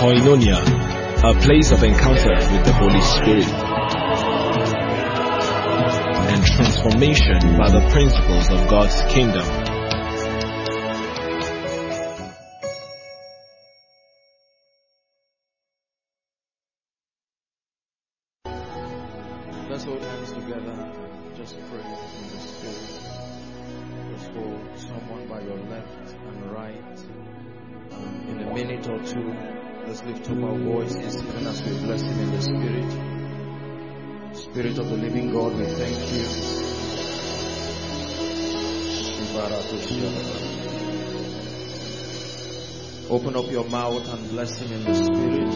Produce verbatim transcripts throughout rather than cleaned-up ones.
Koinonia, a place of encounter with the Holy Spirit and transformation by the principles of God's kingdom. Let's hold hands together. Just pray in the Spirit. Just hold someone by your left and right. Um, in a minute or two, let's lift up our voices even as we bless Him in the Spirit. Spirit of the living God, we thank you. Open up your mouth and bless Him in the Spirit.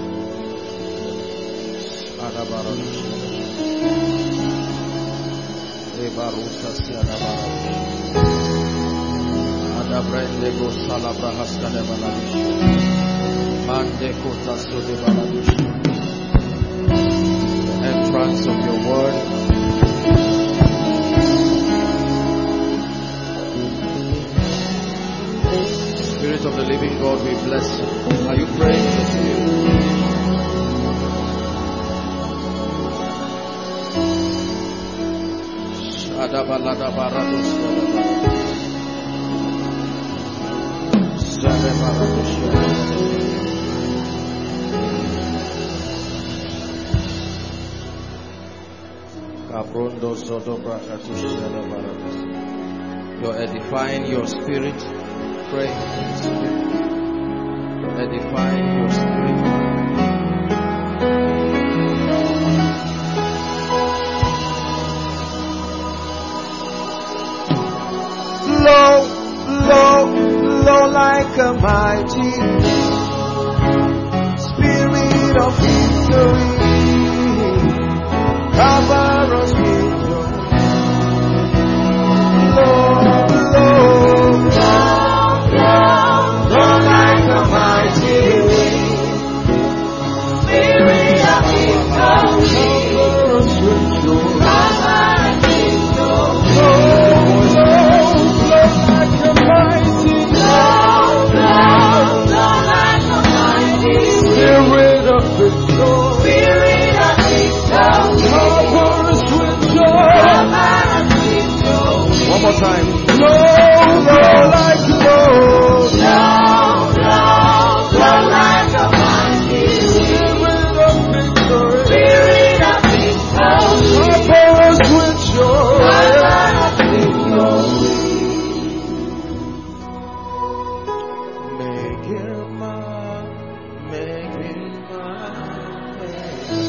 Entrance of your word. Spirit of the living God, we bless you. Are you praying with you? You're edifying your spirit. Pray in the Spirit. Edifying your spirit. Low, low, low like a mighty Spirit of victory. Cover us with your low, low, low, low like a mighty Spirit of victory. Cover us with your cover us with your low, low, low like a mighty low, low, low like a mighty Spirit of victory. Spirit of victory. Cover us with your cover us with your. One more time. Low, low like low, Low, low, low like a mighty Spirit of victory. Spirit of victory. Cover us with your Cover us with your make it mine, make it mine, make it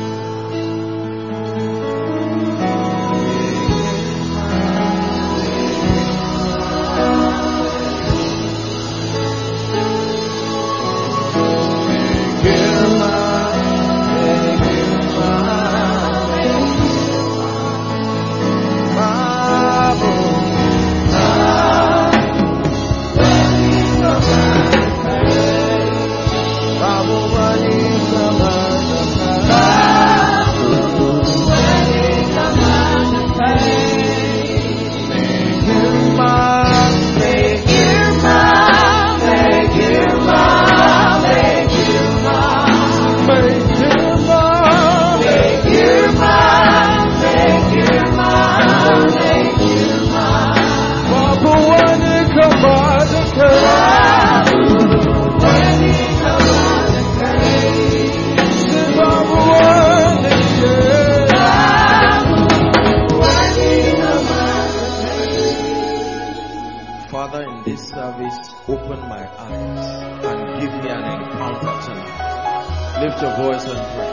open my eyes and give me an encounter tonight. Lift your voice and pray.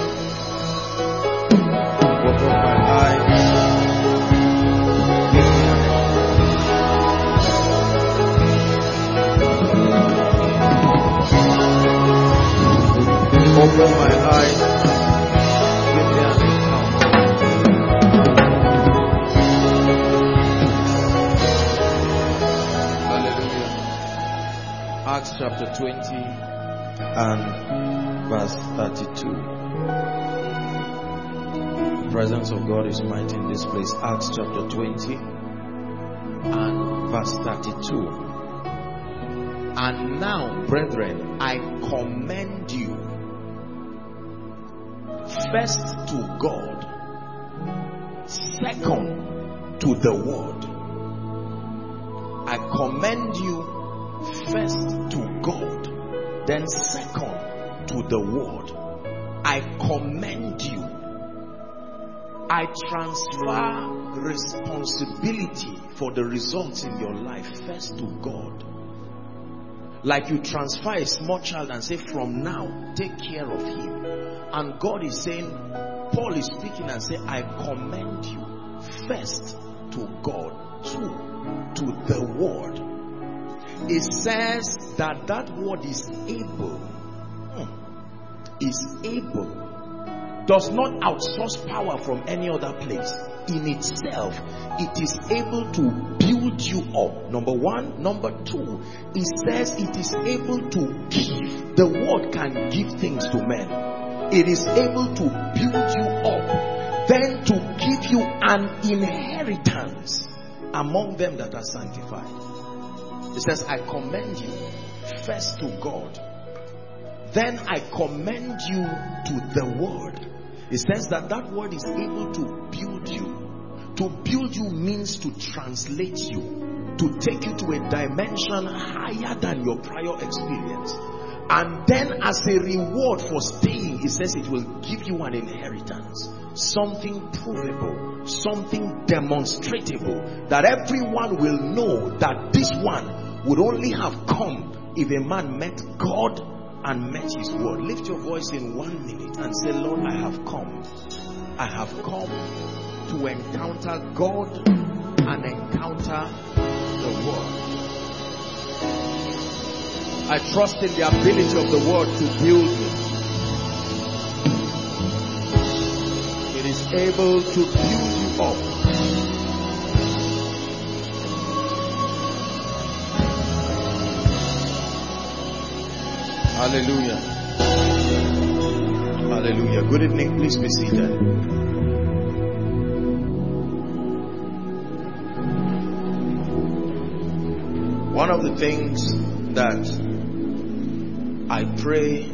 Open my eyes. Give me an encounter. Open my eyes. Give me an encounter. Hallelujah. Acts chapter twenty and verse thirty-two. The presence of God is mighty in this place. Acts chapter twenty and verse thirty-two. And now, brethren, I commend you first to God, second to the word. I commend you first to God, then second to the word. I commend you. I transfer responsibility for the results in your life first to God. Like you transfer a small child and say, from now, take care of him. And God is saying, Paul is speaking and say, I commend you first to God, two, to the word. It says that that word is able, is able, does not outsource power from any other place. In itself, it is able to build you up. Number one. Number two, it says it is able to give. The word can give things to men. It is able to build you up, then to give you an inheritance among them that are sanctified. It says, I commend you first to God, then I commend you to the word. It says that that word is able to build you. To build you means to translate you, to take you to a dimension higher than your prior experience. And then as a reward for staying, it says it will give you an inheritance. Something provable, something demonstratable, that everyone will know that this one would only have come if a man met God and met his word. Lift your voice in one minute and say, Lord, I have come. I have come to encounter God and encounter the word. I trust in the ability of the word to build me. It is able to build you up. Hallelujah. Hallelujah. Good evening. Please be seated. One of the things that I pray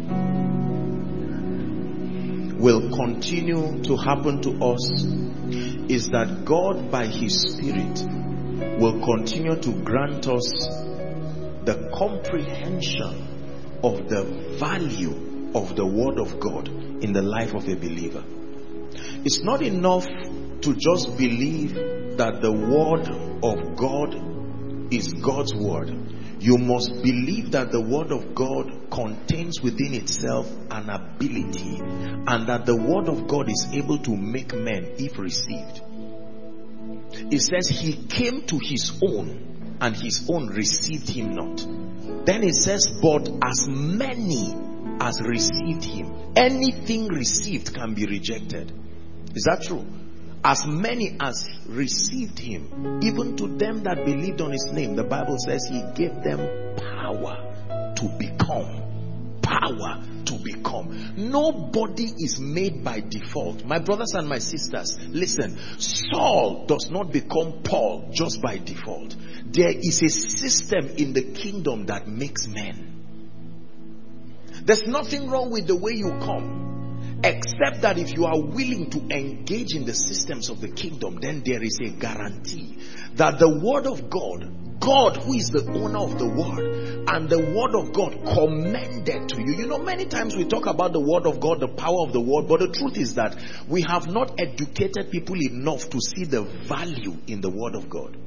will continue to happen to us is that God by His Spirit will continue to grant us the comprehension of the value of the Word of God in the life of a believer. It's not enough to just believe that the Word of God is God's Word. You must believe that the Word of God contains within itself an ability, and that the Word of God is able to make men if received. It says He came to His own, and His own received Him not. Then it says, but as many as received Him. Anything received can be rejected. Is that true? As many as received Him, even to them that believed on His name, the Bible says He gave them power to become. Power to become. Nobody is made by default. My brothers and my sisters, listen. Saul does not become Paul just by default. There is a system in the kingdom that makes men. There's nothing wrong with the way you come, except that if you are willing to engage in the systems of the kingdom, then there is a guarantee that the Word of God, God who is the owner of the Word, and the Word of God commended to you. You know, many times we talk about the Word of God, the power of the Word, but the truth is that we have not educated people enough to see the value in the Word of God.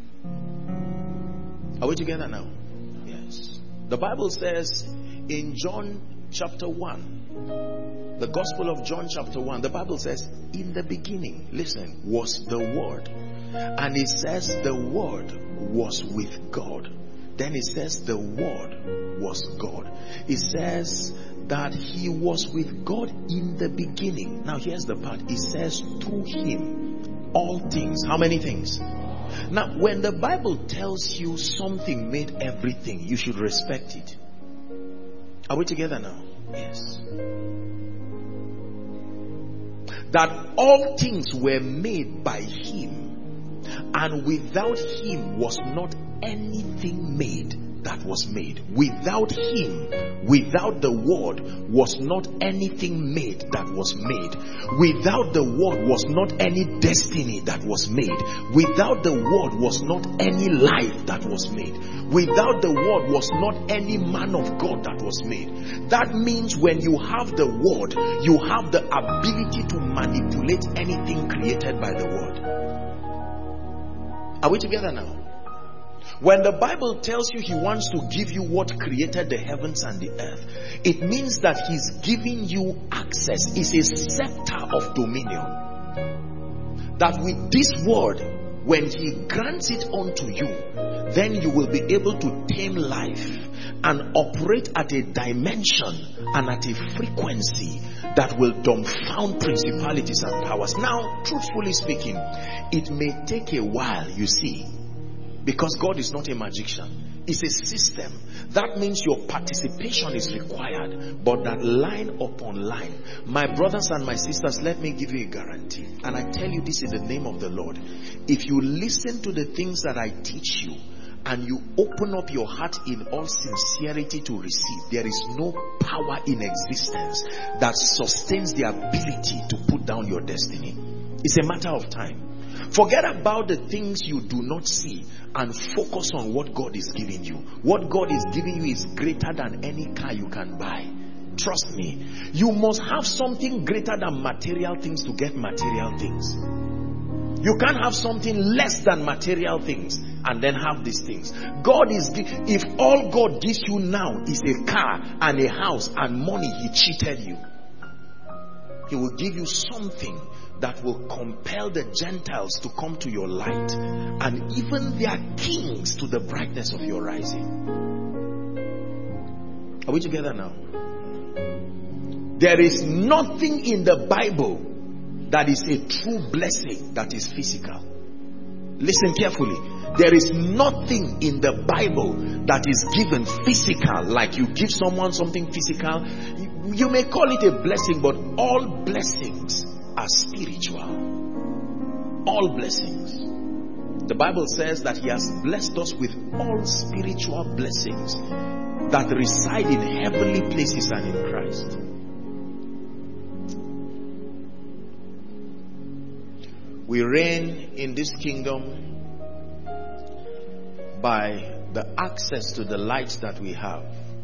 Are we together now? Yes. The Bible says in John chapter one, the Gospel of John chapter one, the Bible says, in the beginning, listen, was the Word. And it says the Word was with God. Then it says the Word was God. It says that He was with God in the beginning. Now here's the part. It says through Him all things. How many things? Now when the Bible tells you something made everything, you should respect it. Are we together now? Yes. That all things were made by Him, and without Him was not anything made that was made. Without him, without the word, was not anything made that was made. Without the word was not any destiny that was made. Without the word was not any life that was made. Without the word was not any man of God that was made. That means when you have the word, you have the ability to manipulate anything created by the word. Are we together now? When the Bible tells you he wants to give you what created the heavens and the earth, it means that he's giving you access. It's a scepter of dominion. That with this word, when he grants it unto you, then you will be able to tame life and operate at a dimension and at a frequency that will dumbfound principalities and powers. Now, truthfully speaking, it may take a while, you see, because God is not a magician. It's a system. That means your participation is required, but that line upon line. My brothers and my sisters, let me give you a guarantee. And I tell you this in the name of the Lord. If you listen to the things that I teach you, and you open up your heart in all sincerity to receive, there is no power in existence that sustains the ability to put down your destiny. It's a matter of time. Forget about the things you do not see and focus on what God is giving you. What God is giving you is greater than any car you can buy. Trust me. You must have something greater than material things to get material things. You can't have something less than material things and then have these things. God is, if all God gives you now is a car and a house and money, he cheated you. He will give you something that will compel the Gentiles to come to your light and even their kings to the brightness of your rising. Are we together now? There is nothing in the Bible that is a true blessing that is physical. Listen carefully. There is nothing in the Bible that is given physical, like you give someone something physical. You, you may call it a blessing, but all blessings are spiritual. All blessings. The Bible says that he has blessed us with all spiritual blessings that reside in heavenly places and in Christ. We reign in this kingdom by the access to the lights that we have.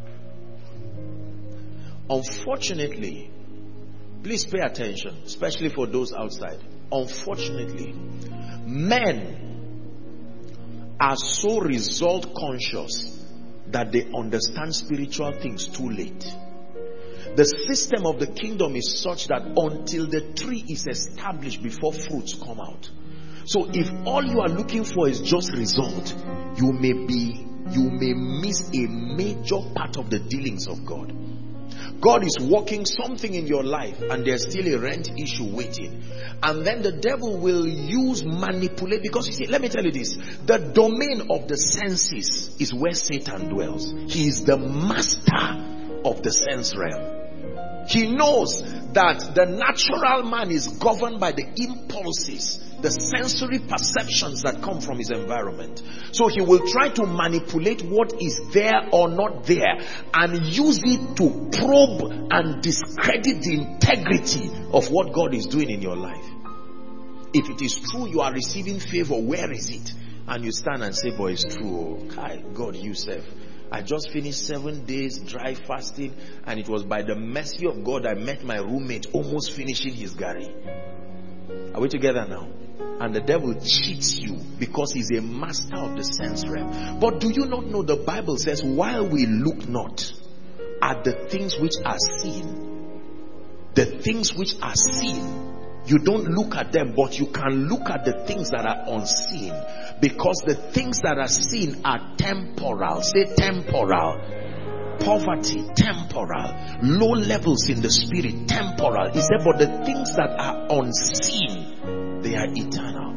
Unfortunately, please pay attention, especially for those outside. Unfortunately, men are so result conscious that they understand spiritual things too late. The system of the kingdom is such that until the tree is established before fruits come out. So if all you are looking for is just result, you may be, you may miss a major part of the dealings of God. God is working something in your life and there's still a rent issue waiting. And then the devil will use manipulate, because you see, let me tell you this, the domain of the senses is where Satan dwells. He is the master of the sense realm. He knows that the natural man is governed by the impulses, the sensory perceptions that come from his environment. So he will try to manipulate what is there or not there and use it to probe and discredit the integrity of what God is doing in your life. If it is true you are receiving favor, where is it? And you stand and say, boy, it's true. Oh, God, you serve. I just finished seven days dry fasting, and it was by the mercy of God I met my roommate almost finishing his gari. Are we together now? And the devil cheats you because he's a master of the sense realm. But do you not know the Bible says, while we look not at the things which are seen, the things which are seen, you don't look at them, but you can look at the things that are unseen, because the things that are seen are temporal. Say temporal. Poverty, temporal. Low levels in the spirit, temporal. He said, but the things that are unseen, they are eternal.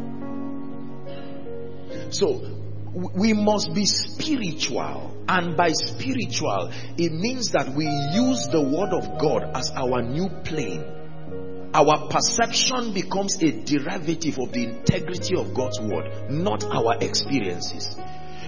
So we must be spiritual, and by spiritual it means that we use the word of God as our new plane. Our perception becomes a derivative of the integrity of God's word, not our experiences.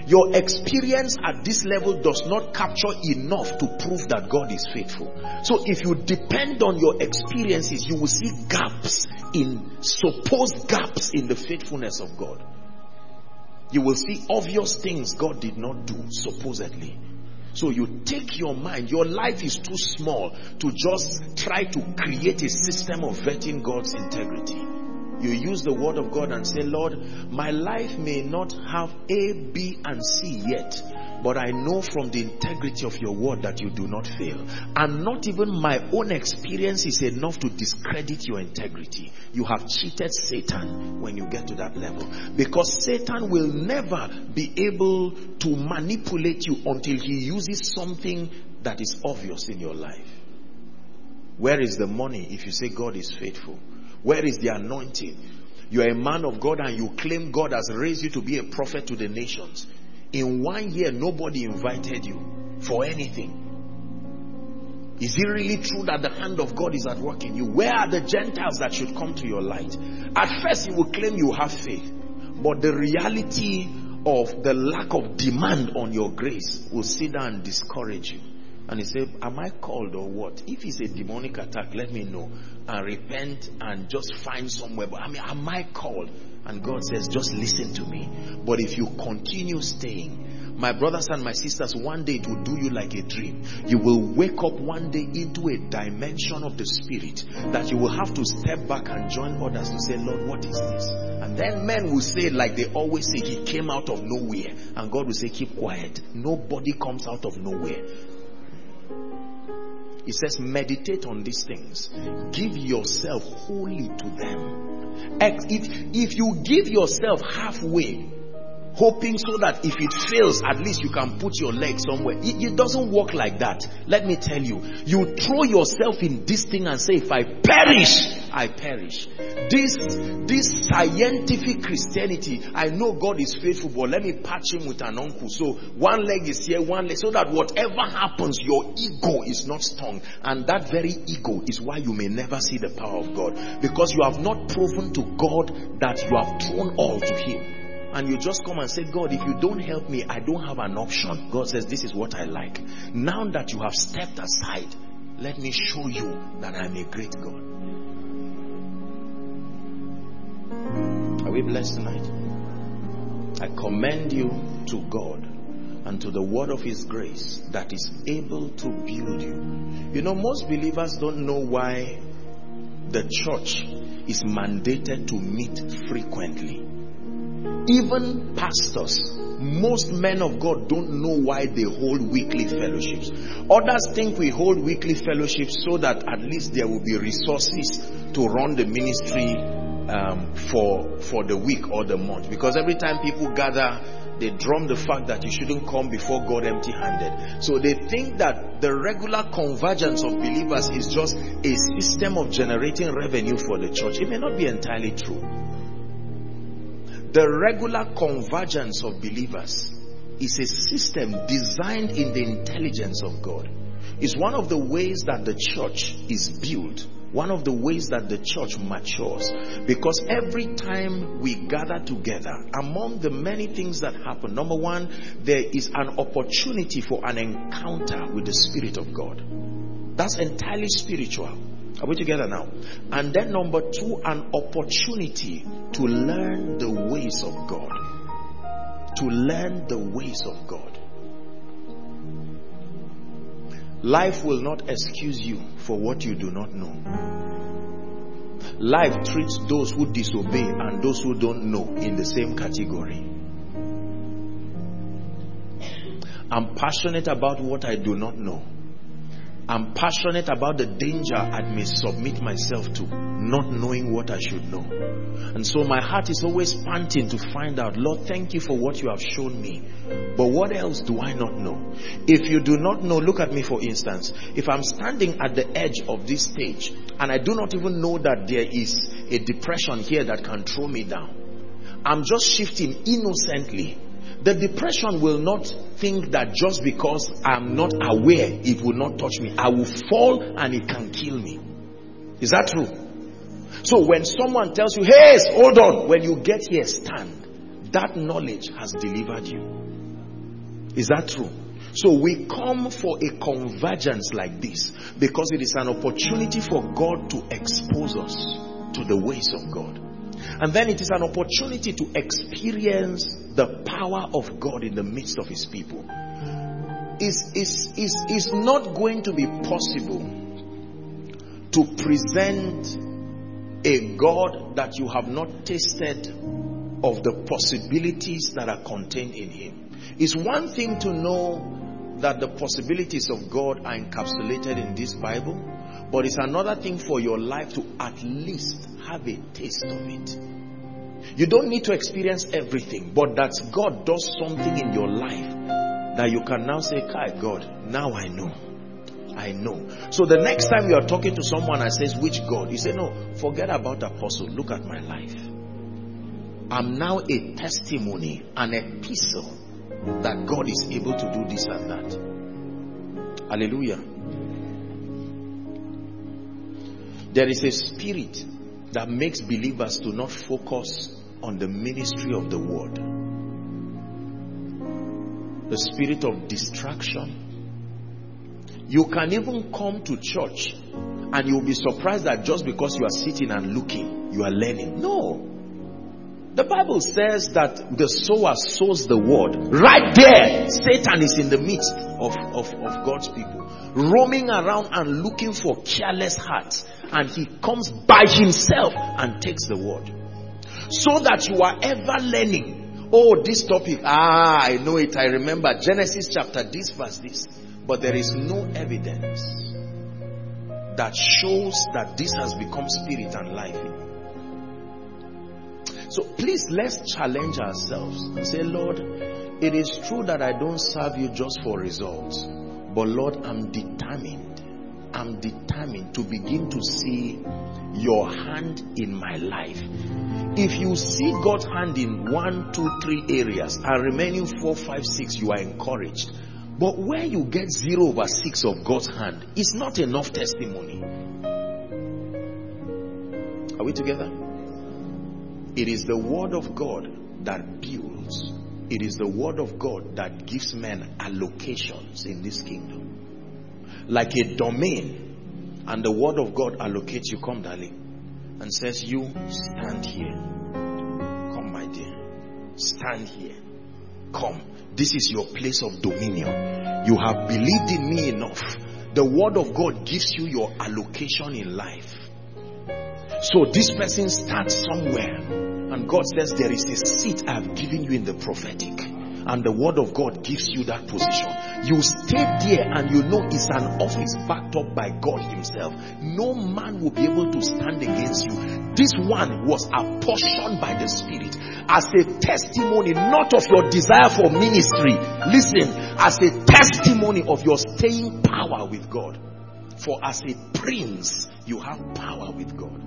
Your experience at this level does not capture enough to prove that God is faithful. So if you depend on your experiences, you will see gaps in, supposed gaps in the faithfulness of God. You will see obvious things God did not do, supposedly. So you take your mind, your life is too small to just try to create a system of vetting God's integrity. You use the word of God and say, Lord, my life may not have A, B, and C yet, but I know from the integrity of your word that you do not fail. And not even my own experience is enough to discredit your integrity. You have cheated Satan when you get to that level. Because Satan will never be able to manipulate you until he uses something that is obvious in your life. Where is the money if you say God is faithful? Where is the anointing? You are a man of God and you claim God has raised you to be a prophet to the nations. In one year, nobody invited you for anything. Is it really true that the hand of God is at work in you? Where are the Gentiles that should come to your light? At first, you will claim you have faith. But the reality of the lack of demand on your grace will sit down and discourage you. And he said, am I called or what? If it's a demonic attack, let me know. And repent and just find somewhere. But I mean, am I called? And God says, just listen to me. But if you continue staying, my brothers and my sisters, one day it will do you like a dream. You will wake up one day into a dimension of the spirit that you will have to step back and join others to say, Lord, what is this? And then men will say, like they always say, he came out of nowhere. And God will say, keep quiet. Nobody comes out of nowhere. He says, meditate on these things. Give yourself wholly to them. If, if you give yourself halfway, hoping so that if it fails, at least you can put your leg somewhere. It, it doesn't work like that. Let me tell you. You throw yourself in this thing and say, if I perish, I perish. This, this scientific Christianity, I know God is faithful, but let me patch him with an uncle. So one leg is here, one leg, so that whatever happens, your ego is not stung. And that very ego is why you may never see the power of God. Because you have not proven to God that you have thrown all to him. And you just come and say, God, if you don't help me, I don't have an option. God says, this is what I like. Now that you have stepped aside, let me show you that I'm a great God. Are we blessed tonight? I commend you to God and to the word of his grace that is able to build you. You know, most believers don't know why the church is mandated to meet frequently. Even pastors, most men of God don't know why they hold weekly fellowships. Others think we hold weekly fellowships so that at least there will be resources to run the ministry um, for, for the week or the month. Because every time people gather, they drum the fact that you shouldn't come before God empty-handed. So they think that the regular convergence of believers is just a system of generating revenue for the church. It may not be entirely true. The regular convergence of believers is a system designed in the intelligence of God. It's one of the ways that the church is built. One of the ways that the church matures. Because every time we gather together, among the many things that happen, number one, there is an opportunity for an encounter with the Spirit of God. That's entirely spiritual. Are we together now? And then number two, an opportunity to learn the ways of God. To learn the ways of God. Life will not excuse you for what you do not know. Life treats those who disobey and those who don't know in the same category. I'm passionate about what I do not know. I'm passionate about the danger I may submit myself to, not knowing what I should know. And so my heart is always panting to find out, Lord, thank you for what you have shown me. But what else do I not know? If you do not know, look at me for instance. If I'm standing at the edge of this stage and I do not even know that there is a depression here that can throw me down, I'm just shifting innocently. The depression will not think that just because I'm not aware, it will not touch me. I will fall and it can kill me. Is that true? So when someone tells you, hey, hold on, when you get here, stand. That knowledge has delivered you. Is that true? So we come for a convergence like this because it is an opportunity for God to expose us to the ways of God. And then it is an opportunity to experience the power of God in the midst of his people. It's, it's, it's, it's not going to be possible to present a God that you have not tasted of the possibilities that are contained in him. It's one thing to know that the possibilities of God are encapsulated in this Bible, but it's another thing for your life to at least have a taste of it. You don't need to experience everything, but that God does something in your life that you can now say, Kai, God, now I know. I know. So the next time you are talking to someone and says, which God? You say, no, forget about apostle. Look at my life. I'm now a testimony, an epistle that God is able to do this and that. Hallelujah. There is a spirit that makes believers to not focus on the ministry of the word. The spirit of distraction. You can even come to church and you'll be surprised that just because you are sitting and looking, you are learning. No. The Bible says that the sower sows the word. Right there, Satan is in the midst of, of, of God's people, roaming around and looking for careless hearts. And he comes by himself and takes the word. So that you are ever learning. Oh, this topic, ah, I know it, I remember. Genesis chapter this, verse this. But there is no evidence that shows that this has become spirit and life. So please, let's challenge ourselves and say, Lord, it is true that I don't serve you just for results, but Lord, I'm determined, I'm determined to begin to see your hand in my life. If you see God's hand in one, two, three areas and remaining four, five, six, you are encouraged. But where you get zero over six of God's hand, it's not enough testimony. Are we together? It is the word of God that builds. It is the word of God that gives men allocations in this kingdom. Like a domain, and the word of God allocates you. Come, darling, and says, you stand here. Come, my dear, stand here. Come, this is your place of dominion. You have believed in me enough. The word of God gives you your allocation in life. So this person starts somewhere, and God says, there is a seat I have given you in the prophetic, and the word of God gives you that position. You stay there and you know it's an office backed up by God himself. No man will be able to stand against you. This one was apportioned by the Spirit as a testimony, not of your desire for ministry. Listen, as a testimony of your staying power with God. For as a prince, you have power with God.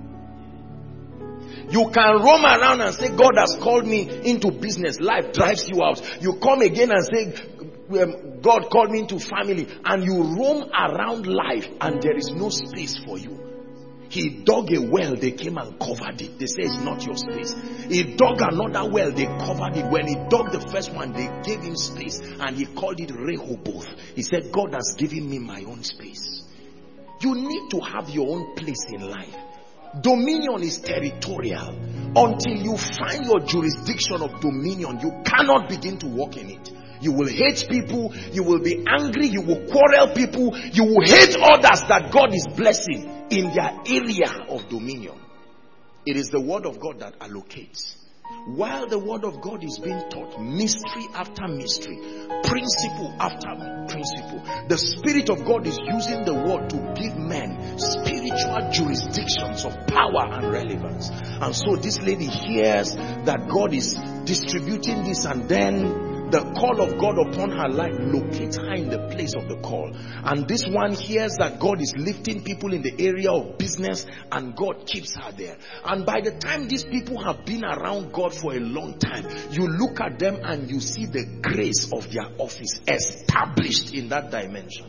You can roam around and say, God has called me into business. Life drives you out. You come again and say, um, God called me into family. And you roam around life and there is no space for you. He dug a well, they came and covered it. They say it's not your space. He dug another well, they covered it. When he dug the first one, they gave him space. And he called it Rehoboth. He said, God has given me my own space. You need to have your own place in life. Dominion is territorial. Until you find your jurisdiction of dominion, you cannot begin to walk in it. You will hate people, you will be angry, you will quarrel people, you will hate others that God is blessing in their area of dominion. It is the word of God that allocates. While the word of God is being taught, mystery after mystery, principle after principle, the Spirit of God is using the word to give men spiritual jurisdictions of power and relevance. And so this lady hears that God is distributing this, and then the call of God upon her life locates her in the place of the call. And this one hears that God is lifting people in the area of business, and God keeps her there. And by the time these people have been around God for a long time, you look at them and you see the grace of their office established in that dimension.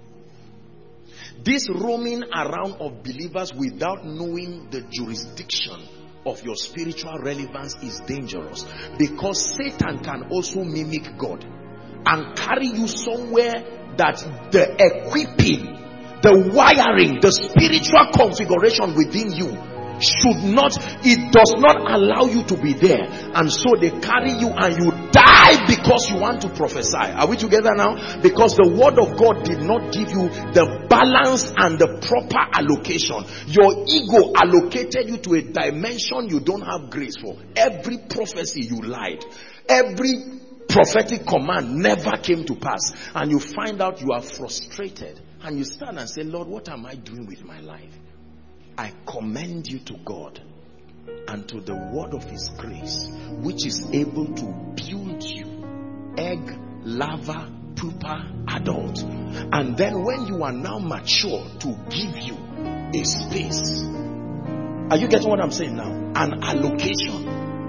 This roaming around of believers without knowing the jurisdiction of your spiritual relevance is dangerous, because Satan can also mimic God. and carry you somewhere that the equipping, the wiring, the spiritual configuration within you should not, it does not allow you to be there. And so they carry you and you die because you want to prophesy. Are we together now? Because the word of God did not give you the balance and the proper allocation. Your ego allocated you to a dimension you don't have grace for. Every prophecy you lied. Every prophetic command never came to pass. And you find out you are frustrated. And you stand and say, Lord, what am I doing with my life? I commend you to God and to the word of his grace, which is able to build you, egg, larva, pupa, adult. And then when you are now mature, to give you a space. Are you getting what I'm saying now? An allocation.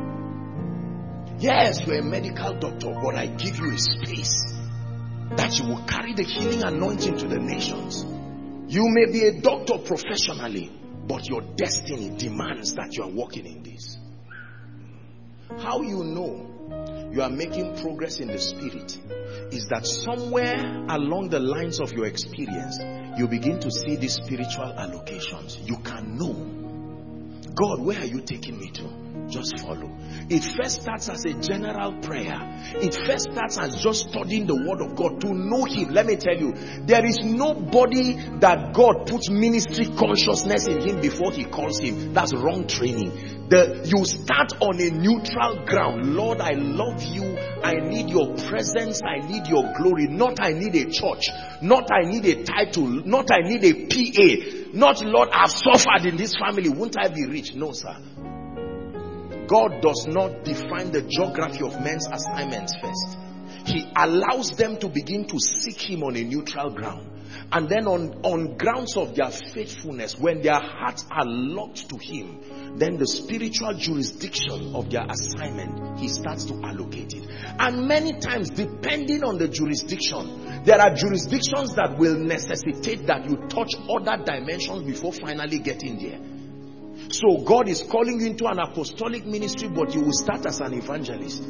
Yes, you're a medical doctor, but I give you a space that you will carry the healing anointing to the nations. You may be a doctor professionally, but your destiny demands that you are walking in this. How you know you are making progress in the spirit is that somewhere along the lines of your experience, you begin to see these spiritual allocations. You can know, God, where are you taking me to? Just follow. It first starts as a general prayer. It first starts as just studying the word of God to know him. Let me tell you, there is nobody that God puts ministry consciousness in him before he calls him. That's wrong training. The, you start on a neutral ground. Lord, I love you. I need your presence. I need your glory. Not I need a church. Not I need a title. Not I need a P A. Not, Lord, I've suffered in this family. Won't I be rich? No, sir. God does not define the geography of men's assignments first. He allows them to begin to seek him on a neutral ground. And then on, on grounds of their faithfulness, when their hearts are locked to him, then the spiritual jurisdiction of their assignment, he starts to allocate it. And many times, depending on the jurisdiction, there are jurisdictions that will necessitate that you touch other dimensions before finally getting there. So God is calling you into an apostolic ministry, but you will start as an evangelist.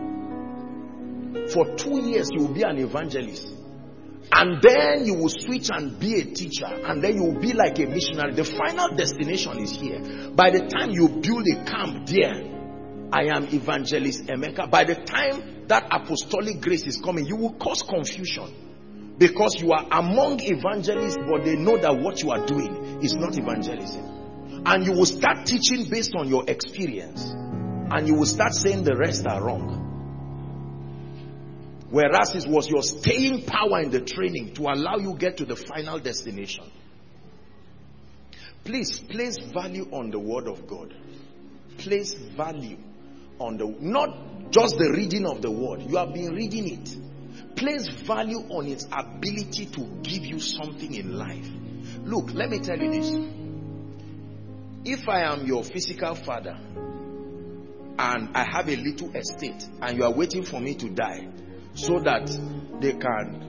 For two years you will be an evangelist. And then you will switch and be a teacher. And then you will be like a missionary. The final destination is here. By the time you build a camp there, I am Evangelist Emeka. By the time that apostolic grace is coming, you will cause confusion. Because you are among evangelists, but they know that what you are doing is not evangelism. And you will start teaching based on your experience. And you will start saying the rest are wrong. Whereas it was your staying power in the training to allow you get to the final destination. Please place value on the word of God. Place value on the, not just the reading of the word. You have been reading it. Place value on its ability to give you something in life. Look, let me tell you this. If I am your physical father and I have a little estate and you are waiting for me to die so that they can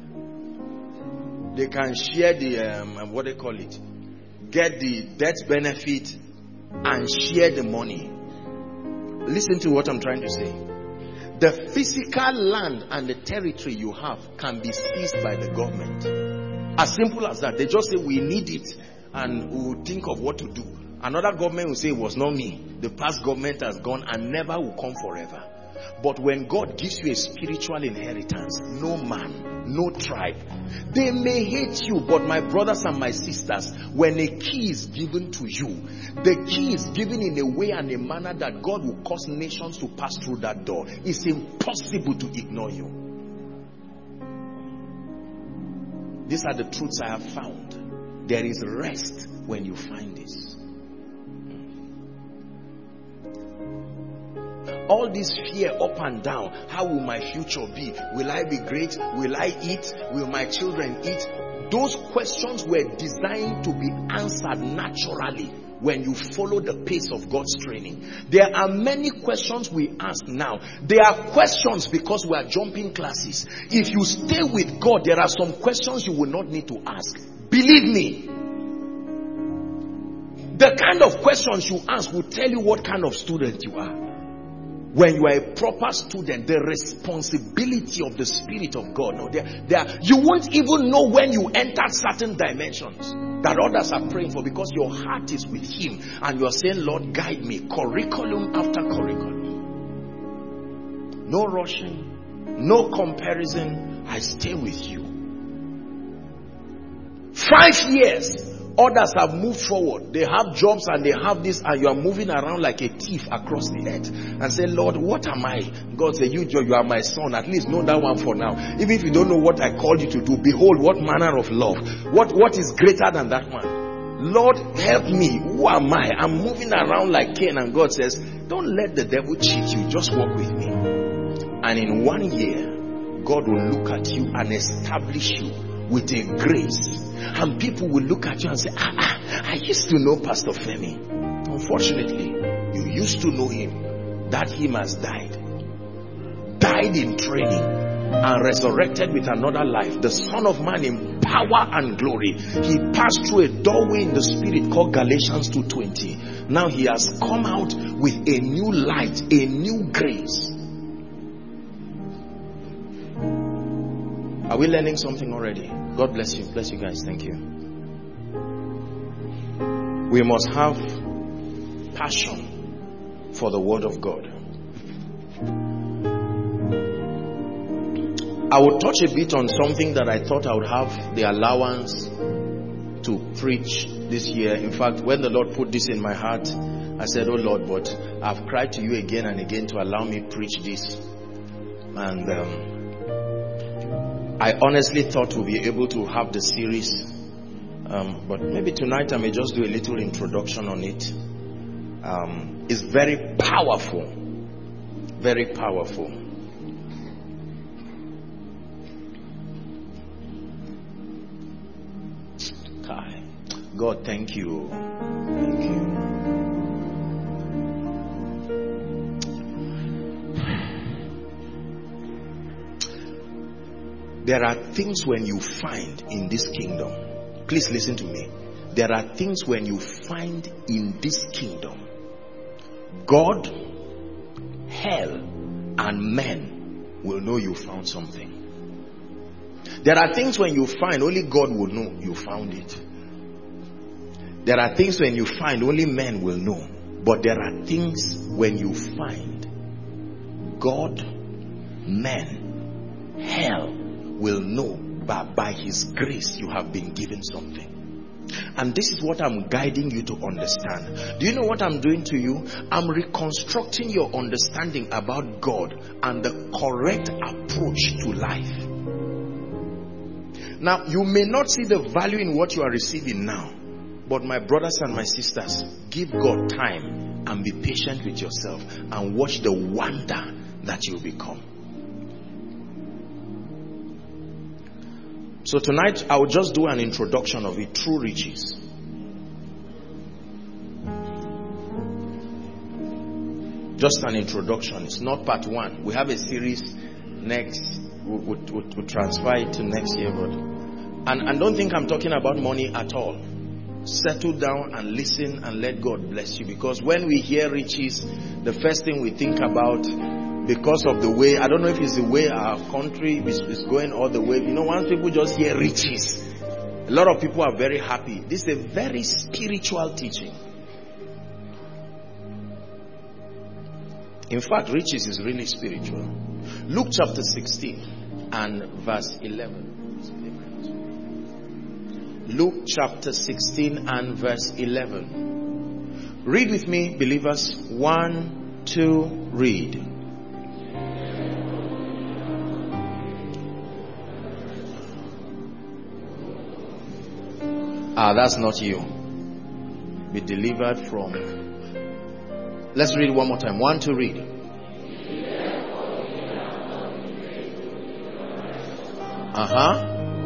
they can share the um, what they call it, get the death benefit and share the money. Listen to what I'm trying to say. The physical land and the territory you have can be seized by the government. As simple as that. They just say we need it and we will think of what to do. Another government will say it was not me. The past government has gone and never will come forever. But when God gives you a spiritual inheritance, no man, no tribe, they may hate you, but my brothers and my sisters, when a key is given to you, the key is given in a way and a manner that God will cause nations to pass through that door. It's impossible to ignore you. These are the truths I have found. There is rest when you find this. All this fear up and down. How will my future be? Will I be great? Will I eat? Will my children eat? Those questions were designed to be answered naturally when you follow the pace of God's training. There are many questions we ask now. They are questions because we are jumping classes. If you stay with God, there are some questions you will not need to ask. Believe me. The kind of questions you ask will tell you what kind of student you are. When you are a proper student, the responsibility of the Spirit of God, no, there, there, you won't even know when you enter certain dimensions that others are praying for, because your heart is with Him and you are saying, Lord, guide me, curriculum after curriculum. No rushing, no comparison. I stay with you. Five years. Others have moved forward. They have jobs and they have this, and you are moving around like a thief across the earth and say, Lord, what am I? God said, you, you are my son. At least know that one for now. Even if you don't know what I called you to do, behold, what manner of love. What, what is greater than that one? Lord, help me. Who am I? I'm moving around like Cain. And God says, don't let the devil cheat you. Just walk with me. And in one year, God will look at you and establish you with a grace. And people will look at you and say, ah, ah, I used to know Pastor Femi. Unfortunately, you used to know him. That him has died. Died in training and resurrected with another life. The Son of Man in power and glory. He passed through a doorway in the Spirit called Galatians two twenty. Now he has come out with a new light, a new grace. Are we learning something already? God bless you. Bless you guys. Thank you. We must have passion for the Word of God. I will touch a bit on something that I thought I would have the allowance to preach this year. In fact, when the Lord put this in my heart, I said, oh Lord, but I've cried to you again and again to allow me to preach this. And um, I honestly thought we'll be able to have the series, um, but maybe tonight I may just do a little introduction on it. Um, it's very powerful, very powerful. God, thank you. Thank you. There are things when you find in this kingdom. Please listen to me. There are things when you find in this kingdom. God, hell, and men will know you found something. There are things when you find only God will know you found it. There are things when you find only men will know. But there are things when you find God, men, hell will know that by His grace you have been given something. And this is what I'm guiding you to understand. Do you know what I'm doing to you? I'm reconstructing your understanding about God and the correct approach to life. Now, you may not see the value in what you are receiving now. But my brothers and my sisters, give God time and be patient with yourself and watch the wonder that you become. So tonight I will just do an introduction of it, True Riches. Just an introduction. It's not part one. We have a series next. We'll, we'll, we'll transfer it to next year. But and, and don't think I'm talking about money at all. Settle down and listen and let God bless you. Because when we hear riches, the first thing we think about, because of the way, I don't know if it's the way our country is, is going or the way, you know, once people just hear riches, a lot of people are very happy. This is a very spiritual teaching. In fact, riches is really spiritual. Luke chapter sixteen and verse eleven. Luke chapter sixteen and verse eleven. Read with me, believers. One, two, read. Ah, that's not you. Be delivered from. Let's read one more time. One, two, read. Uh-huh.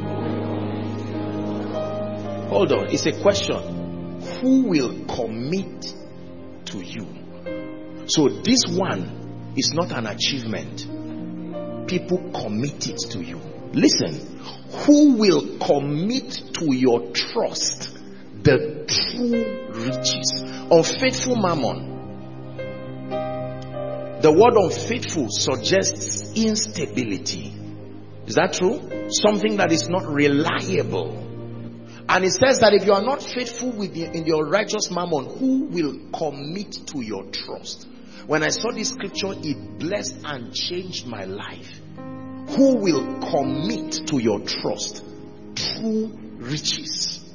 Hold on, it's a question. Who will commit to you? So this one is not an achievement. People commit it to you. Listen, who will commit to your trust the true riches? Unfaithful mammon. the word unfaithful suggests instability. Is that true? Something that is not reliable. And it says that if you are not faithful with the, in your righteous mammon, who will commit to your trust? When I saw this scripture, it blessed and changed my life. Who will commit to your trust? True riches.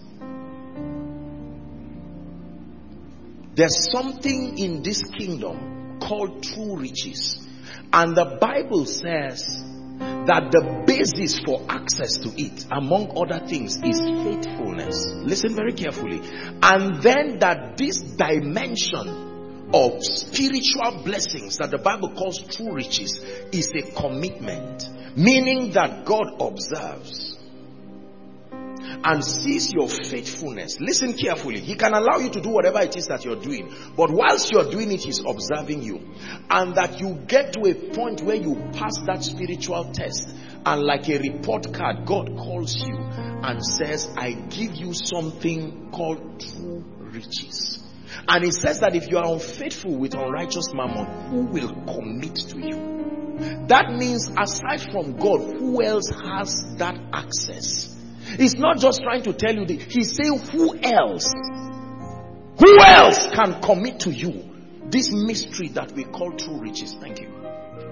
There's something in this kingdom called true riches. And the Bible says that the basis for access to it, among other things, is faithfulness. Listen very carefully. And then that this dimension of spiritual blessings that the Bible calls true riches is a commitment, meaning that God observes and sees your faithfulness. Listen carefully. He can allow you to do whatever it is that you're doing, but whilst you're doing it, He's observing you. And that you get to a point where you pass that spiritual test, and like a report card, God calls you and says, I give you something called true riches. And it says that if you are unfaithful with unrighteous mammon, who will commit to you? That means aside from God, who else has that access? He's not just trying to tell you that. He's saying who else? Who else can commit to you this mystery that we call true riches? Thank you.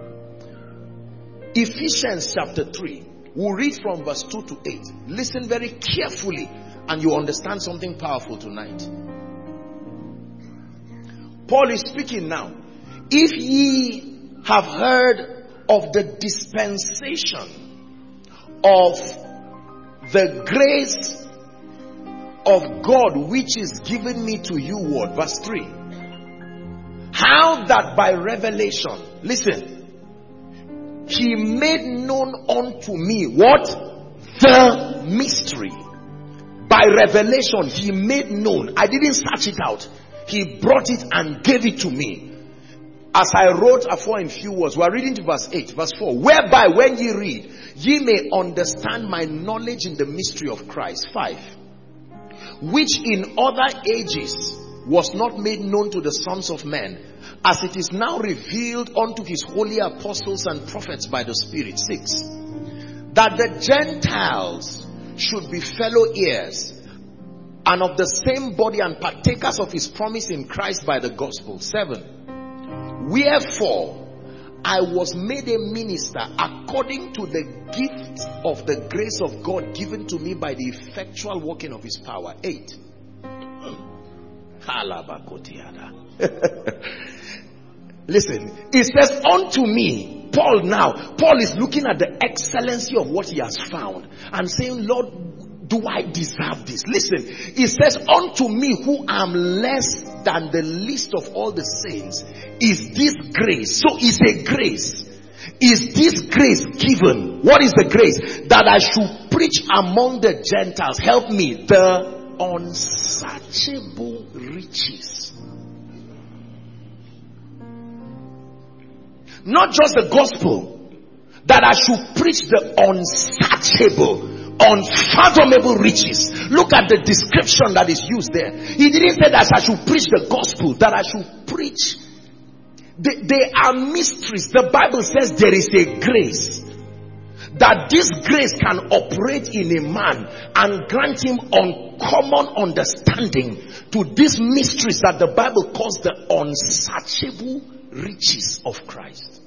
Ephesians chapter three. We'll read from verse two to eight. Listen very carefully and you understand something powerful tonight. Paul is speaking now. If ye have heard of the dispensation of the grace of God which is given me to you, what? Verse three. How that by revelation, listen, He made known unto me, what? The mystery. By revelation, He made known. I didn't search it out. He brought it and gave it to me. As I wrote afore in few words, we are reading to verse eight, verse four. Whereby when ye read, ye may understand my knowledge in the mystery of Christ. Five. Which in other ages was not made known to the sons of men, as it is now revealed unto His holy apostles and prophets by the Spirit. Six. That the Gentiles should be fellow heirs, and of the same body, and partakers of His promise in Christ by the gospel. Seven. Wherefore I was made a minister according to the gift of the grace of God given to me by the effectual working of His power. Eight. Listen, it says unto me, Paul now, Paul is looking at the excellency of what he has found and saying, Lord, do I deserve this? Listen, it says unto me who am less than the least of all the saints is this grace. So it's a grace. Is this grace given? What is the grace? That I should preach among the Gentiles. Help me. The unsearchable riches. Not just the gospel. That I should preach the unsearchable, unfathomable riches. Look at the description that is used there. He didn't say that I should preach the gospel, that I should preach. They, they are mysteries. The Bible says there is a grace. That this grace can operate in a man and grant him uncommon understanding to these mysteries that the Bible calls the unsearchable riches of Christ.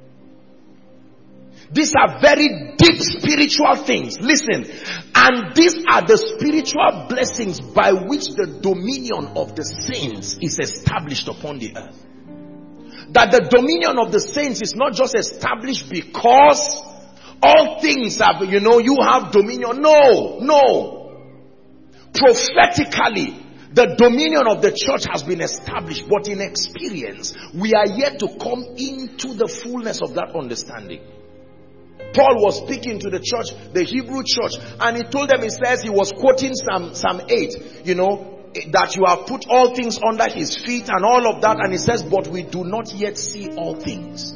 These are very deep spiritual things. Listen. And these are the spiritual blessings by which the dominion of the saints is established upon the earth. That the dominion of the saints is not just established because all things have, you know, you have dominion. No, no. Prophetically, the dominion of the church has been established, but in experience, we are yet to come into the fullness of that understanding. Paul was speaking to the church, the Hebrew church, and he told them, he says, he was quoting Psalm, Psalm eight, you know, that you have put all things under His feet and all of that, and he says, but we do not yet see all things.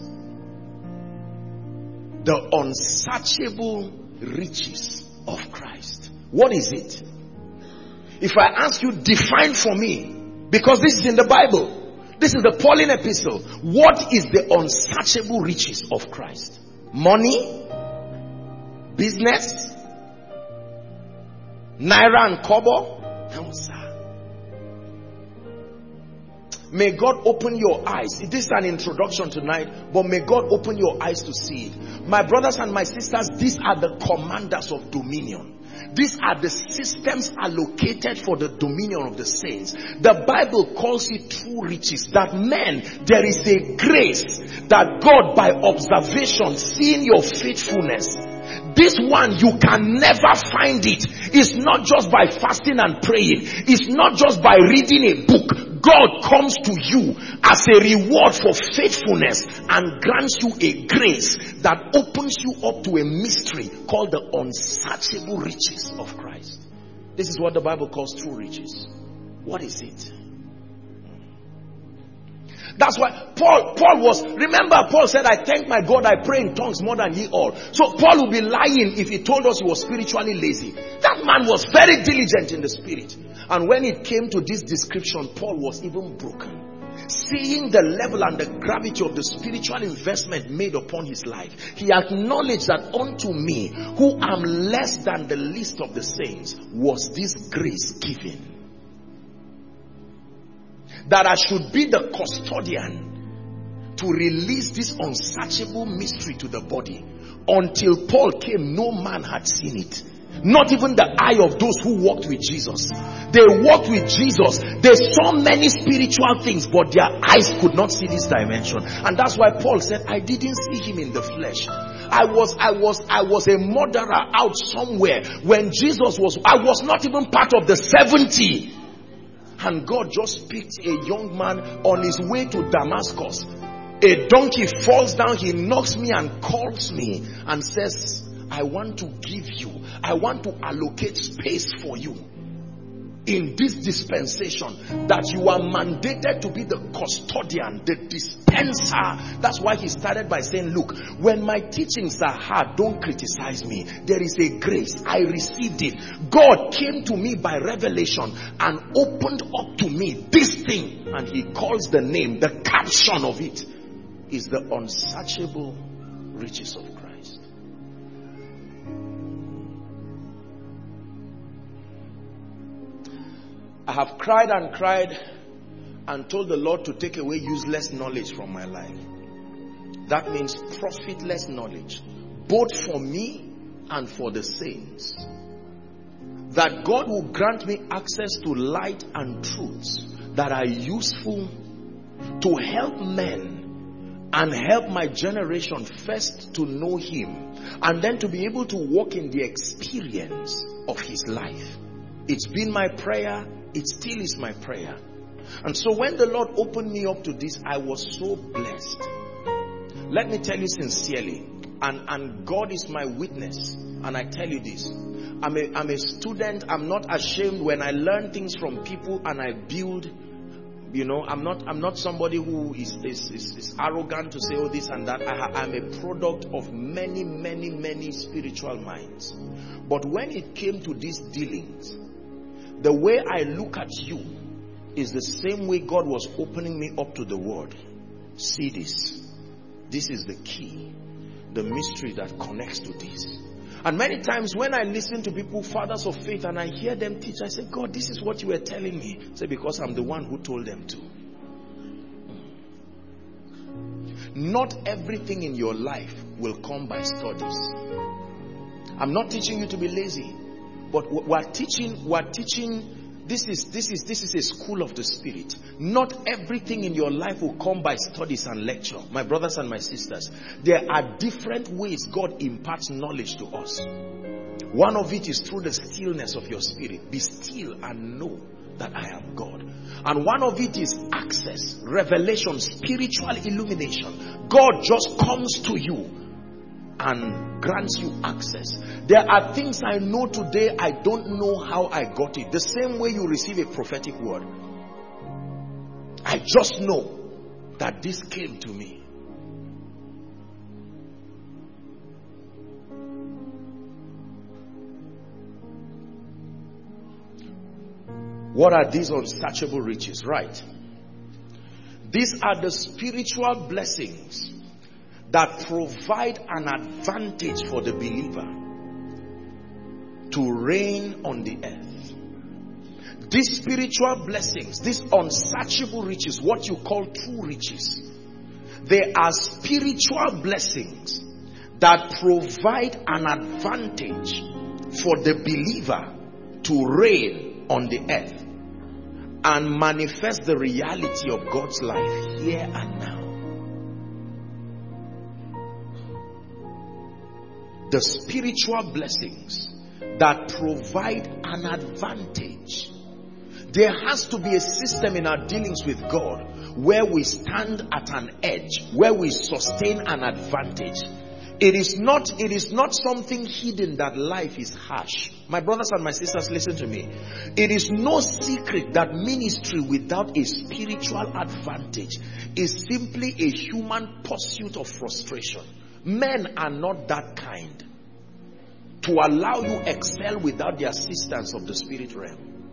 The unsearchable riches of Christ. What is it? If I ask you, define for me, because this is in the Bible, This is the Pauline epistle. What is the unsearchable riches of Christ? Money? Business? Naira and kobo? No, sir. May God open your eyes. This is an introduction tonight, but may God open your eyes to see it. My brothers and my sisters, these are the commanders of dominion. These are the systems allocated for the dominion of the saints. The Bible calls it true riches. That men, there is a grace that God, by observation, seeing your faithfulness, this one you can never find it. It's not just by fasting and praying. It's not just by reading a book. God comes to you as a reward for faithfulness and grants you a grace that opens you up to a mystery called the unsearchable riches of Christ. This is what the Bible calls true riches. What is it? That's why Paul, Paul was, remember Paul said, I thank my God, I pray in tongues more than ye all. So Paul would be lying if he told us he was spiritually lazy. That man was very diligent in the spirit. And when it came to this description, Paul was even broken. Seeing the level and the gravity of the spiritual investment made upon his life, he acknowledged that unto me, who am less than the least of the saints, was this grace given. That I should be the custodian to release this unsearchable mystery to the body. Until Paul came, no man had seen it. Not even the eye of those who walked with Jesus. They walked with Jesus. They saw many spiritual things, but their eyes could not see this dimension. And that's why Paul said, I didn't see him in the flesh. I was, I was, I was a murderer out somewhere when Jesus was, I was not even part of the seventy. And God just picked a young man on his way to Damascus. A donkey falls down, he knocks me and calls me and says, I want to give you, I want to allocate space for you in this dispensation, that you are mandated to be the custodian, the dispenser. That's why he started by saying, look, when my teachings are hard, don't criticize me. There is a grace. I received it. God came to me by revelation and opened up to me this thing. And he calls the name, the caption of it is the unsearchable riches of Christ. I have cried and cried and told the Lord to take away useless knowledge from my life. That means profitless knowledge, both for me and for the saints. That God will grant me access to light and truths that are useful to help men and help my generation first to know him, and then to be able to walk in the experience of his life. It's been my prayer. It still is my prayer. And so when the Lord opened me up to this, I was so blessed. Let me tell you sincerely, and, and God is my witness, and I tell you this. I'm a, I'm a student. I'm not ashamed when I learn things from people and I build. You know, I'm not I'm not somebody who is, is, is, is arrogant to say all this and that. I, I'm a product of many, many, many spiritual minds. But when it came to these dealings, the way I look at you is the same way God was opening me up to the word. See this. This is the key. The mystery that connects to this. And many times when I listen to people, fathers of faith, and I hear them teach, I say, God, this is what you were telling me. I say, because I'm the one who told them to. Not everything in your life will come by studies. I'm not teaching you to be lazy. But we're teaching, we're teaching, this is, this is, this is a school of the spirit. Not everything in your life will come by studies and lecture. My brothers and my sisters, there are different ways God imparts knowledge to us. One of it is through the stillness of your spirit. Be still and know that I am God. And one of it is access, revelation, spiritual illumination. God just comes to you and grants you access. There are things I know today, I don't know how I got it. The same way you receive a prophetic word. I just know that this came to me. What are these unsearchable riches? Right. These are the spiritual blessings that provide an advantage for the believer to reign on the earth. These spiritual blessings, these unsearchable riches, what you call true riches, they are spiritual blessings that provide an advantage for the believer to reign on the earth and manifest the reality of God's life here and now. The spiritual blessings that provide an advantage. There has to be a system in our dealings with God where we stand at an edge, where we sustain an advantage. It is not, it is not something hidden that life is harsh. My brothers and my sisters, listen to me. It is no secret that ministry without a spiritual advantage is simply a human pursuit of frustration. Men are not that kind to allow you excel without the assistance of the spirit realm.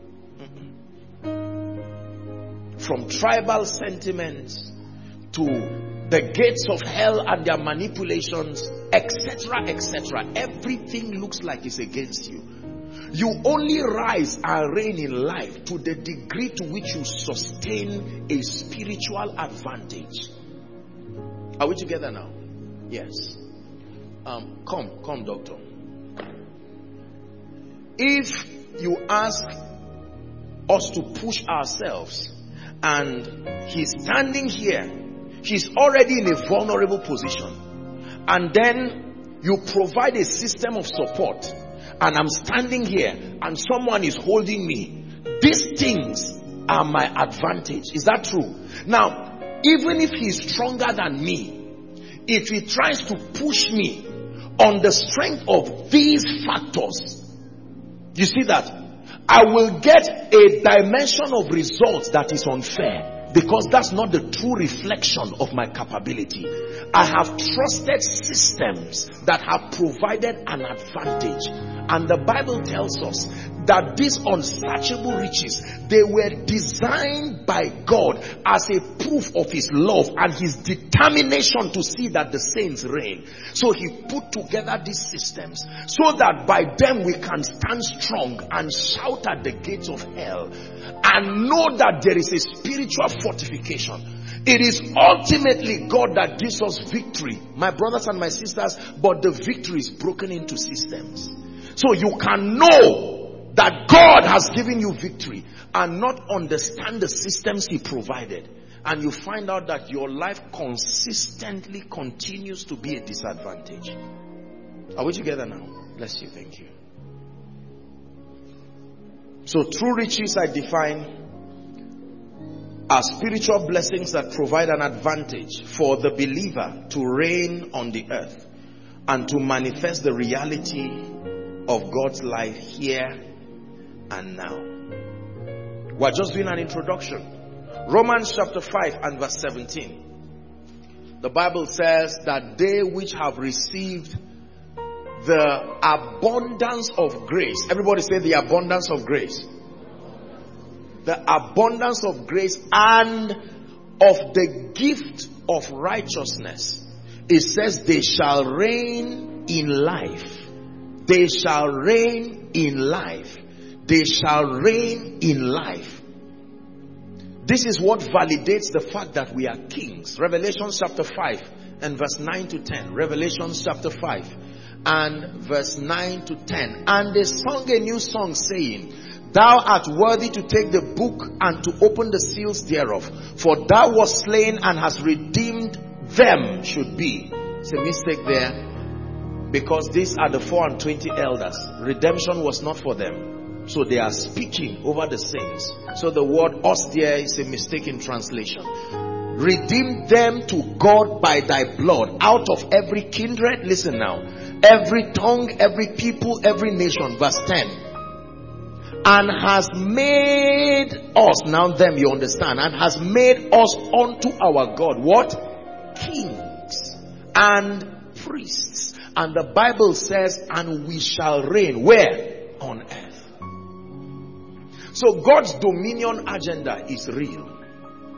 Mm-mm. From tribal sentiments to the gates of hell and their manipulations, et cetera, et cetera. Everything looks like it's against you. You only rise and reign in life to the degree to which you sustain a spiritual advantage. Are we together now? Yes. Um, come, come, doctor. If you ask us to push ourselves and he's standing here, he's already in a vulnerable position, and then you provide a system of support, and I'm standing here and someone is holding me. These things are my advantage. Is that true? Now, even if he's stronger than me, if he tries to push me on the strength of these factors, you see that I will get a dimension of results that is unfair, because that's not the true reflection of my capability. I have trusted systems that have provided an advantage. And the Bible tells us that these unsearchable riches, they were designed by God as a proof of his love and his determination to see that the saints reign. So he put together these systems so that by them we can stand strong and shout at the gates of hell and know that there is a spiritual fortification. It is ultimately God that gives us victory, my brothers and my sisters, but the victory is broken into systems. So you can know that God has given you victory and not understand the systems he provided. And you find out that your life consistently continues to be a disadvantage. Are we together now? Bless you. Thank you. So true riches, I define, are spiritual blessings that provide an advantage for the believer to reign on the earth and to manifest the reality of God's life here and now. We're just doing an introduction. Romans chapter five and verse seventeen. The Bible says that they which have received the abundance of grace. Everybody say the abundance of grace. The abundance of grace and of the gift of righteousness. It says they shall reign in life. They shall reign in life. They shall reign in life. This is what validates the fact that we are kings. Revelation chapter five and verse nine to ten. Revelation chapter five and verse nine to ten. And they sung a new song saying, Thou art worthy to take the book and to open the seals thereof. For thou wast slain and hast redeemed them, should be. It's a mistake there. Because these are the four and twenty elders. Redemption was not for them. So they are speaking over the saints. So the word us there is a mistake in translation. Redeem them to God by thy blood out of every kindred. Listen now. Every tongue, every people, every nation. Verse ten. And has made us, now them you understand, and has made us unto our God. What? Kings and priests. And the Bible says, and we shall reign. Where? On earth. So God's dominion agenda is real.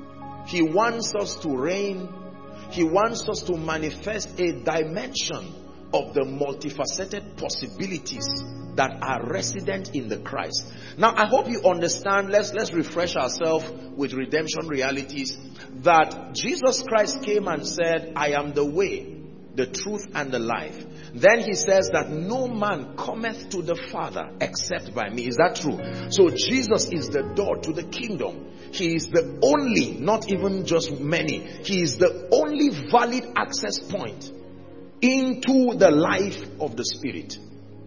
He wants us to reign. He wants us to manifest a dimension of the multifaceted possibilities that are resident in the Christ. Now, I hope you understand. Let's, let's refresh ourselves with redemption realities. That Jesus Christ came and said, I am the way, the truth, and the life. Then he says that no man cometh to the Father except by me. Is that true? So Jesus is the door to the kingdom. He is the only, not even just many, he is the only valid access point into the life of the Spirit.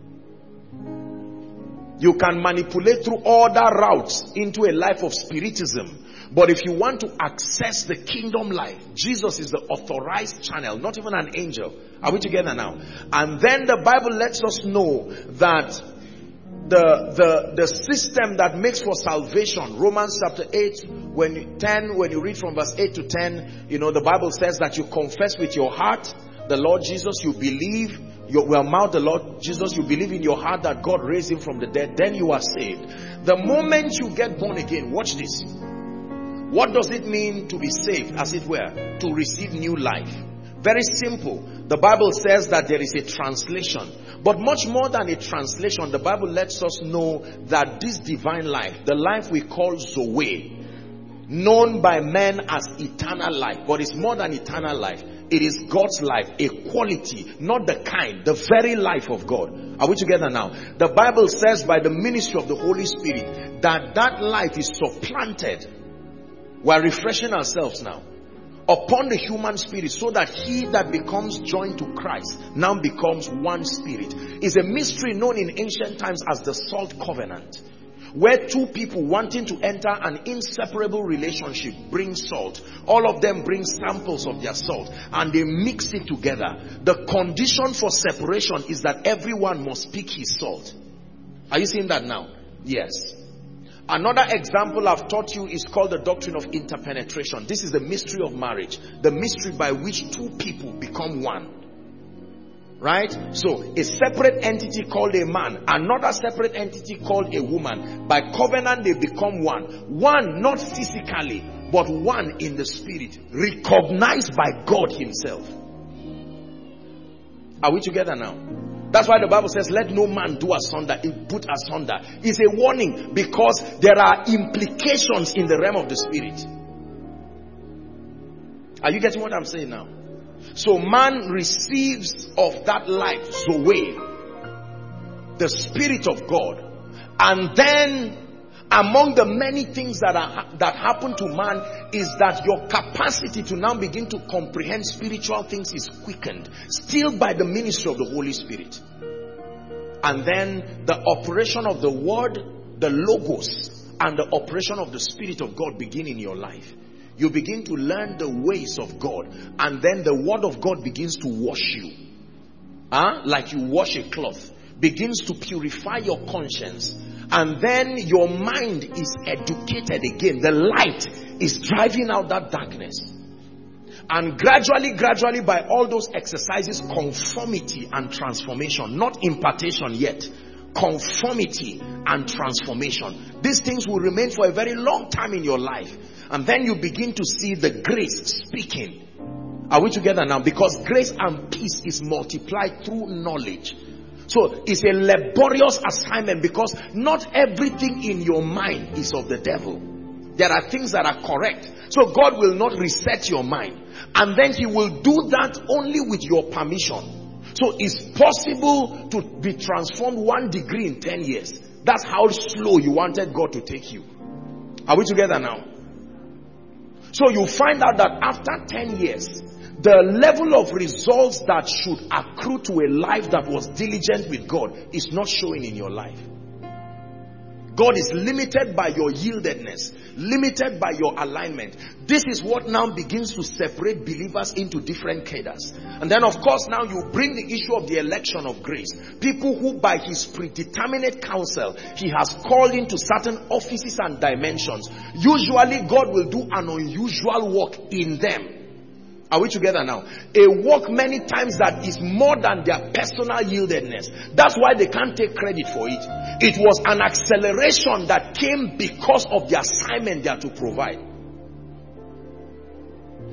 You can manipulate through other routes into a life of spiritism. But if you want to access the kingdom life, Jesus is the authorized channel, not even an angel. Are we together now? And then the Bible lets us know that the, the, the system that makes for salvation, Romans chapter eight, when you, ten, when you read from verse eight to ten, you know, the Bible says that you confess with your heart the Lord Jesus, you believe, you will mouth the Lord Jesus, you believe in your heart that God raised him from the dead, then you are saved. The moment you get born again, watch this. What does it mean to be saved, as it were? To receive new life. Very simple. The Bible says that there is a translation. But much more than a translation, the Bible lets us know that this divine life, the life we call Zoe, known by men as eternal life, but it's more than eternal life. It is God's life, a quality, not the kind, the very life of God. Are we together now? The Bible says by the ministry of the Holy Spirit that that life is supplanted. We are refreshing ourselves now upon the human spirit, so that he that becomes joined to Christ now becomes one spirit. It's a mystery known in ancient times as the salt covenant, where two people wanting to enter an inseparable relationship bring salt. All of them bring samples of their salt and they mix it together. The condition for separation is that everyone must pick his salt. Are you seeing that now? Yes. Another example I've taught you is called the doctrine of interpenetration. This is the mystery of marriage. The mystery by which two people become one. Right? So, a separate entity called a man, another separate entity called a woman. By covenant they become one. One not physically, but one in the spirit. Recognized by God himself. Are we together now? That's why the Bible says, let no man do asunder, put asunder. It's a warning because there are implications in the realm of the spirit. Are you getting what I'm saying now? So man receives of that life, Zoe, the Spirit of God. And then among the many things that are that happen to man is that your capacity to now begin to comprehend spiritual things is quickened, still by the ministry of the Holy Spirit. And then the operation of the word, the logos, and the operation of the Spirit of God begin in your life. You begin to learn the ways of God, and then the word of God begins to wash you. Huh? Like you wash a cloth. Begins to purify your conscience. And then your mind is educated again. The light is driving out that darkness. And gradually, gradually, by all those exercises, conformity and transformation. Not impartation yet. Conformity and transformation. These things will remain for a very long time in your life. And then you begin to see the grace speaking. Are we together now? Because grace and peace is multiplied through knowledge. So it's a laborious assignment, because not everything in your mind is of the devil. There are things that are correct. So God will not reset your mind. And then he will do that only with your permission. So it's possible to be transformed one degree in ten years. That's how slow you wanted God to take you. Are we together now? So you find out that after ten years, the level of results that should accrue to a life that was diligent with God is not showing in your life. God is limited by your yieldedness, limited by your alignment. This is what now begins to separate believers into different cadres. And then of course now you bring the issue of the election of grace. People who by his predeterminate counsel, he has called into certain offices and dimensions. Usually God will do an unusual work in them. Are we together now? A work many times that is more than their personal yieldedness. That's why they can't take credit for it. It was an acceleration that came because of the assignment they are to provide.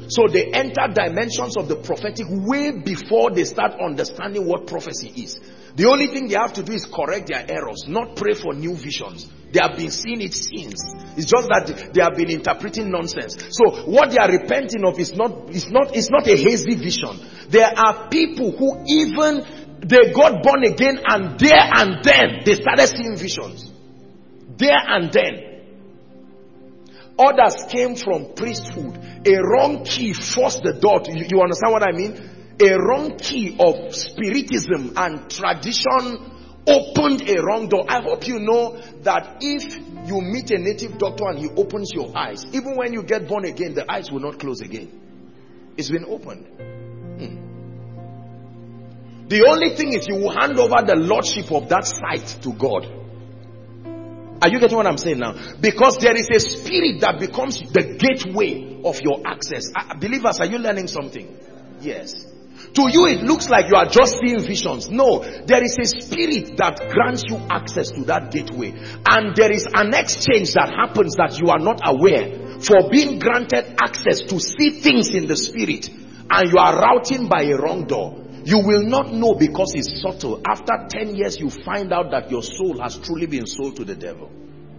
So they enter dimensions of the prophetic way before they start understanding what prophecy is. The only thing they have to do is correct their errors, not pray for new visions. They have been seeing it since. It's just that they have been interpreting nonsense. So what they are repenting of is not, is not, is not a hazy vision. There are people who even, they got born again and there and then they started seeing visions. There and then. Others came from priesthood. A wrong key forced the door to you. You understand what I mean? A wrong key of spiritism and tradition opened a wrong door. I hope you know that if you meet a native doctor and he opens your eyes, even when you get born again, the eyes will not close again. It's been opened. Hmm. The only thing is you will hand over the lordship of that sight to God. Are you getting what I'm saying now? Because there is a spirit that becomes the gateway of your access. Uh, believers, are you learning something? Yes. To you it looks like you are just seeing visions. No, there is a spirit that grants you access to that gateway. And there is an exchange that happens that you are not aware. For being granted access to see things in the spirit, and you are routing by a wrong door. You will not know because it's subtle. After ten years, you find out that your soul has truly been sold to the devil.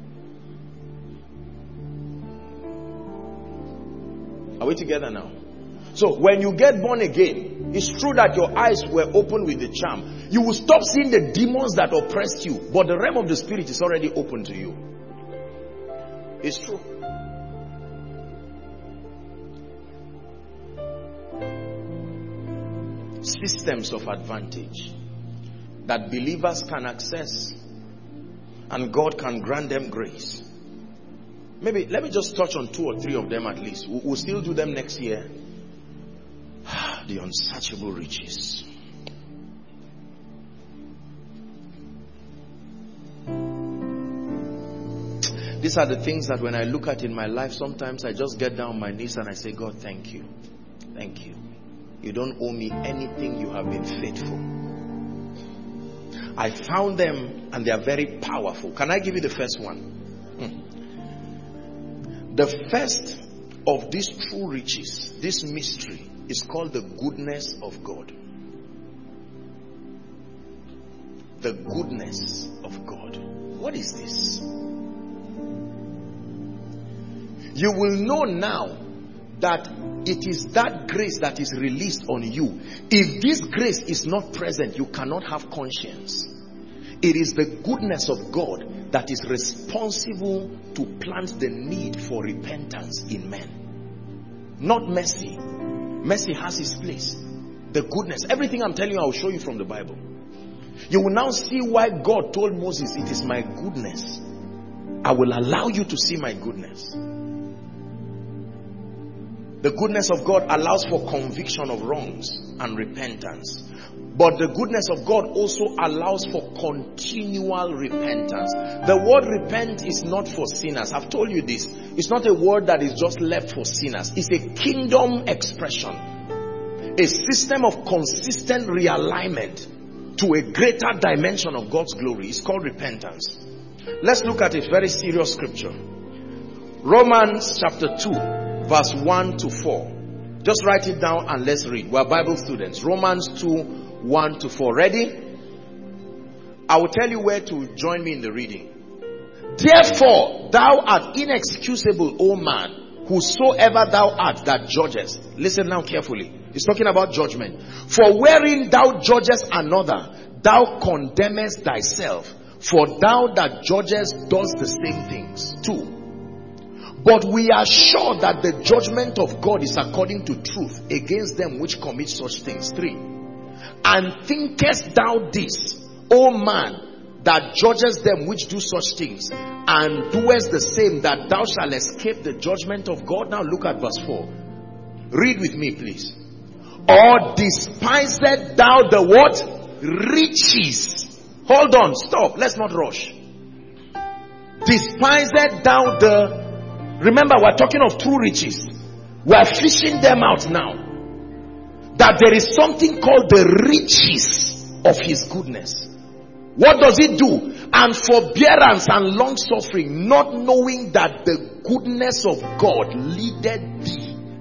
Are we together now? So when you get born again, it's true that your eyes were open with the charm. You will stop seeing the demons that oppressed you. But the realm of the spirit is already open to you. It's true. Systems of advantage that believers can access, and God can grant them grace. Maybe let me just touch on two or three of them at least. We'll still do them next year. The unsearchable riches. These are the things that when I look at in my life, sometimes I just get down on my knees and I say, God, thank you. Thank you. You don't owe me anything. You have been faithful. I found them and they are very powerful. Can I give you the first one? Hmm. The first of these true riches, this mystery, is called the goodness of God. The goodness of God. What is this? You will know now that it is that grace that is released on you. If this grace is not present, you cannot have conscience. It is the goodness of God that is responsible to plant the need for repentance in men. Not mercy. Mercy has its place. The goodness. Everything I'm telling you, I will show you from the Bible. You will now see why God told Moses, it is my goodness. I will allow you to see my goodness. The goodness of God allows for conviction of wrongs and repentance. But the goodness of God also allows for continual repentance. The word repent is not for sinners. I've told you this. It's not a word that is just left for sinners. It's a kingdom expression. A system of consistent realignment to a greater dimension of God's glory. It's called repentance. Let's look at a very serious scripture. Romans chapter two. Verse one to four. Just write it down and let's read. We're Bible students. Romans two, one to four. Ready? I will tell you where to join me in the reading. Therefore, thou art inexcusable, O man, whosoever thou art that judgest. Listen now carefully. He's talking about judgment. For wherein thou judgest another, thou condemnest thyself. For thou that judgest does the same things. Two. But we are sure that the judgment of God is according to truth against them which commit such things. Three. And thinkest thou this, O man, that judgest them which do such things, and doest the same, that thou shalt escape the judgment of God? Now look at verse four. Read with me, please. Or despised thou the what? Riches. Hold on, stop. Let's not rush. Despised thou the... Remember, we're talking of true riches. We're fishing them out now. That there is something called the riches of his goodness. What does it do? And forbearance and long suffering, not knowing that the goodness of God leadeth thee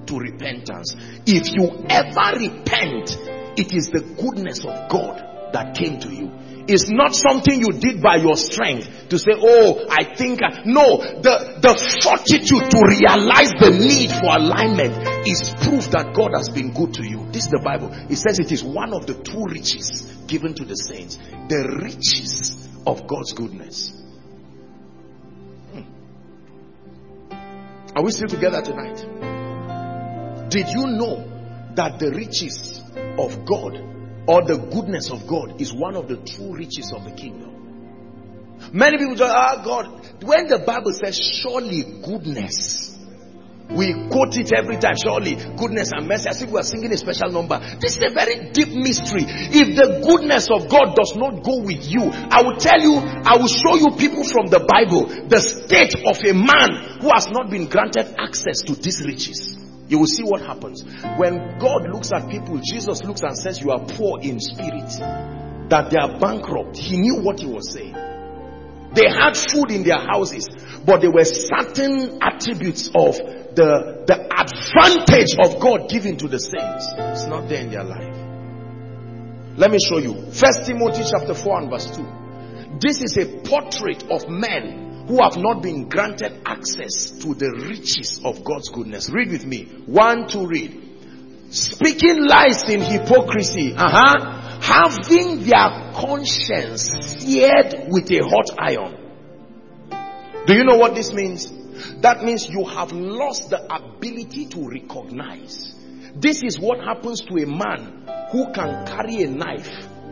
to repentance. If you ever repent, it is the goodness of God that came to you. It's not something you did by your strength to say, oh, I think I... no, the, the fortitude to realize the need for alignment is proof that God has been good to you. This is the Bible. It says it is one of the two riches given to the saints. The riches of God's goodness. Hmm. Are we still together tonight? Did you know that the riches of God or the goodness of God is one of the true riches of the kingdom? Many people just, ah, God, when the Bible says surely goodness, we quote it every time, surely goodness and mercy, as if we are singing a special number. This is a very deep mystery. If the goodness of God does not go with you, I will tell you, I will show you people from the Bible, the state of a man who has not been granted access to these riches. You will see what happens. When God looks at people, Jesus looks and says, you are poor in spirit, that they are bankrupt. He knew what he was saying. They had food in their houses, but there were certain attributes of the, the advantage of God given to the saints. It's not there in their life. Let me show you. First Timothy chapter four and verse two. This is a portrait of men who have not been granted access to the riches of God's goodness. Read with me. One, two, read. Speaking lies in hypocrisy, uh-huh, having their conscience seared with a hot iron. Do you know what this means? That means you have lost the ability to recognize. This is what happens to a man who can carry a knife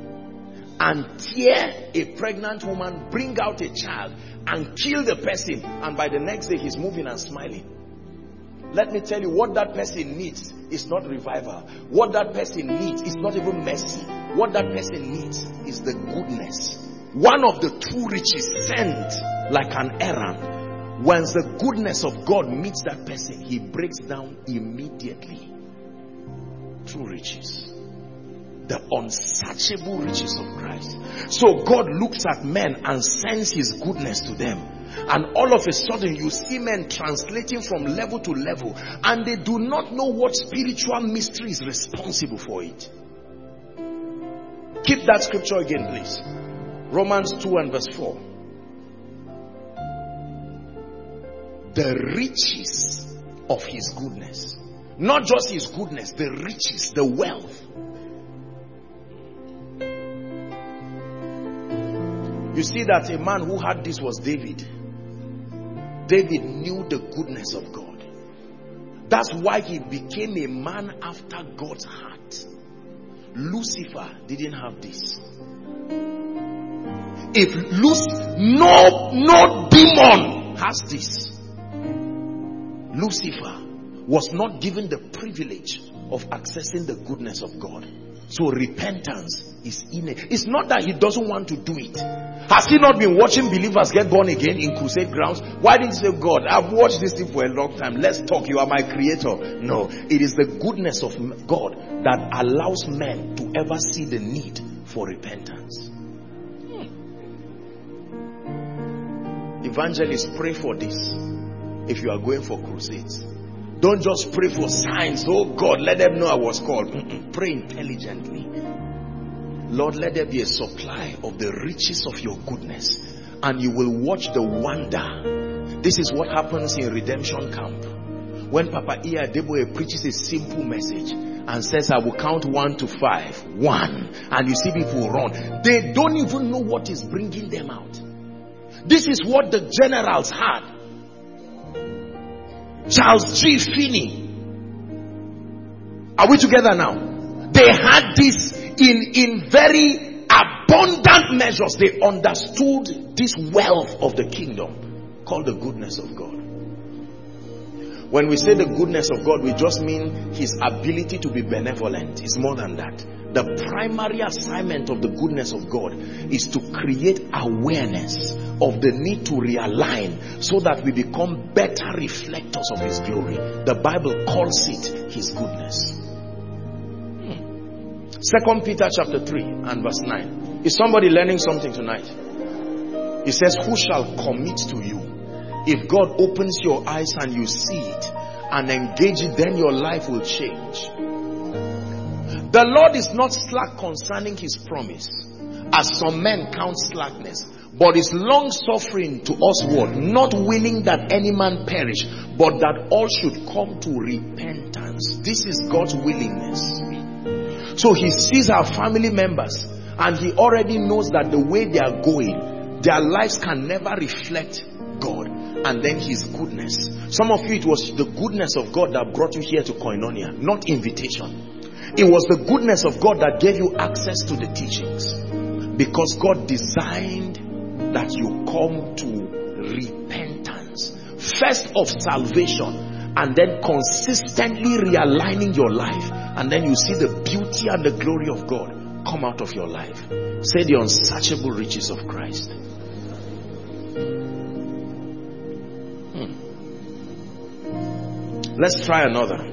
and tear a pregnant woman, bring out a child, and kill the person, and by the next day he's moving and smiling. Let me tell you, what that person needs is not revival. What that person needs is not even mercy. What that person needs is the goodness. One of the two riches sent like an errand. Once the goodness of God meets that person, he breaks down immediately. True riches. The unsearchable riches of Christ. So God looks at men and sends his goodness to them. And all of a sudden you see men translating from level to level, and they do not know what spiritual mystery is responsible for it. Keep that scripture again, please. Romans two and verse four. The riches of his goodness. Not just his goodness, the riches, the wealth. You see that a man who had this was David. David knew the goodness of God. That's why he became a man after God's heart. Lucifer didn't have this. If Luc- no, no demon has this. Lucifer was not given the privilege of accessing the goodness of God. So repentance is innate. It's not that he doesn't want to do it. Has he not been watching believers get born again in crusade grounds? Why didn't he say, God, I've watched this thing for a long time. Let's talk. You are my creator. No, it is the goodness of God that allows men to ever see the need for repentance. Hmm. Evangelists, pray for this. If you are going for crusades, don't just pray for signs. Oh God, let them know I was called. Mm-mm. Pray intelligently. Lord, let there be a supply of the riches of your goodness, and you will watch the wonder. This is what happens in redemption camp. When Papa Iya Adeboye preaches a simple message and says, I will count one to five. One. And you see people run. They don't even know what is bringing them out. This is what the generals had. Charles G. Finney. Are we together now? They had this in, in very abundant measures. They understood this wealth of the kingdom called the goodness of God. When we say the goodness of God, we just mean his ability to be benevolent. It's more than that. The primary assignment of the goodness of God is to create awareness of the need to realign so that we become better reflectors of his glory. The Bible calls it his goodness. Hmm. Second Peter chapter three and verse nine. Is somebody learning something tonight? It says, who shall commit to you? If God opens your eyes and you see it, and engage it, then your life will change. The Lord is not slack concerning his promise, as some men count slackness, but is long suffering to us what? Not willing that any man perish, but that all should come to repentance. This is God's willingness. So he sees our family members and he already knows that the way they are going, their lives can never reflect God. And then his goodness. Some of you, it was the goodness of God that brought you here to Koinonia, not invitation. It was the goodness of God that gave you access to the teachings. Because God designed that you come to repentance. First of salvation, and then consistently realigning your life. And then you see the beauty and the glory of God come out of your life. Say the unsearchable riches of Christ. Hmm. Let's try another.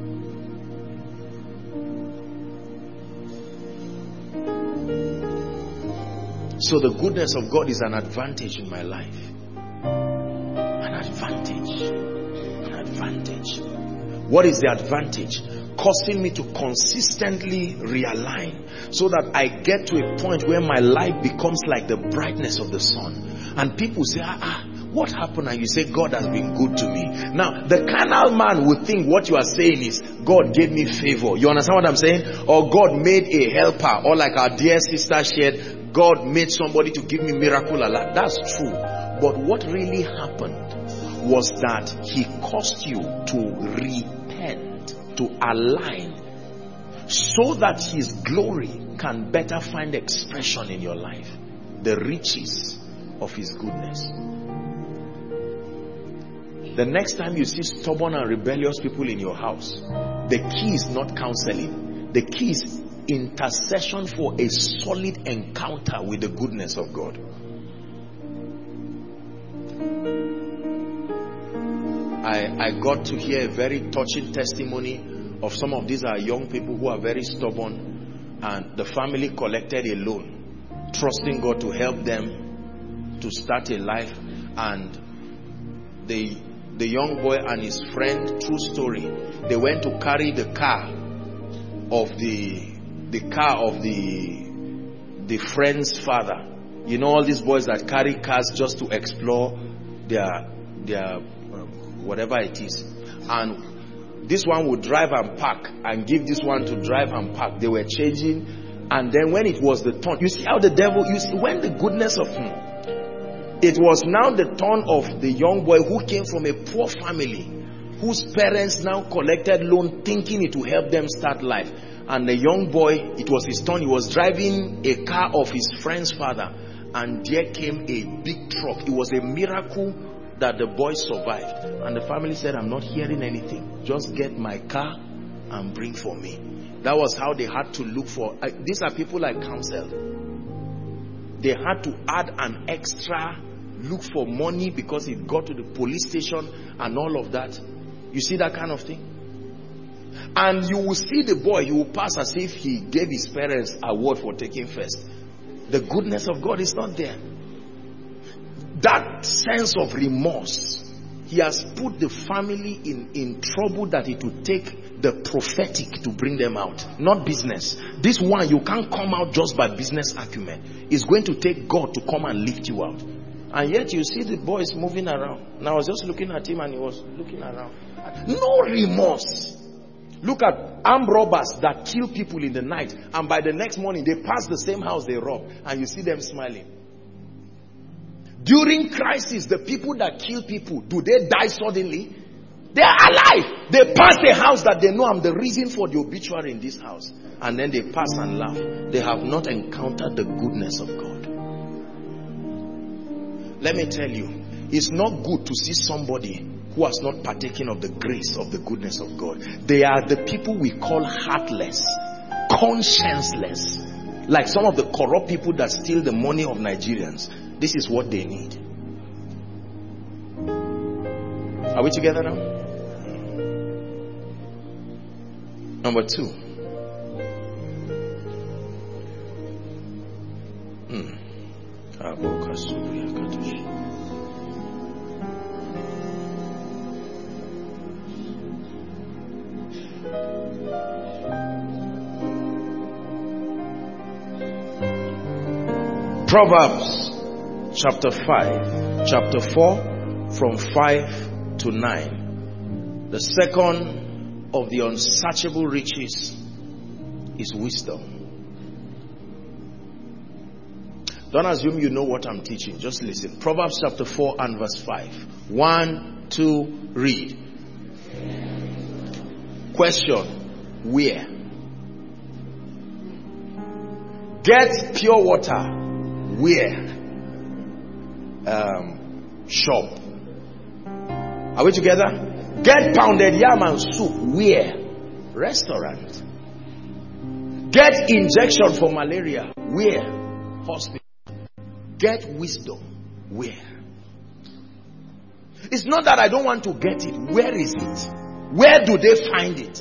So the goodness of God is an advantage in my life. An advantage. An advantage. What is the advantage? Causing me to consistently realign so that I get to a point where my life becomes like the brightness of the sun. And people say, ah, ah, what happened? And you say, God has been good to me. Now, the carnal man would think what you are saying is, God gave me favor. You understand what I'm saying? Or God made a helper. Or like our dear sister shared, God made somebody to give me miracle alert. That's true. But what really happened was that he caused you to repent, to align, so that his glory can better find expression in your life. The riches of his goodness. The next time you see stubborn and rebellious people in your house, the key is not counseling. The key is intercession for a solid encounter with the goodness of God. I, I got to hear a very touching testimony of some of these are young people who are very stubborn, and the family collected a loan, trusting God to help them to start a life. And the the young boy and his friend, true story, they went to carry the car of the the car of the the friend's father. You know, all these boys that carry cars just to explore their their um, whatever it is. And this one would drive and park and give this one to drive and park. They were changing, and then when it was the turn, you see how the devil, you see when the goodness of him, it was now the turn of the young boy who came from a poor family, whose parents now collected loan thinking it would help them start life. And the young boy, it was his turn. He was driving a car of his friend's father, and there came a big truck. It was a miracle that the boy survived. And the family said, I'm not hearing anything. Just get my car and bring for me. That was how they had to look for. Uh, these are people I counseled. They had to add an extra look for money because it got to the police station and all of that. You see that kind of thing? And you will see the boy, he will pass as if he gave his parents a award for taking first. The goodness of God is not there. That sense of remorse, he has put the family in, in trouble that it would take the prophetic to bring them out, not business. This one, you can't come out just by business acumen. It's going to take God to come and lift you out. And yet you see the boys moving around. And I was just looking at him and he was looking around. No remorse. Look at armed robbers that kill people in the night, and by the next morning they pass the same house they rob, and you see them smiling. During crisis, the people that kill people, do they die suddenly? They are alive. They pass the house that they know, I'm the reason for the obituary in this house, and then they pass and laugh. They have not encountered the goodness of God. Let me tell you, it's not good to see somebody who has not partaken of the grace of the goodness of God. They are the people we call heartless, conscienceless. Like some of the corrupt people that steal the money of Nigerians. This is what they need. Are we together now? Number two. Hmm. Proverbs chapter five, chapter four, from five to nine. The second of the unsearchable riches is wisdom. Don't assume you know what I'm teaching. Just listen. Proverbs chapter four and verse five. One, two, read. Question. Where? Get pure water. Where? Um, shop. Are we together? Get pounded yam and soup. Where? Restaurant. Get injection for malaria. Where? Hospital. Get wisdom. Where? It's not that I don't want to get it. Where is it? Where do they find it?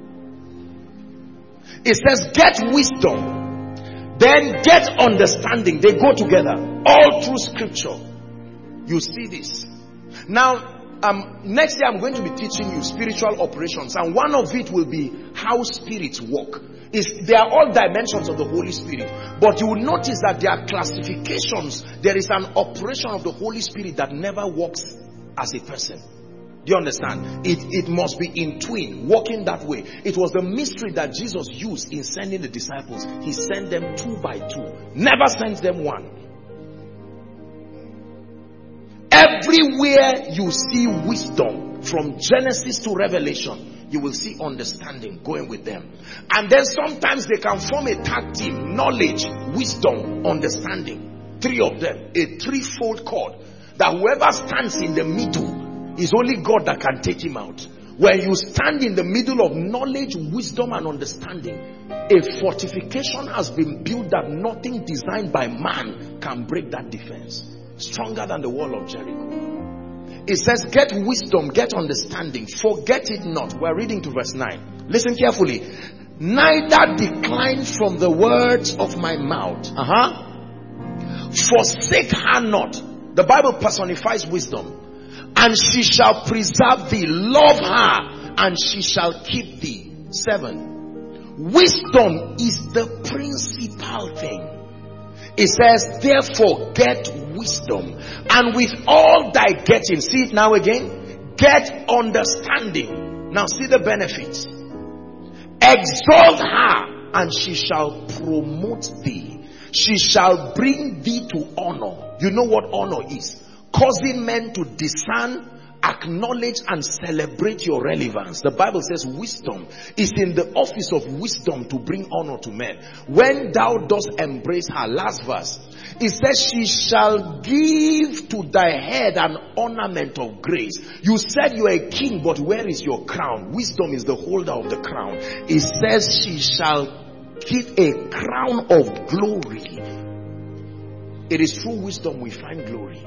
It says get wisdom, then get understanding. They go together all through scripture. You see this. Now um, next year I'm going to be teaching you spiritual operations, and one of it will be how spirits work. Is they are all dimensions of the Holy Spirit, but you will notice that there are classifications. There is an operation of the Holy Spirit that never works as a person. Do you understand? It, it must be in twin, working that way. It was the mystery that Jesus used in sending the disciples. He sent them two by two, never sent them one. Everywhere you see wisdom, from Genesis to Revelation, you will see understanding going with them. And then sometimes they can form a tag team. Knowledge, wisdom, understanding. Three of them. A threefold cord. That whoever stands in the middle is only God that can take him out. When you stand in the middle of knowledge, wisdom and understanding, a fortification has been built that nothing designed by man can break that defense. Stronger than the wall of Jericho. It says get wisdom, get understanding, forget it not. We're reading to verse nine. Listen carefully. Neither decline from the words of my mouth. Uh-huh. Forsake her not. The Bible personifies wisdom. And she shall preserve thee. Love her, and she shall keep thee. Seven. Wisdom is the principal thing. It says, therefore get wisdom, and with all thy getting, see it now again, get understanding. Now see the benefits. Exalt her, and she shall promote thee. She shall bring thee to honor. You know what honor is? Causing men to discern, acknowledge and celebrate your relevance. The Bible says wisdom is in the office of wisdom to bring honor to men. When thou dost embrace her, last verse, it says she shall give to thy head an ornament of grace. You said you are a king, but where is your crown? Wisdom is the holder of the crown. It says she shall give a crown of glory. It is through wisdom we find glory.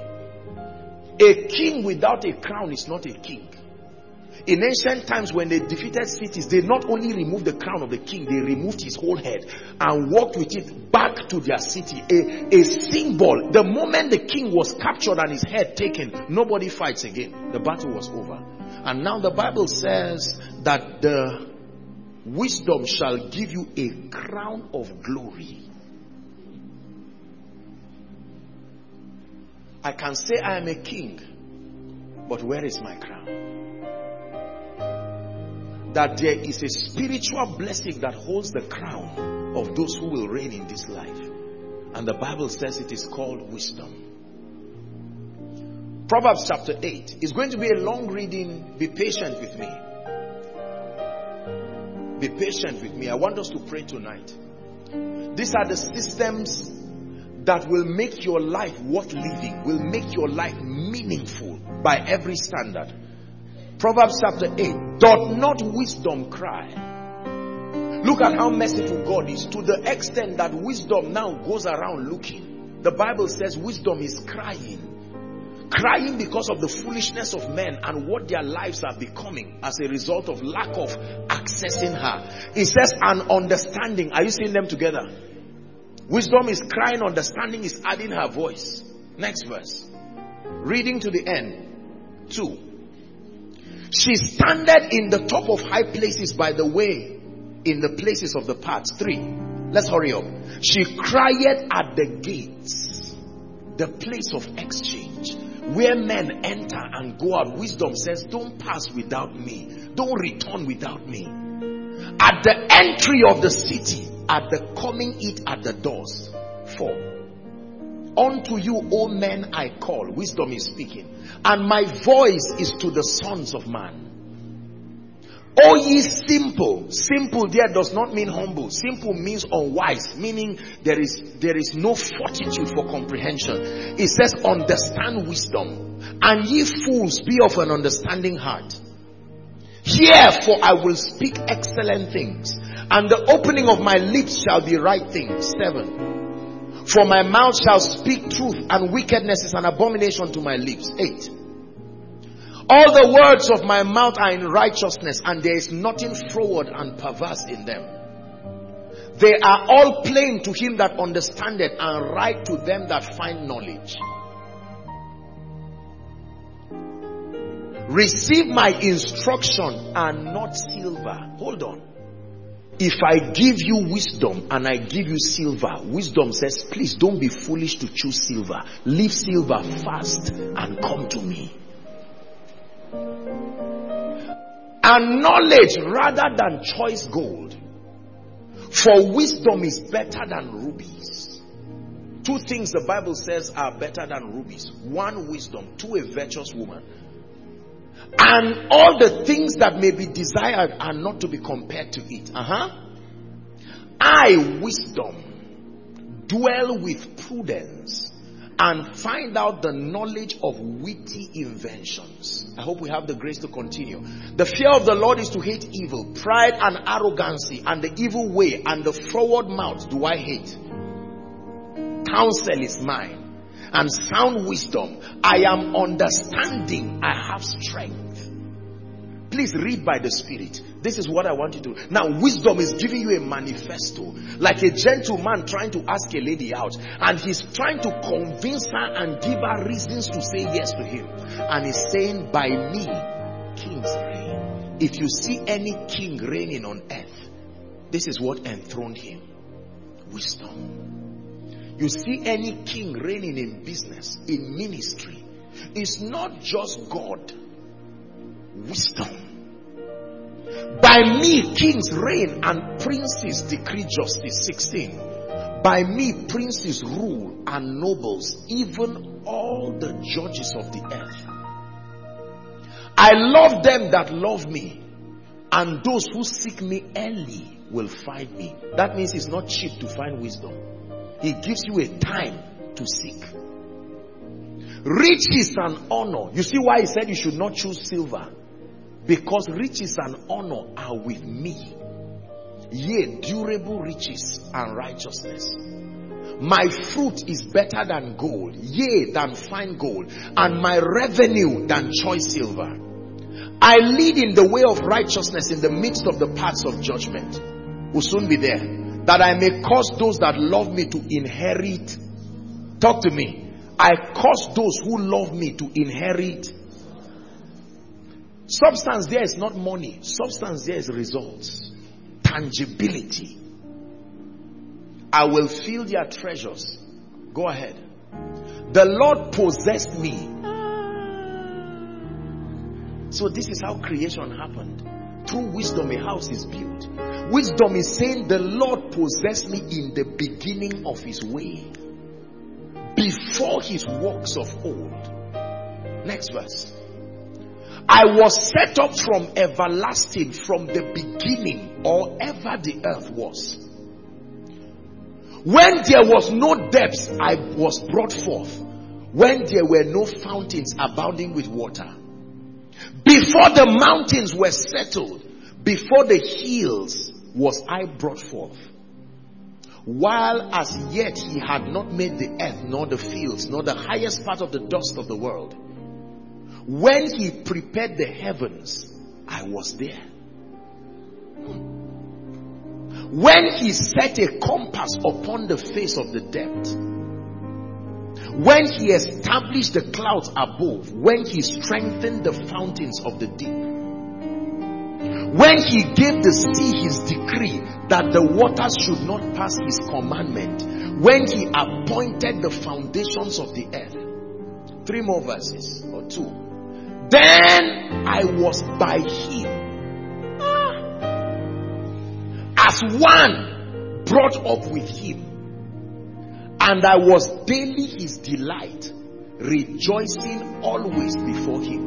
A king without a crown is not a king. In ancient times, when they defeated cities, they not only removed the crown of the king, they removed his whole head and walked with it back to their city. A, a symbol. The moment the king was captured and his head taken, nobody fights again. The battle was over. And now the Bible says that the wisdom shall give you a crown of glory. I can say I am a king, but where is my crown? That there is a spiritual blessing that holds the crown of those who will reign in this life. And the Bible says it is called wisdom. Proverbs chapter eight is going to be a long reading. Be patient with me. Be patient with me. I want us to pray tonight. These are the systems that will make your life worth living, will make your life meaningful by every standard. Proverbs chapter eight. Doth not wisdom cry? Look at how merciful God is, to the extent that wisdom now goes around looking. The Bible says wisdom is crying. Crying because of the foolishness of men and what their lives are becoming as a result of lack of accessing her. It says an understanding. Are you seeing them together? Wisdom is crying, understanding is adding her voice. Next verse. Reading to the end. Two. She standeth in the top of high places by the way, in the places of the paths. Three. Let's hurry up. She cried at the gates, the place of exchange, where men enter and go out. Wisdom says, don't pass without me. Don't return without me. At the entry of the city, at the coming it at the doors. Four. Unto you, O men, I call. Wisdom is speaking. And my voice is to the sons of man. O ye simple. Simple there does not mean humble. Simple means unwise, meaning there is there is no fortitude for comprehension. It says, understand wisdom. And ye fools, be of an understanding heart. Hear, for I will speak excellent things, and the opening of my lips shall be right things. Seven. For my mouth shall speak truth, and wickedness is an abomination to my lips. Eight. All the words of my mouth are in righteousness, and there is nothing froward and perverse in them. They are all plain to him that understandeth, and right to them that find knowledge. Receive my instruction and not silver. Hold on. If I give you wisdom and I give you silver, wisdom says, please don't be foolish to choose silver. Leave silver fast and come to me. And knowledge rather than choice gold. For wisdom is better than rubies. Two things the Bible says are better than rubies. One, wisdom. Two, a virtuous woman. And all the things that may be desired are not to be compared to it. Uh-huh. I, wisdom, dwell with prudence and find out the knowledge of witty inventions. I hope we have the grace to continue. The fear of the Lord is to hate evil, pride and arrogancy, and the evil way, and the froward mouth do I hate. Counsel is mine, and sound wisdom. I am understanding. I have strength. Please read by the Spirit. This is what I want you to do. Now, wisdom is giving you a manifesto, like a gentleman trying to ask a lady out, and he's trying to convince her and give her reasons to say yes to him. And he's saying, by me, kings reign. If you see any king reigning on earth, this is what enthroned him. Wisdom. You see any king reigning in business, in ministry, it's not just God. Wisdom. By me kings reign and princes decree justice. Sixteen. By me princes rule and nobles, even all the judges of the earth. I love them that love me, and those who seek me early will find me. That means it's not cheap to find wisdom. He gives you a time to seek. Riches and honor. You see why he said you should not choose silver? Because riches and honor are with me. Yea, durable riches and righteousness. My fruit is better than gold, yea, than fine gold, and my revenue than choice silver. I lead in the way of righteousness in the midst of the paths of judgment. Will soon be there. That I may cause those that love me to inherit. Talk to me. I cause those who love me to inherit. Substance there is not money. Substance there is results. Tangibility. I will fill their treasures. Go ahead. The Lord possessed me. So this is how creation happened. Through wisdom a house is built. Wisdom is saying the Lord possessed me in the beginning of his way, before his works of old. Next verse. I was set up from everlasting, from the beginning, or ever the earth was. When there was no depths, I was brought forth. When there were no fountains abounding with water. Before the mountains were settled, before the hills was I brought forth. While as yet he had not made the earth, nor the fields, nor the highest part of the dust of the world. When he prepared the heavens, I was there. When he set a compass upon the face of the depth. When he established the clouds above. When he strengthened the fountains of the deep. When he gave the sea his decree, that the waters should not pass his commandment, when he appointed the foundations of the earth. Three more verses, or two. Then I was by him as one brought up with him, and I was daily his delight, rejoicing always before him,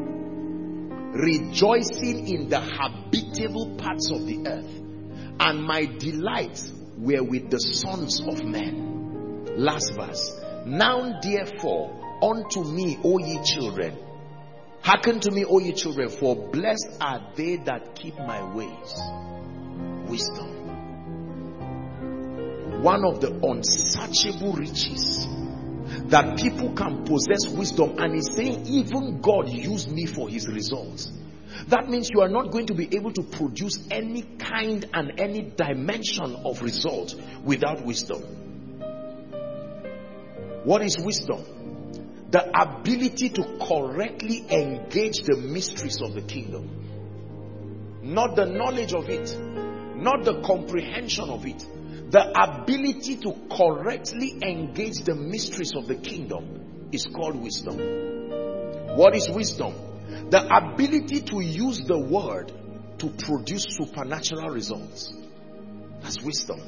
rejoicing in the habitable parts of the earth, and my delights were with the sons of men. Last verse. Now therefore unto me, O ye children, hearken to me, O ye children, for blessed are they that keep my ways. Wisdom. One of the unsearchable riches that people can possess wisdom, and he's saying even God used me for his results. That means you are not going to be able to produce any kind and any dimension of result without wisdom. What is wisdom? The ability to correctly engage the mysteries of the kingdom. Not the knowledge of it, not the comprehension of it. The ability to correctly engage the mysteries of the kingdom is called wisdom. What is wisdom? The ability to use the word to produce supernatural results. That's wisdom.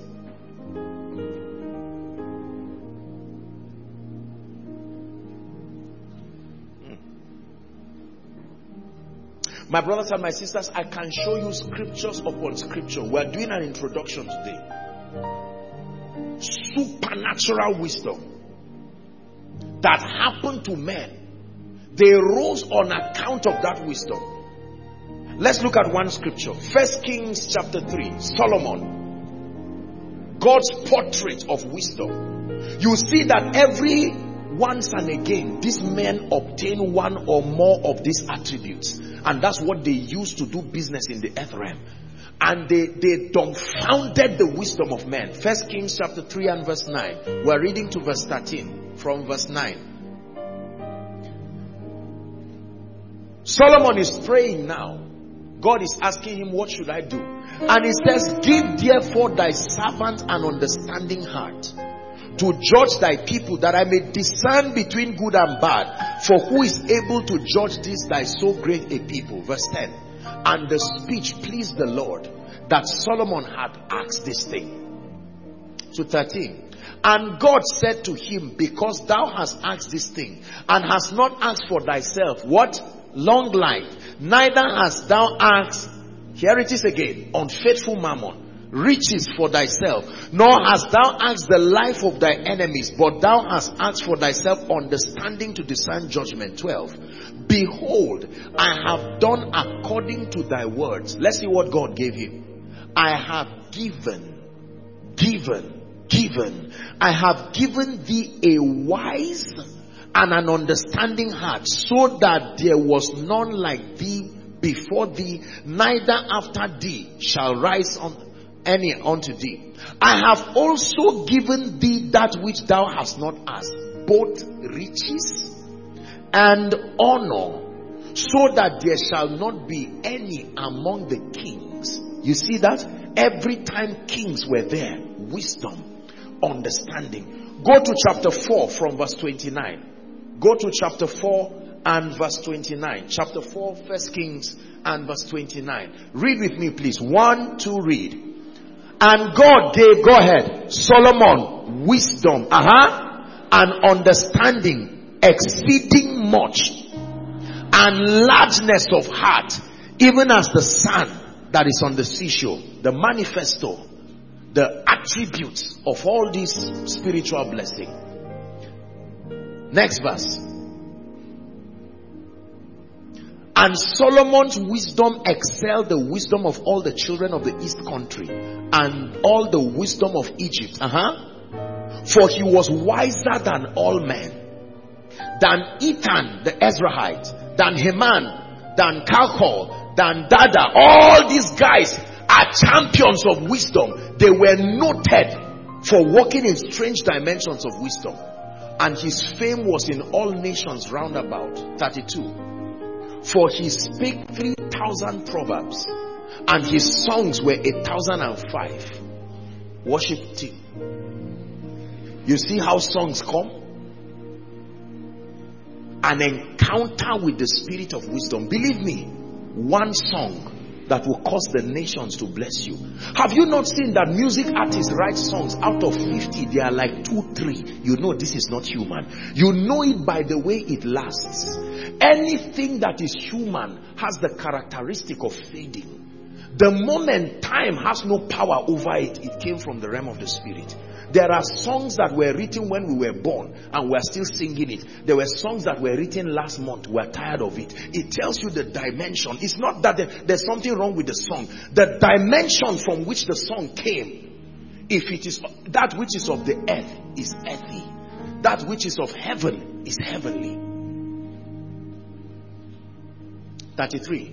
Hmm. My brothers and my sisters, I can show you scriptures upon scripture. We are doing an introduction today. Supernatural wisdom that happened to men. They rose on account of that wisdom. Let's look at one scripture. First Kings chapter three. Solomon. God's portrait of wisdom. You see that every once and again, these men obtain one or more of these attributes. And that's what they use to do business in the earth realm. And they, they dumbfounded the wisdom of men. First Kings chapter three and verse nine. We're reading to verse thirteen from verse nine. Solomon is praying now. God is asking him, what should I do? And he says, give therefore thy servant an understanding heart, to judge thy people, that I may discern between good and bad. For who is able to judge this thy so great a people? Verse ten. And the speech pleased the Lord, that Solomon had asked this thing. To thirteen. And God said to him, because thou hast asked this thing, and hast not asked for thyself, what? Long life. Neither hast thou asked, here it is again, unfaithful mammon, riches for thyself, nor hast thou asked the life of thy enemies, but thou hast asked for thyself understanding to discern judgment. twelve. Behold, I have done according to thy words. Let's see what God gave him. I have given, given, given. I have given thee a wise and an understanding heart, so that there was none like thee before thee, neither after thee shall rise on any unto thee. I have also given thee that which thou hast not asked, both riches and honor, so that there shall not be any among the kings. You see that? Every time kings were there, wisdom, understanding. Go to chapter four from verse twenty-nine. Go to chapter four and verse twenty-nine. Chapter four, First Kings and verse twenty-nine. Read with me, please. One, two, read. And God gave, go ahead, Solomon wisdom, uh-huh, and understanding exceeding much, and largeness of heart, even as the sand that is on the seashore. The manifesto, the attributes of all this spiritual blessing. Next verse. And Solomon's wisdom excelled the wisdom of all the children of the east country, and all the wisdom of Egypt. Uh-huh. For he was wiser than all men, than Ethan the Ezrahite, than Heman, than Calcol, than Dada. All these guys are champions of wisdom. They were noted for walking in strange dimensions of wisdom. And his fame was in all nations round about. thirty-two. For he spake three thousand proverbs, And his songs were a thousand and five. Worship team. You see how songs come? An encounter with the spirit of wisdom. Believe me, one song that will cause the nations to bless you. Have you not seen that music artists write songs out of fifty? They are like two, three. You know this is not human. You know it by the way it lasts. Anything that is human has the characteristic of fading. The moment time has no power over it, it came from the realm of the spirit. There are songs that were written when we were born and we're still singing it. There were songs that were written last month. We're tired of it. It tells you the dimension. It's not that there's something wrong with the song. The dimension from which the song came, if it is that which is of the earth, is earthy. That which is of heaven is heavenly. thirty-three.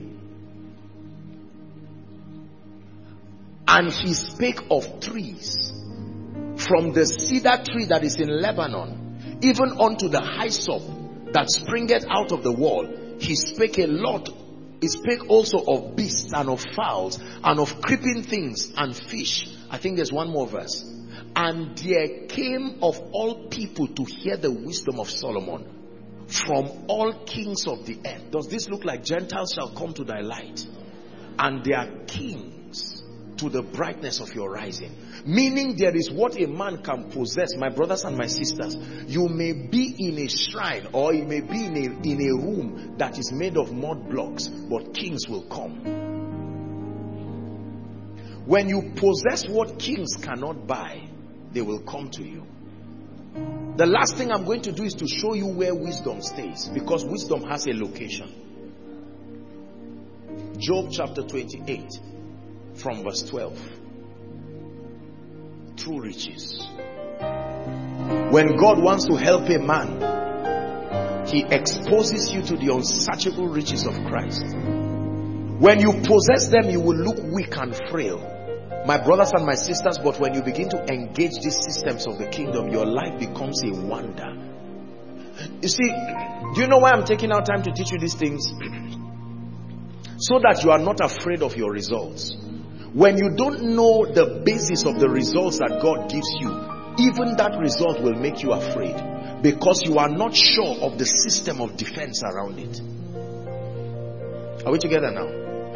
And he spake of trees, from the cedar tree that is in Lebanon, even unto the hyssop that springeth out of the wall. He spake a lot. He spake also of beasts and of fowls and of creeping things and fish. I think there's one more verse. And there came of all people to hear the wisdom of Solomon, from all kings of the earth. Does this look like Gentiles shall come to thy light, and their kings to the brightness of your rising? Meaning there is what a man can possess. My brothers and my sisters, you may be in a shrine, or you may be in a, in a room that is made of mud blocks, but kings will come. When you possess what kings cannot buy, they will come to you. The last thing I'm going to do is to show you where wisdom stays, because wisdom has a location. Job chapter twenty-eight from verse twelve. True riches. When God wants to help a man, he exposes you to the unsearchable riches of Christ. When you possess them, you will look weak and frail, my brothers and my sisters. But when you begin to engage these systems of the kingdom, your life becomes a wonder. You see, do you know why I'm taking out time to teach you these things? So that you are not afraid of your results. When you don't know the basis of the results that God gives you, even that result will make you afraid, because you are not sure of the system of defense around it. Are we together now?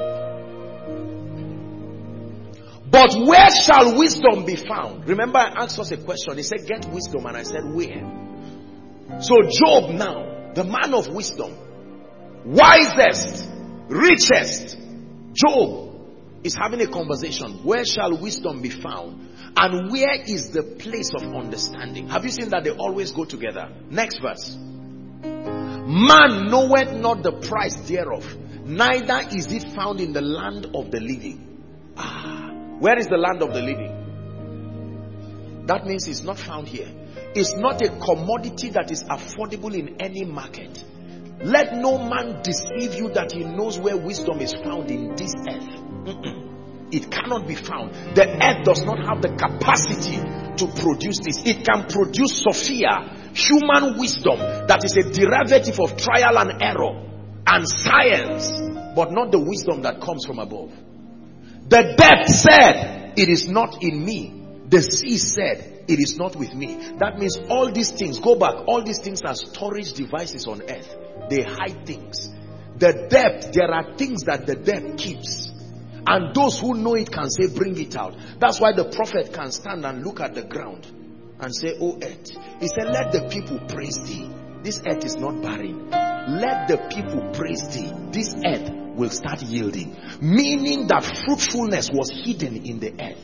But where shall wisdom be found? Remember, I asked us a question. He said, get wisdom. And I said, where? So Job now, the man of wisdom, wisest, richest, Job is having a conversation. Where shall wisdom be found? And where is the place of understanding? Have you seen that they always go together? Next verse. Man knoweth not the price thereof, neither is it found in the land of the living. Ah, where is the land of the living? That means it's not found here. It's not a commodity that is affordable in any market. Let no man deceive you that he knows where wisdom is found in this earth. Mm-mm. It cannot be found. The earth does not have the capacity to produce this. It can produce Sophia, human wisdom that is a derivative of trial and error and science, but not the wisdom that comes from above. The depth said, it is not in me. The sea said, it is not with me. That means all these things, go back, all these things are storage devices on earth. They hide things. The depth, there are things that the depth keeps. And those who know it can say, bring it out. That's why the prophet can stand and look at the ground and say, oh earth. He said, let the people praise thee. This earth is not barren. Let the people praise thee. This earth will start yielding. Meaning that fruitfulness was hidden in the earth.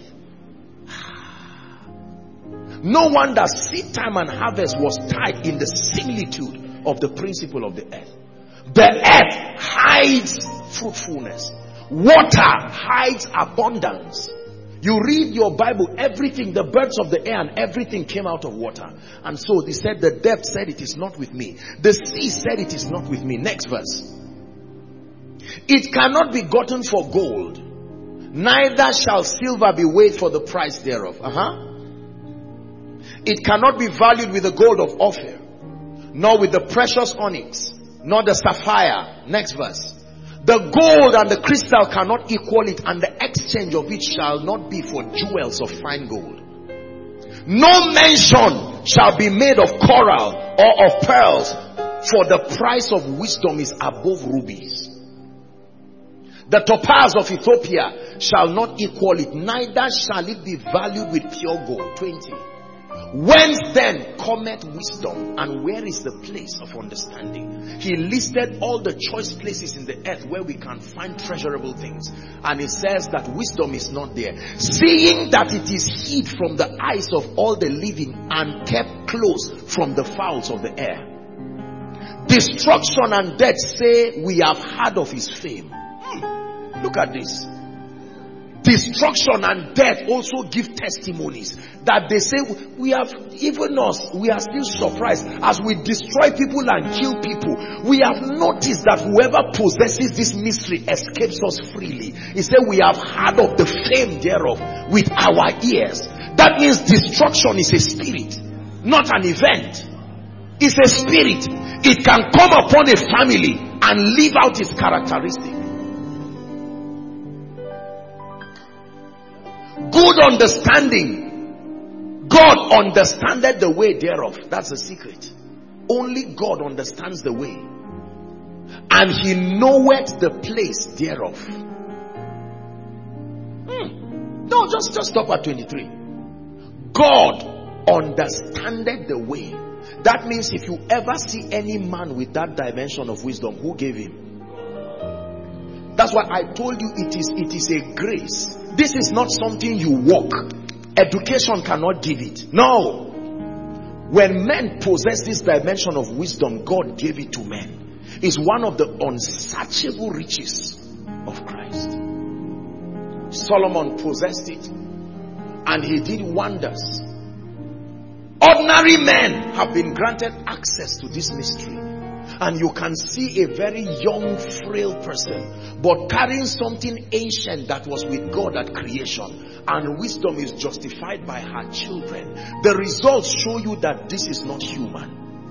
No wonder seed time and harvest was tied in the similitude of the principle of the earth. The earth hides fruitfulness. Water hides abundance. You read your Bible, everything, the birds of the air and everything came out of water. And so they said, the depth said, it is not with me. The sea said, it is not with me. Next verse. It cannot be gotten for gold, neither shall silver be weighed for the price thereof. Uh-huh. It cannot be valued with the gold of Ophir, nor with the precious onyx, nor the sapphire. Next verse. The gold and the crystal cannot equal it, and the exchange of it shall not be for jewels of fine gold. No mention shall be made of coral or of pearls, for the price of wisdom is above rubies. The topaz of Ethiopia shall not equal it, neither shall it be valued with pure gold. twenty. Whence then cometh wisdom, and where is the place of understanding? He listed all the choice places in the earth where we can find treasurable things, and he says that wisdom is not there. Seeing that it is hid from the eyes of all the living and kept close from the fowls of the air. Destruction and death say, we have heard of his fame. Hmm. Look at this. Destruction and death also give testimonies that they say, we have, even us, we are still surprised as we destroy people and kill people. We have noticed that whoever possesses this mystery escapes us freely. He said, we have heard of the fame thereof with our ears. That means destruction is a spirit, not an event. It's a spirit. It can come upon a family and live out its characteristic. Good understanding. God understandeth the way thereof. That's the secret. Only God understands the way, and he knoweth the place thereof. Hmm. No, just, just stop at twenty-three. God understandeth the way. That means if you ever see any man with that dimension of wisdom, who gave him? That's why I told you it is, it is a grace. This is not something you walk. Education cannot give it. No. When men possess this dimension of wisdom, God gave it to men. It's one of the unsearchable riches of Christ. Solomon possessed it, and he did wonders. Ordinary men have been granted access to this mystery. And you can see a very young, frail person, but carrying something ancient that was with God at creation. And wisdom is justified by her children. The results show you that this is not human.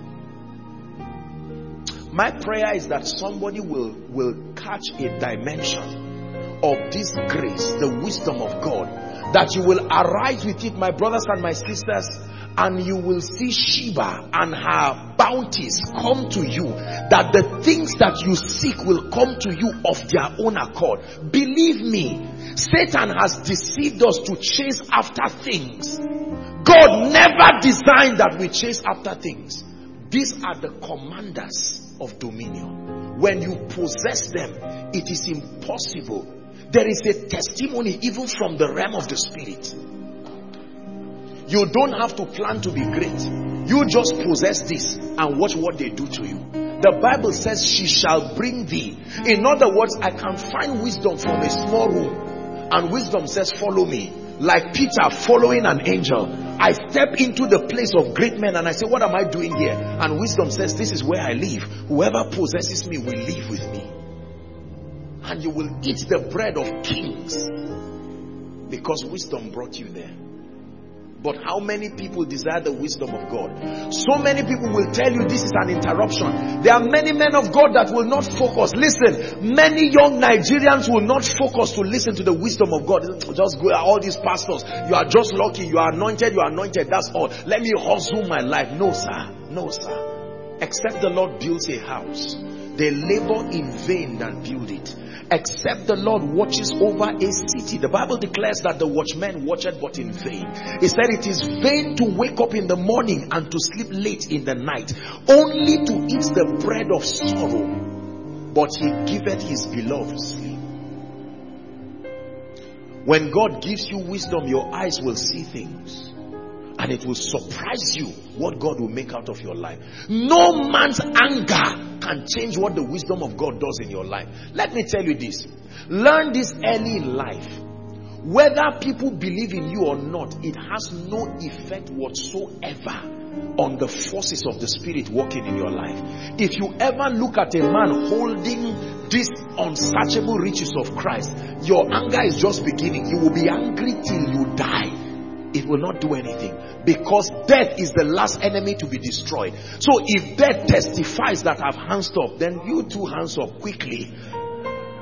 My prayer is that somebody will, will catch a dimension of this grace, the wisdom of God, that you will arise with it, my brothers and my sisters, and you will see Sheba and her bounties come to you, that the things that you seek will come to you of their own accord. Believe me, Satan has deceived us to chase after things. God never designed that we chase after things. These are the commanders of dominion. When you possess them, it is impossible. There is a testimony even from the realm of the spirit. You don't have to plan to be great. You just possess this and watch what they do to you. The Bible says she shall bring thee. In other words, I can find wisdom from a small room, and wisdom says follow me. Like Peter following an angel. I step into the place of great men and I say, what am I doing here? And wisdom says, this is where I live. Whoever possesses me will live with me. And you will eat the bread of kings, because wisdom brought you there. But how many people desire the wisdom of God? So many people will tell you this is an interruption. There are many men of God that will not focus. Listen, many young Nigerians will not focus to listen to the wisdom of God. Just go, all these pastors, you are just lucky, you are anointed, you are anointed, that's all. Let me hustle my life. No sir, no sir. Except the Lord builds a house, they labor in vain that build it. Except the Lord watches over a city. The Bible declares that the watchman watcheth but in vain. He said it is vain to wake up in the morning and to sleep late in the night, only to eat the bread of sorrow, but he giveth his beloved sleep. When God gives you wisdom, your eyes will see things, and it will surprise you what God will make out of your life. No man's anger can change what the wisdom of God does in your life. Let me tell you this. Learn this early in life. Whether people believe in you or not, it has no effect whatsoever on the forces of the spirit working in your life. If you ever look at a man holding these unsearchable riches of Christ, your anger is just beginning. You will be angry till you die. It will not do anything, because death is the last enemy to be destroyed. So if death testifies that I've hands up, then you too hands up quickly.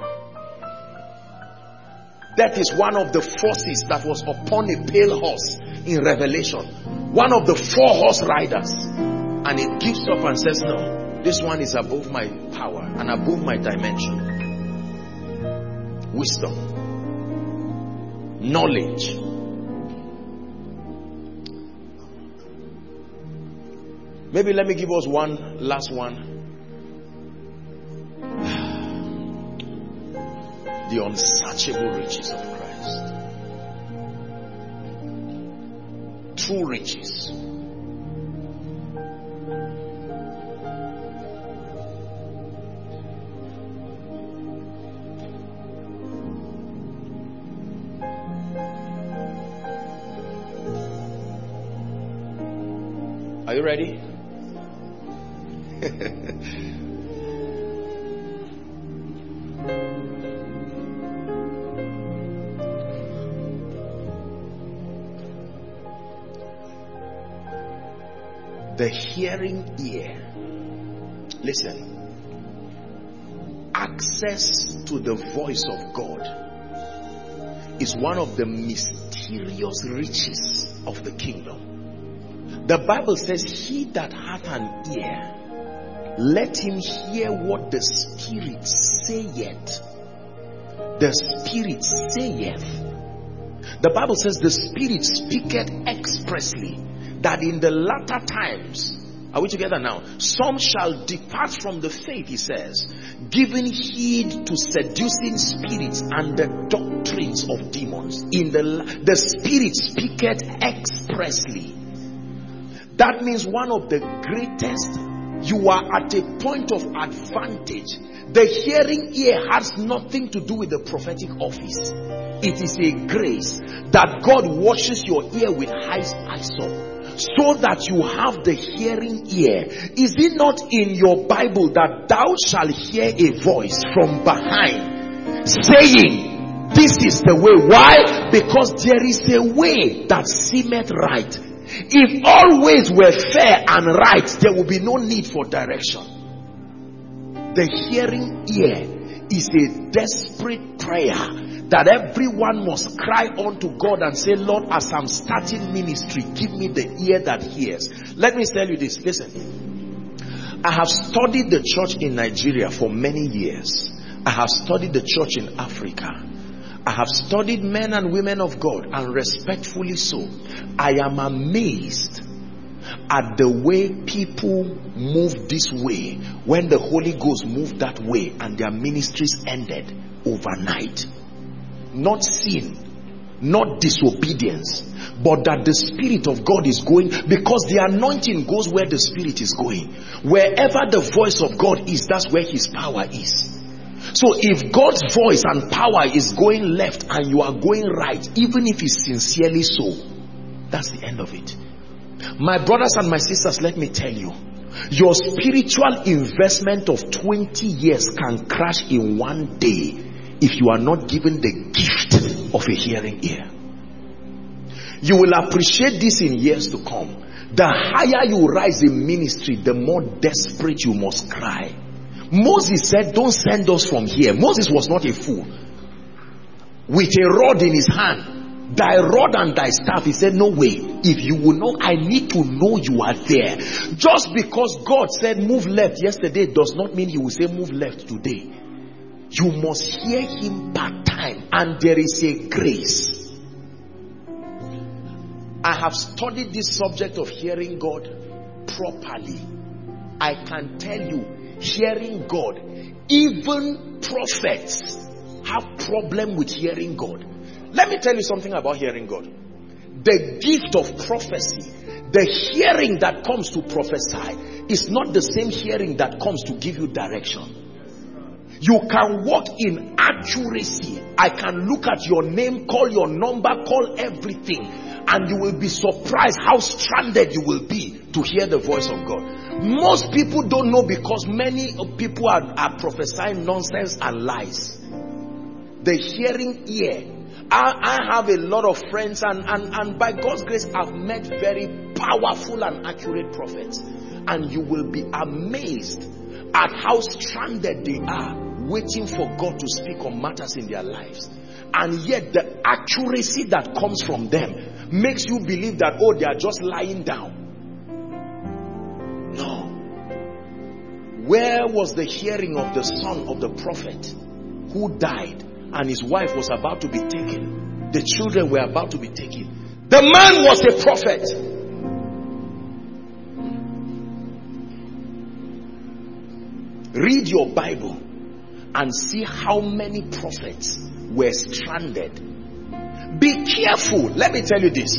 Death is one of the forces that was upon a pale horse in Revelation. One of the four horse riders. And it gives up and says, no, this one is above my power and above my dimension. Wisdom. Knowledge. Maybe let me give us one last one. The unsearchable riches of Christ. True riches. Are you ready? The hearing ear. Listen. Access to the voice of God is one of the mysterious riches of the kingdom. The Bible says, he that hath an ear, let him hear what the Spirit saith. The Spirit saith. The Bible says the Spirit speaketh expressly, that in the latter times, are we together now? Some shall depart from the faith, he says, giving heed to seducing spirits and the doctrines of demons. In the, the Spirit speaketh expressly. That means one of the greatest, you are at a point of advantage. The hearing ear has nothing to do with the prophetic office. It is a grace that God washes your ear with hyssop, so that you have the hearing ear. Is it not in your Bible that thou shalt hear a voice from behind saying, this is the way? Why? Because there is a way that seemeth right. If all ways were fair and right, there will be no need for direction. The hearing ear is a desperate prayer that everyone must cry unto God and say, Lord, as I'm starting ministry, give me the ear that hears. Let me tell you this. Listen. I have studied the church in Nigeria for many years. I have studied the church in Africa. I have studied men and women of God, and respectfully so, I am amazed at the way people move this way when the Holy Ghost moved that way and their ministries ended overnight. Not sin, not disobedience, but that the Spirit of God is going, because the anointing goes where the Spirit is going. Wherever the voice of God is, that's where his power is. So if God's voice and power is going left and you are going right, even if it's sincerely so, that's the end of it. My brothers and my sisters, let me tell you, your spiritual investment of twenty years can crash in one day if you are not given the gift of a hearing ear. You will appreciate this in years to come. The higher you rise in ministry, the more desperate you must cry. Moses said, don't send us from here. Moses was not a fool. With a rod in his hand, thy rod and thy staff, he said, no way. If you will know, I need to know you are there. Just because God said move left yesterday does not mean he will say move left today. You must hear him part time, and there is a grace. I have studied this subject of hearing God properly. I can tell you, hearing God, even prophets have problem with hearing God. Let me tell you something about hearing God. The gift of prophecy, the hearing that comes to prophesy, is not the same hearing that comes to give you direction. You can walk in accuracy. I can look at your name, call your number, call everything, and you will be surprised how stranded you will be to hear the voice of God. Most people don't know because many people are, are prophesying nonsense and lies. The hearing ear. I, I have a lot of friends, and, and, and by God's grace, I've met very powerful and accurate prophets. And you will be amazed at how stranded they are, waiting for God to speak on matters in their lives. and yet the accuracy that comes from them makes you believe that, oh, they are just lying down. No. Where was the hearing of the son of the prophet who died and his wife was about to be taken? The children were about to be taken. The man was a prophet. Read your Bible and see how many prophets were stranded. Be careful. Let me tell you this.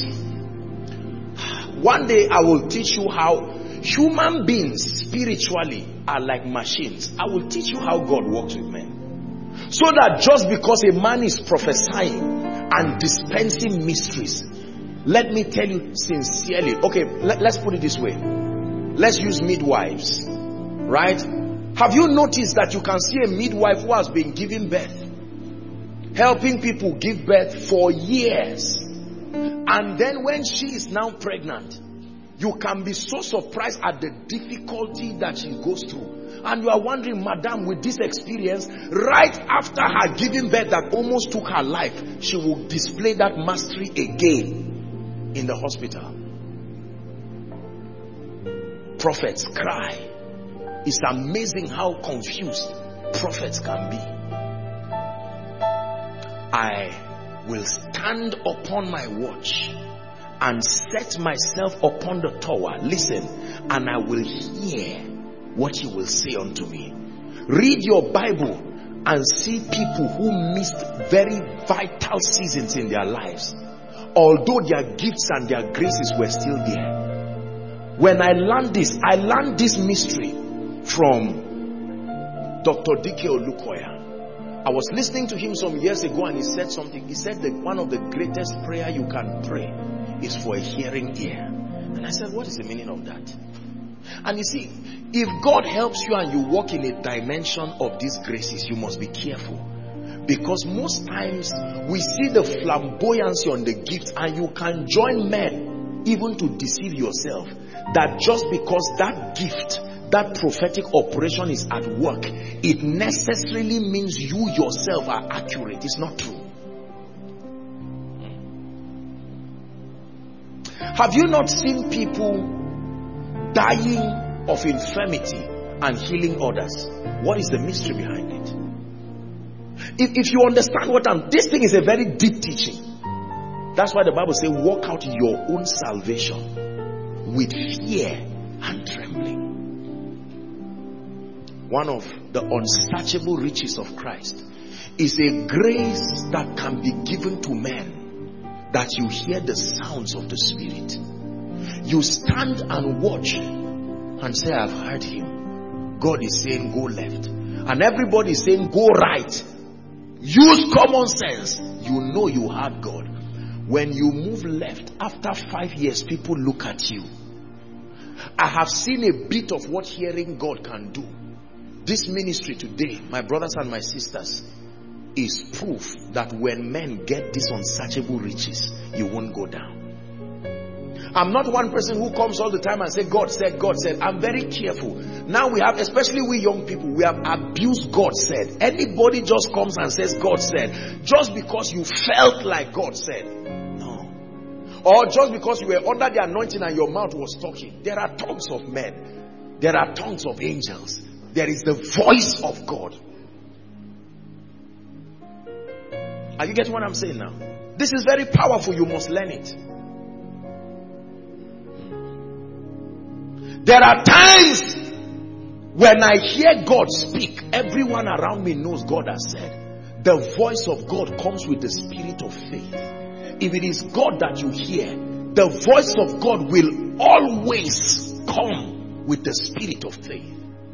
One day I will teach you how human beings spiritually are like machines. I will teach you how God works with men. So that just because a man is prophesying and dispensing mysteries, let me tell you sincerely. Okay, let, let's put it this way. Let's use midwives. Right? Have you noticed that you can see a midwife who has been giving birth, helping people give birth for years, and then when she is now pregnant, you can be so surprised at the difficulty that she goes through. And you are wondering, madam, with this experience, right after her giving birth that almost took her life, she will display that mastery again in the hospital. Prophets cry. It's amazing how confused prophets can be. I will stand upon my watch and set myself upon the tower. Listen, and I will hear what you will say unto me. Read your Bible and see people who missed very vital seasons in their lives, although their gifts and their graces were still there. When I learned this, I learned this mystery from Doctor D K Olukoya. I was listening to him some years ago and he said something. He said that one of the greatest prayer you can pray is for a hearing ear. And I said, what is the meaning of that? And you see, if God helps you and you walk in a dimension of these graces, you must be careful. Because most times we see the flamboyancy on the gifts and you can join men even to deceive yourself that just because that gift, that prophetic operation is at work, it necessarily means you yourself are accurate. It's not true. Have you not seen people dying of infirmity and healing others? What is the mystery behind it? If, if you understand what I'm, this thing is a very deep teaching. That's why the Bible says, work out your own salvation with fear and trembling. One of the unsearchable riches of Christ is a grace that can be given to men, that you hear the sounds of the Spirit. You stand and watch and say, I've heard him. God is saying go left, and everybody is saying go right. Use common sense. You know you heard God. When you move left, after five years, people look at you. I have seen a bit of what hearing God can do. This ministry today, my brothers and my sisters, is proof that when men get these unsearchable riches, you won't go down. I'm not one person who comes all the time and say, God said, God said. I'm very careful. Now we have, especially we young people, we have abused God said. Anybody just comes and says, God said, just because you felt like God said. No. Or just because you were under the anointing and your mouth was talking. There are tongues of men. There are tongues of angels. There is the voice of God. Are you getting what I'm saying now? This is very powerful. You must learn it. There are times when I hear God speak, everyone around me knows God has said. The voice of God comes with the spirit of faith. If it is God that you hear, the voice of God will always come with the spirit of faith.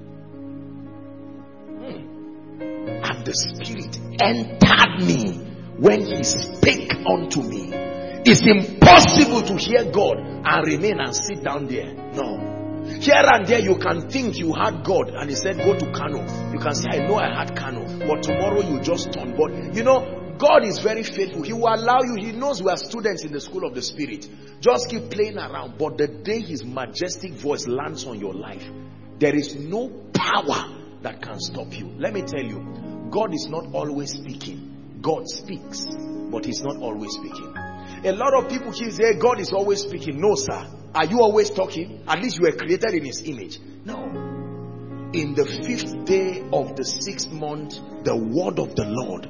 And the Spirit entered me when he spake unto me. It's impossible to hear God and remain and sit down there. No. Here and there you can think you had God and he said go to Kano. You can say, I know I had Kano, but tomorrow you just turn. But you know, God is very faithful. He will allow you. He knows we are students in the school of the Spirit. Just keep playing around. But the day his majestic voice lands on your life, there is no power that can stop you. Let me tell you, God is not always speaking. God speaks, but he's not always speaking. A lot of people keep saying God is always speaking. No, sir. Are you always talking? At least you were created in his image. No. In the fifth day of the sixth month, the word of the Lord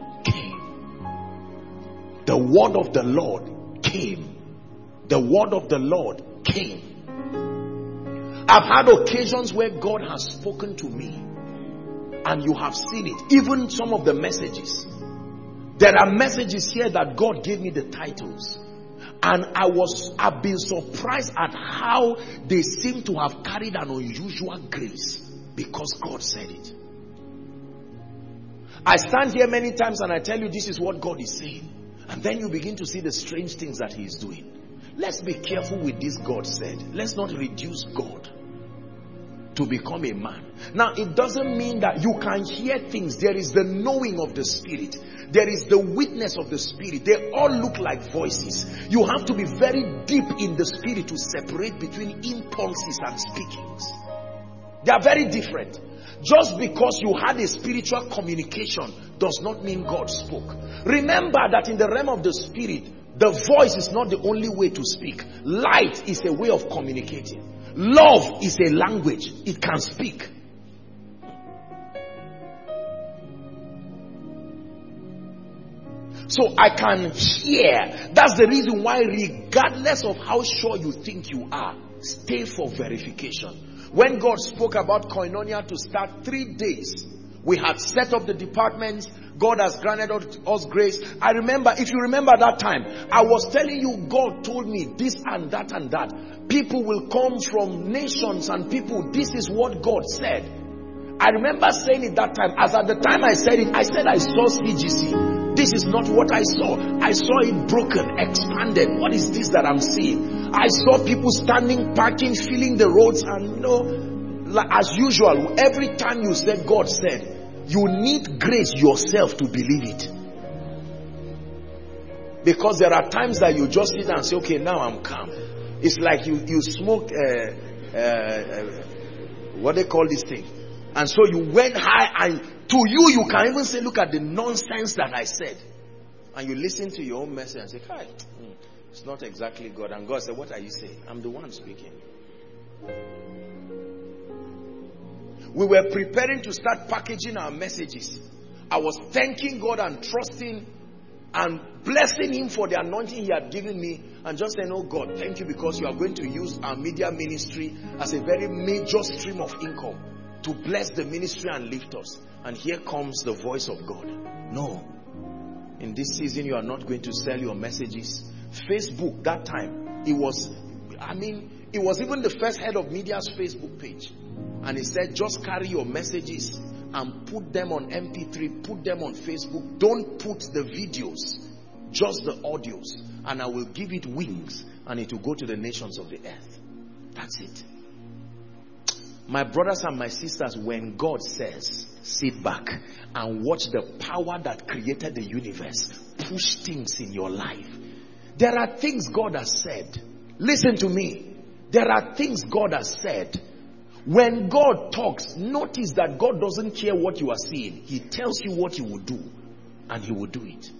came. The word of the Lord came. The word of the Lord came. I've had occasions where God has spoken to me, and you have seen it. Even some of the messages. There are messages here that God gave me the titles. And I was, I've been surprised at how they seem to have carried an unusual grace because God said it. I stand here many times and I tell you this is what God is saying. And then you begin to see the strange things that he is doing. Let's be careful with this God said. Let's not reduce God to become a man. Now, it doesn't mean that you can hear things. There is the knowing of the Spirit. There is the witness of the Spirit. They all look like voices. You have to be very deep in the Spirit to separate between impulses and speakings. They are very different. Just because you had a spiritual communication does not mean God spoke. Remember that in the realm of the Spirit, the voice is not the only way to speak. Light is a way of communicating. Love is a language. It can speak. So I can hear. That's the reason why, regardless of how sure you think you are, stay for verification. When God spoke about Koinonia to start three days, we had set up the departments. God has granted us grace. I remember, if you remember that time, I was telling you, God told me this and that and that. People will come from nations and people. This is what God said. I remember saying it that time. As at the time I said it, I said I saw C G C. This is not what I saw. I saw it broken, expanded. What is this that I'm seeing? I saw people standing, parking, filling the roads, and you know, like, as usual, every time you said God said, you need grace yourself to believe it. Because there are times that you just sit and say, okay, now I'm calm. It's like you, you smoke, uh, uh, uh, what they call this thing. And so you went high, and to you, you can even say, look at the nonsense that I said. And you listen to your own message and say, hi, it's not exactly God. And God said, what are you saying? I'm the one speaking. We were preparing to start packaging our messages. I was thanking God and trusting and blessing him for the anointing he had given me, and just saying, oh God, thank you, because you are going to use our media ministry as a very major stream of income to bless the ministry and lift us. And here comes the voice of God. No. In this season, you are not going to sell your messages. Facebook, that time, it was, I mean, it was even the first head of media's Facebook page. And he said, just carry your messages and put them on M P three, put them on Facebook. Don't put the videos, just the audios. And I will give it wings, and it will go to the nations of the earth. That's it. My brothers and my sisters, when God says, sit back and watch the power that created the universe push things in your life. There are things God has said. Listen to me. There are things God has said. When God talks, notice that God doesn't care what you are seeing. He tells you what he will do, and he will do it.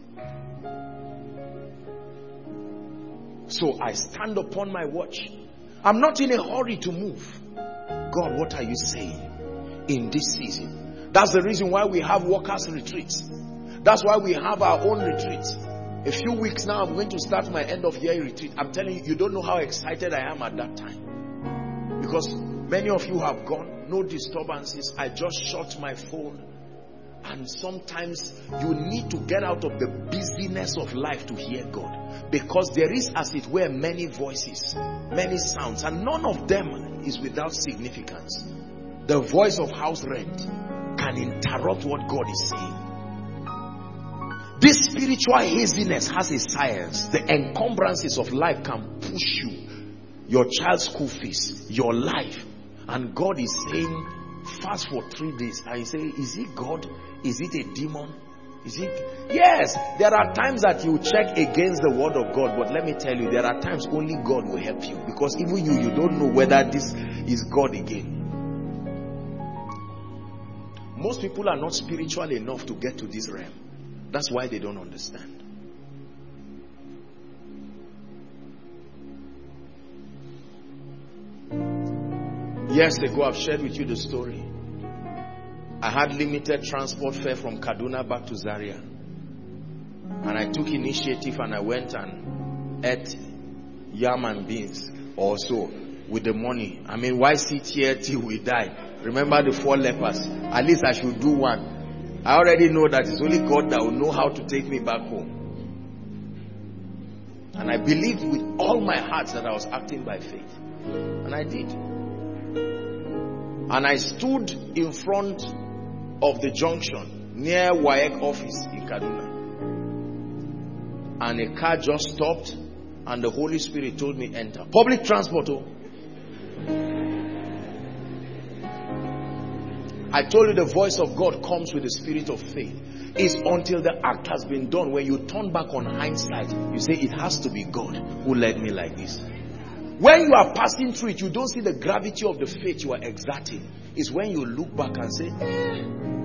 So I stand upon my watch. I'm not in a hurry to move. God, what are you saying in this season? That's the reason why we have workers' retreats. That's why we have our own retreats. A few weeks now, I'm going to start my end of year retreat. I'm telling you, you don't know how excited I am at that time. Because many of you have gone, no disturbances. I just shut my phone. And sometimes you need to get out of the busyness of life to hear God. Because there is, as it were, many voices, many sounds, and none of them is without significance. The voice of house rent can interrupt what God is saying. This spiritual haziness has a science. The encumbrances of life can push you. Your child's school fees, your life. And God is saying, fast for three days. And you say, is it God? Is it a demon? Is it? Yes, there are times that you check against the word of God. But let me tell you, there are times only God will help you. Because even you, you don't know whether this is God again. Most people are not spiritual enough to get to this realm. That's why they don't understand. Years ago, I've shared with you the story. I had limited transport fare from Kaduna back to Zaria. And I took initiative and I went and ate yam and beans also with the money. I mean, why sit here till we die? Remember the four lepers? At least I should do one. I already know that it's only God that will know how to take me back home. And I believed with all my heart that I was acting by faith. And I did. And I stood in front of the junction near W A E C office in Kaduna. And a car just stopped and the Holy Spirit told me enter. Public transport. Oh. I told you the voice of God comes with the spirit of faith. It's until the act has been done, when you turn back on hindsight, you say it has to be God who led me like this. When you are passing through it, you don't see the gravity of the faith you are exerting. It's when you look back and say, eh.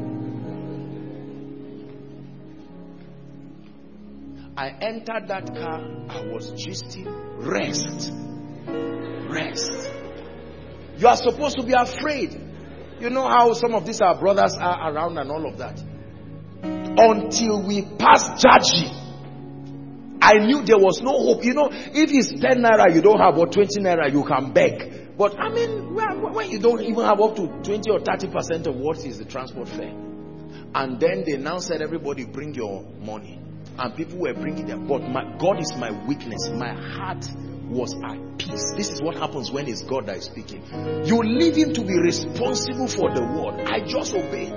I entered that car, I was gisting. Rest. Rest. You are supposed to be afraid. You know how some of these our brothers are around and all of that. Until we passed Jaji, I knew there was no hope. You know, if it's ten naira you don't have, or twenty naira you can beg. But I mean, when you don't even have up to twenty or thirty percent of what is the transport fare. And then they now said, everybody bring your money. And people were bringing them. But my, God is my weakness. My heart was at peace. This is what happens when it's God that is speaking. You leave him to be responsible for the word. I just obeyed.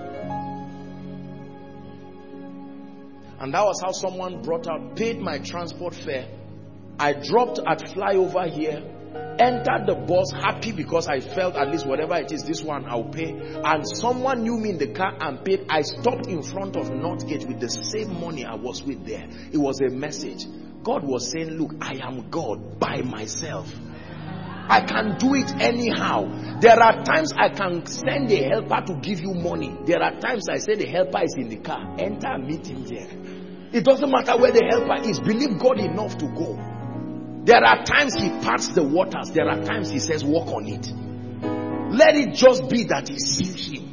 And that was how someone brought out, paid my transport fare. I dropped at flyover here, entered the bus happy because I felt at least whatever it is, this one I'll pay. And someone knew me in the car and paid. I stopped in front of Northgate with the same money I was with there. It was a message. God was saying, look, I am God by myself. I can do it anyhow. There are times I can send a helper to give you money. There are times I say the helper is in the car. Enter and meet him here. It doesn't matter where the helper is. Believe God enough to go. There are times he parts the waters. There are times he says walk on it. Let it just be that he sees him.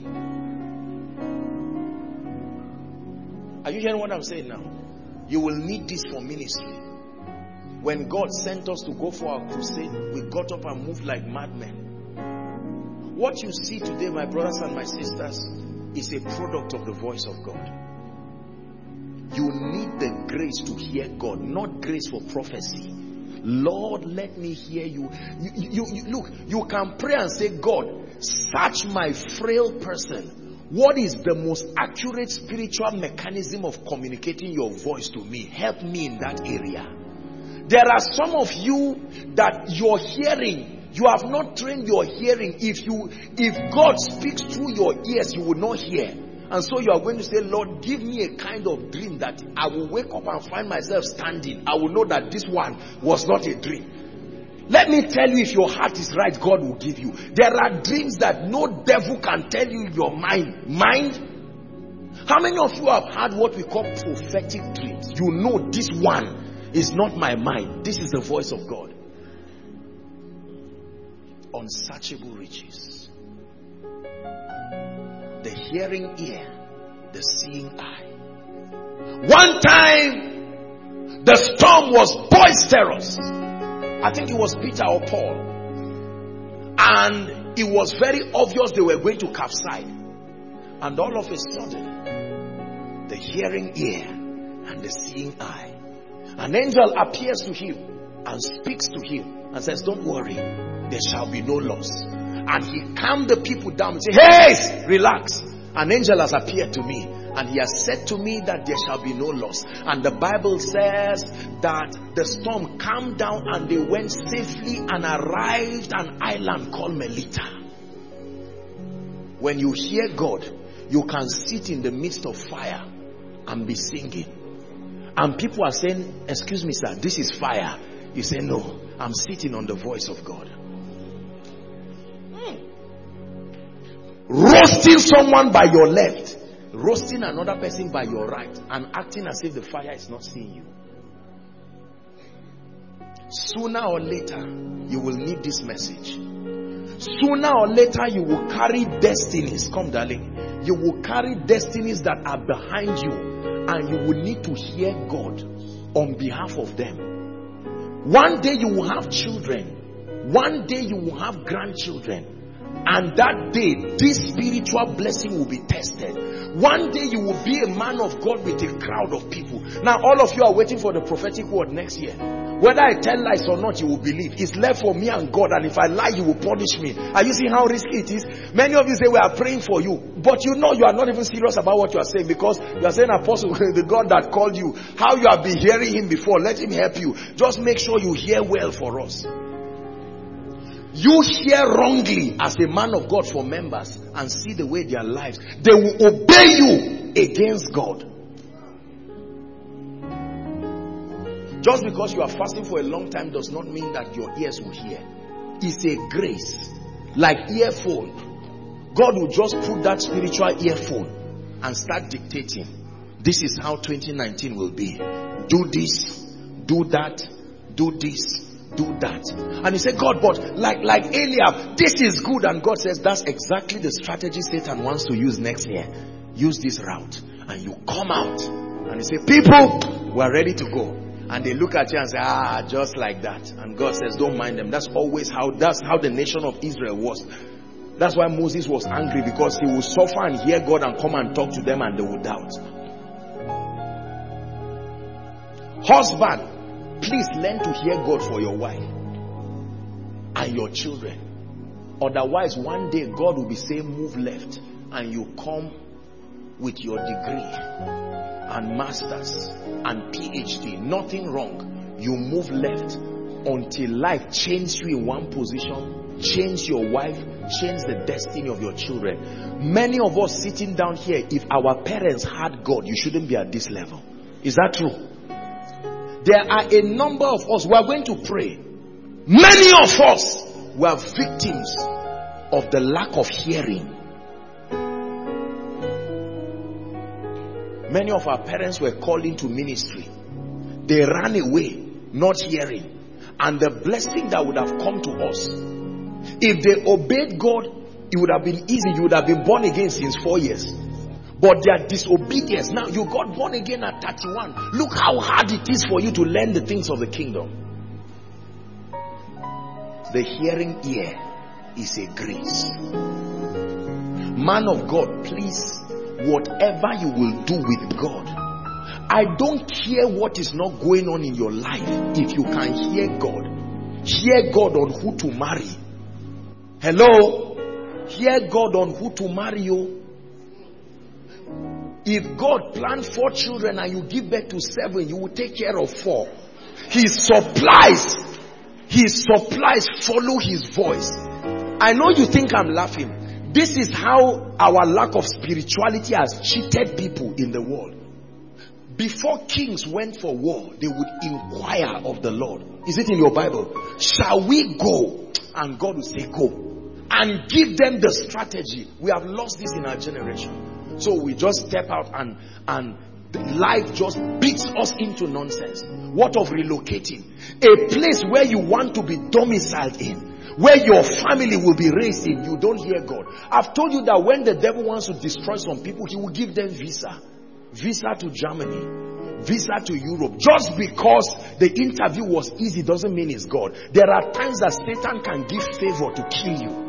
Are you hearing what I'm saying now? You will need this for ministry. When God sent us to go for our crusade, we got up and moved like madmen. What you see today, my brothers and my sisters, is a product of the voice of God. You need the grace to hear God, not grace for prophecy. Lord, let me hear you. You, you, you. Look, you can pray and say, God, search my frail person. What is the most accurate spiritual mechanism of communicating your voice to me? Help me in that area. There are some of you that your hearing, you have not trained your hearing. If you, if God speaks through your ears, you will not hear. And so you are going to say, Lord, give me a kind of dream that I will wake up and find myself standing. I will know that this one was not a dream. Let me tell you, if your heart is right, God will give you. There are dreams that no devil can tell you in your mind. Mind? How many of you have had what we call prophetic dreams? You know this one is not my mind. This is the voice of God. Unsearchable riches. The hearing ear, the seeing eye. One time, the storm was boisterous. I think it was Peter or Paul. And it was very obvious they were going to capsize. And all of a sudden, the hearing ear and the seeing eye. An angel appears to him and speaks to him and says, don't worry, there shall be no loss. And he calmed the people down and said, hey, relax. An angel has appeared to me and he has said to me that there shall be no loss. And the Bible says that the storm calmed down and they went safely and arrived at an island called Melita. When you hear God, you can sit in the midst of fire and be singing. And people are saying, excuse me sir, this is fire. You say, no, I'm sitting on the voice of God. Hmm. Roasting someone by your left, roasting another person by your right and acting as if the fire is not seeing you. Sooner or later, you will need this message. Sooner or later, you will carry destinies. Come, darling. You will carry destinies that are behind you, and you will need to hear God on behalf of them. One day you will have children. One day you will have grandchildren. And that day, this spiritual blessing will be tested. One day you will be a man of God with a crowd of people. Now all of you are waiting for the prophetic word next year. Whether I tell lies or not, you will believe. It's left for me and God, and if I lie, you will punish me. Are you seeing how risky it is? Many of you say we are praying for you, but you know you are not even serious about what you are saying, because you are saying, Apostle, the God that called you, how you have been hearing him before, let him help you. Just make sure you hear well for us. You hear wrongly as a man of God for members and see the way their lives, they will obey you against God. Just because you are fasting for a long time does not mean that your ears will hear. It's a grace. Like earphone. God will just put that spiritual earphone and start dictating. This is how twenty nineteen will be. Do this, do that, do this, do that. And you say, God, but like, like Eliab, this is good. And God says, that's exactly the strategy Satan wants to use next year. Use this route. And you come out and you say, people, we're ready to go. And they look at you and say, ah, just like that. And God says, don't mind them. That's always how, that's how the nation of Israel was. That's why Moses was angry, because he would suffer and hear God and come and talk to them and they would doubt. Husband, please learn to hear God for your wife and your children. Otherwise, one day God will be saying, move left, and you come with your degree and masters and P H D, nothing wrong. You move left until life changes you in one position, change your wife, change the destiny of your children. Many of us sitting down here, if our parents had God, you shouldn't be at this level. Is that true? There are a number of us who are going to pray. Many of us were victims of the lack of hearing. Many of our parents were called into ministry. They ran away, not hearing. And the blessing that would have come to us, if they obeyed God, it would have been easy. You would have been born again since four years. But their disobedience, now you got born again at thirty-one. Look how hard it is for you to learn the things of the kingdom. The hearing ear is a grace. Man of God, please, whatever you will do with God, I don't care what is not going on in your life. If you can hear God, hear God on who to marry. Hello? Hear God on who to marry you. If God planned four children and you give birth to seven, you will take care of four. He supplies. He supplies. Follow his voice. I know you think I'm laughing. This is how our lack of spirituality has cheated people in the world. Before kings went for war, they would inquire of the Lord. Is it in your Bible? Shall we go? And God will say go. And give them the strategy. We have lost this in our generation. So we just step out and, and life just beats us into nonsense. What of relocating? A place where you want to be domiciled in, where your family will be raised in, you don't hear God. I've told you that when the devil wants to destroy some people, he will give them visa. Visa to Germany, visa to Europe. Just because the interview was easy doesn't mean it's God. There are times that Satan can give favor to kill you.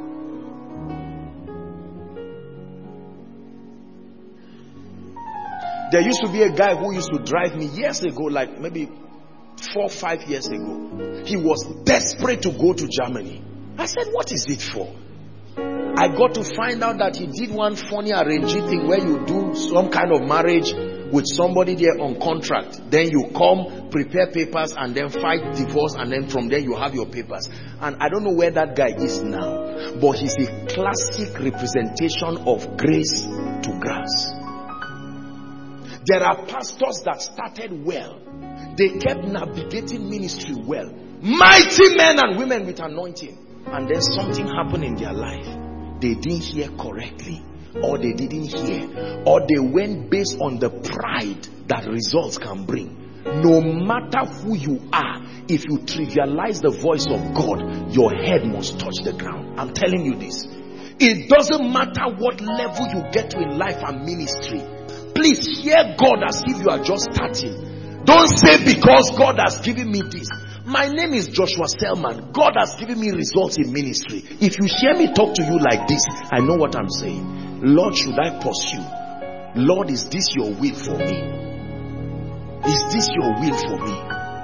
There used to be a guy who used to drive me years ago, like maybe four, five years ago. He was desperate to go to Germany. I said, what is it for? I got to find out that he did one funny arranging thing where you do some kind of marriage with somebody there on contract. Then you come, prepare papers, and then fight divorce, and then from there you have your papers. And I don't know where that guy is now, but he's a classic representation of grace to grass. There are pastors that started well. They kept navigating ministry well. Mighty men and women with anointing. And then something happened in their life. They didn't hear correctly. or they didn't hear, or they went based on the pride that results can bring. No matter who you are, if you trivialize the voice of God, your head must touch the ground. I'm telling you this. It doesn't matter what level you get to in life and ministry. Please hear God as if you are just starting. Don't say because God has given me this. My name is Joshua Selman. God has given me results in ministry. If you hear me talk to you like this, I know what I'm saying. Lord, should I pursue? Lord, is this your will for me? Is this your will for me?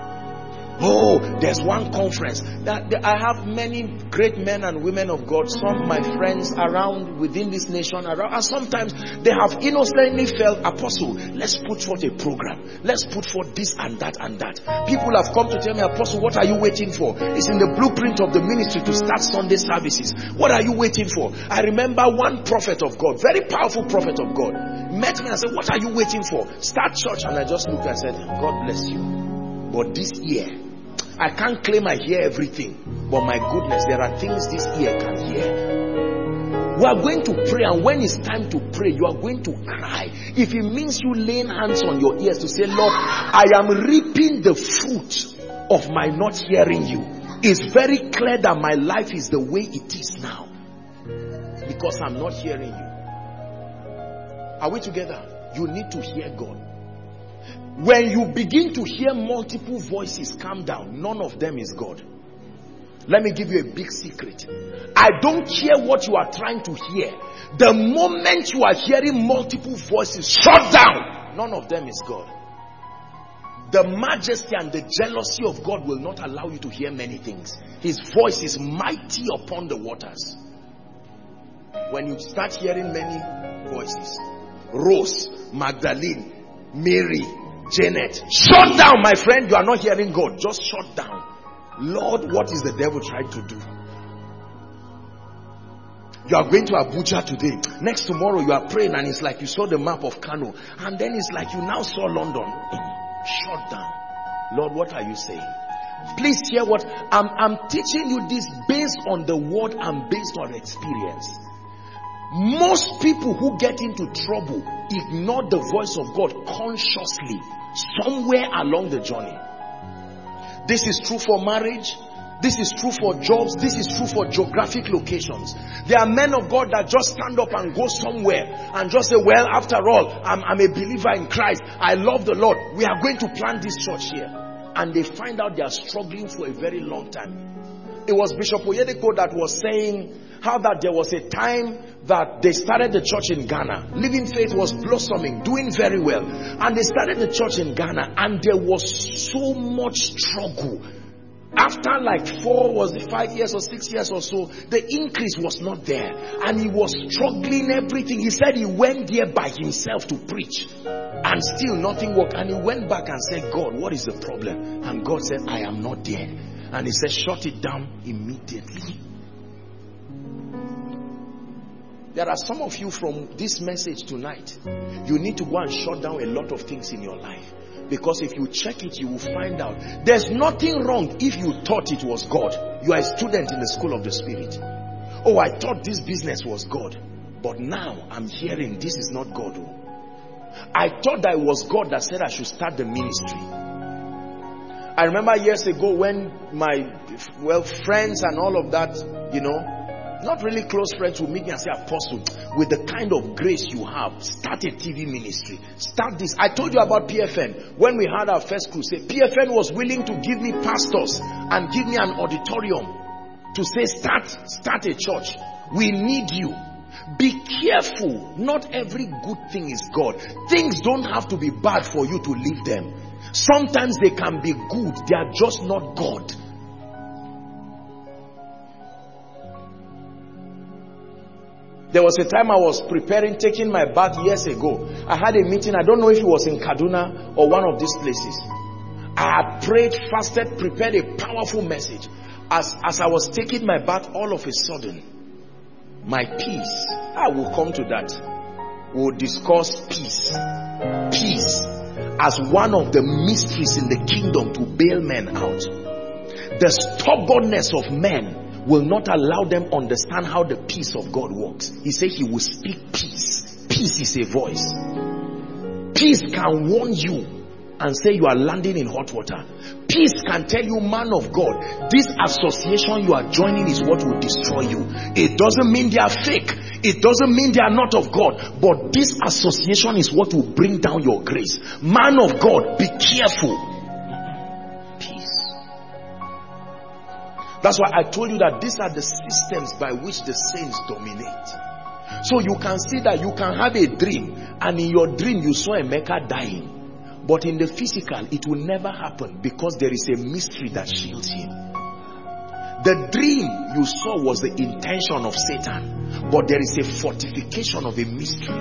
Oh, there's one conference that, that I have many great men and women of God, some my friends around within this nation, around, and sometimes they have innocently felt, Apostle, let's put forth a program. Let's put forth this and that and that. People have come to tell me, Apostle, what are you waiting for? It's in the blueprint of the ministry to start Sunday services. What are you waiting for? I remember one prophet of God, very powerful prophet of God, met me and said, what are you waiting for? Start church. And I just looked and said, God bless you. But this year, I can't claim I hear everything, but my goodness, there are things this ear can hear. We are going to pray, and when it's time to pray, you are going to cry. If it means you laying hands on your ears to say, Lord, I am reaping the fruit of my not hearing you. It's very clear that my life is the way it is now, because I'm not hearing you. Are we together? You need to hear God. When you begin to hear multiple voices, calm down. None of them is God. Let me give you a big secret. I don't care what you are trying to hear. The moment you are hearing multiple voices, shut down. None of them is God. The majesty and the jealousy of God will not allow you to hear many things. His voice is mighty upon the waters. When you start hearing many voices, Rose, Magdalene, Mary, Janet, shut down, my friend. You are not hearing God. Just shut down. Lord, what is the devil trying to do? You are going to Abuja today. Next tomorrow you are praying and it's like you saw the map of Kano. And then it's like you now saw London. Shut down. Lord, what are you saying? Please hear what I'm, I'm teaching you this based on the word and based on experience. Most people who get into trouble ignore the voice of God consciously somewhere along the journey. This is true for marriage. This is true for jobs. This is true for geographic locations. There are men of God that just stand up and go somewhere and just say, well, after all, I'm, I'm a believer in Christ. I love the Lord. We are going to plant this church here. And they find out they are struggling for a very long time. It was Bishop Oyedeko that was saying how that there was a time that they started the church in Ghana. Living Faith was blossoming, doing very well. And they started the church in Ghana, and there was so much struggle. After like four, was it five years or six years or so, the increase was not there. And he was struggling everything. He said he went there by himself to preach. And still nothing worked. And he went back and said, God, what is the problem? And God said, I am not there. And he said, shut it down immediately. There are some of you from this message tonight, you need to go and shut down a lot of things in your life. Because if you check it, you will find out there's nothing wrong if you thought it was God. You are a student in the school of the Spirit. Oh, I thought this business was God. But now I'm hearing this is not God. I thought that it was God that said I should start the ministry. I remember years ago when my, well, friends and all of that, you know, not really close friends would meet me and say, Apostle, with the kind of grace you have, start a T V ministry. Start this. I told you about P F N. When we had our first crusade, P F N was willing to give me pastors and give me an auditorium to say, start, start a church. We need you. Be careful. Not every good thing is God. Things don't have to be bad for you to leave them. Sometimes they can be good. They are just not God. There was a time I was preparing, taking my bath years ago. I had a meeting. I don't know if it was in Kaduna or one of these places. I had prayed, fasted, prepared a powerful message. As, as I was taking my bath, all of a sudden, my peace, I will come to that. We'll discuss peace. Peace as one of the mysteries in the kingdom to bail men out. The stubbornness of men will not allow them understand how the peace of God works. He said he will speak peace. Peace is a voice. Peace can warn you and say you are landing in hot water. Peace can tell you, man of God, this association you are joining is what will destroy you. It doesn't mean they are fake. It doesn't mean they are not of God. But this association is what will bring down your grace. Man of God, be careful. Peace. That's why I told you that these are the systems by which the saints dominate. So you can see that you can have a dream, and in your dream you saw a Mecca dying. But in the physical, it will never happen because there is a mystery that shields him. The dream you saw was the intention of Satan, but there is a fortification of a mystery.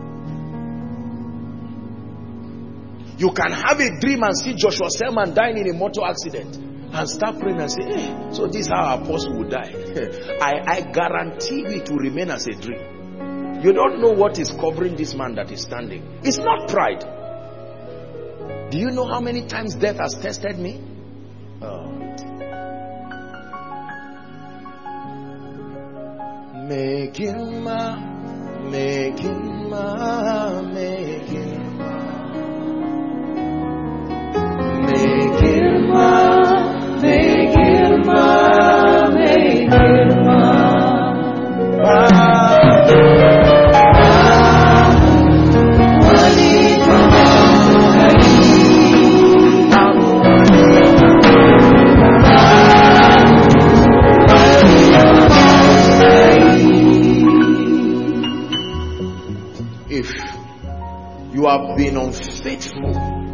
You can have a dream and see Joshua Selman dying in a motor accident and start praying and say, hey, so this is how our apostle will die. I, I guarantee you it will remain as a dream. You don't know what is covering this man that is standing. It's not pride. Do you know how many times death has tested me? Oh. Making ma, making ma, making ma, making ma, making ma, making ma. You have been unfaithful,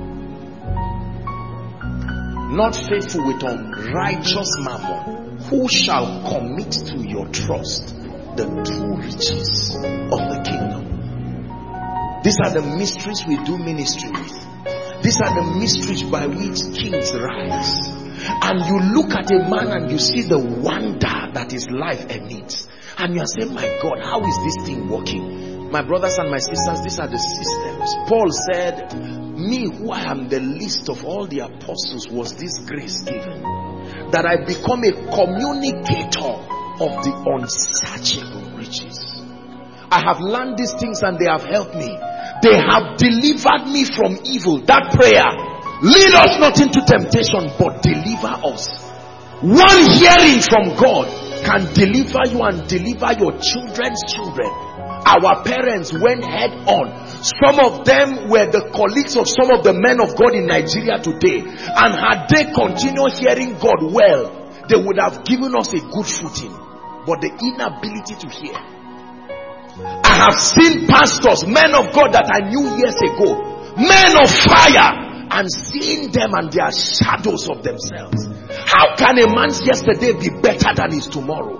not faithful with unrighteous mammon. Who shall commit to your trust the true riches of the kingdom? These are the mysteries we do ministry with. These are the mysteries by which kings rise. And you look at a man and you see the wonder that his life emits, and you are saying, my God, how is this thing working? My brothers and my sisters, these are the systems. Paul said, me who I am the least of all the apostles was this grace given, that I become a communicator of the unsearchable riches. I have learned these things and they have helped me. They have delivered me from evil. That prayer, lead us not into temptation, but deliver us. One hearing from God can deliver you and deliver your children's children. Our parents went head on. Some of them were the colleagues of some of the men of God in Nigeria today. And had they continued hearing God well, they would have given us a good footing. But the inability to hear. I have seen pastors, men of God that I knew years ago, men of fire, and seeing them and their shadows of themselves. How can a man's yesterday be better than his tomorrow?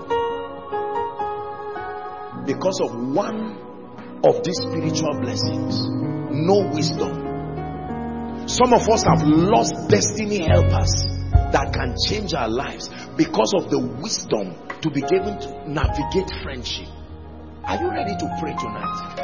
Because of one of these spiritual blessings, no wisdom. Some of us have lost destiny helpers that can change our lives because of the wisdom to be given to navigate friendship. Are you ready to pray tonight?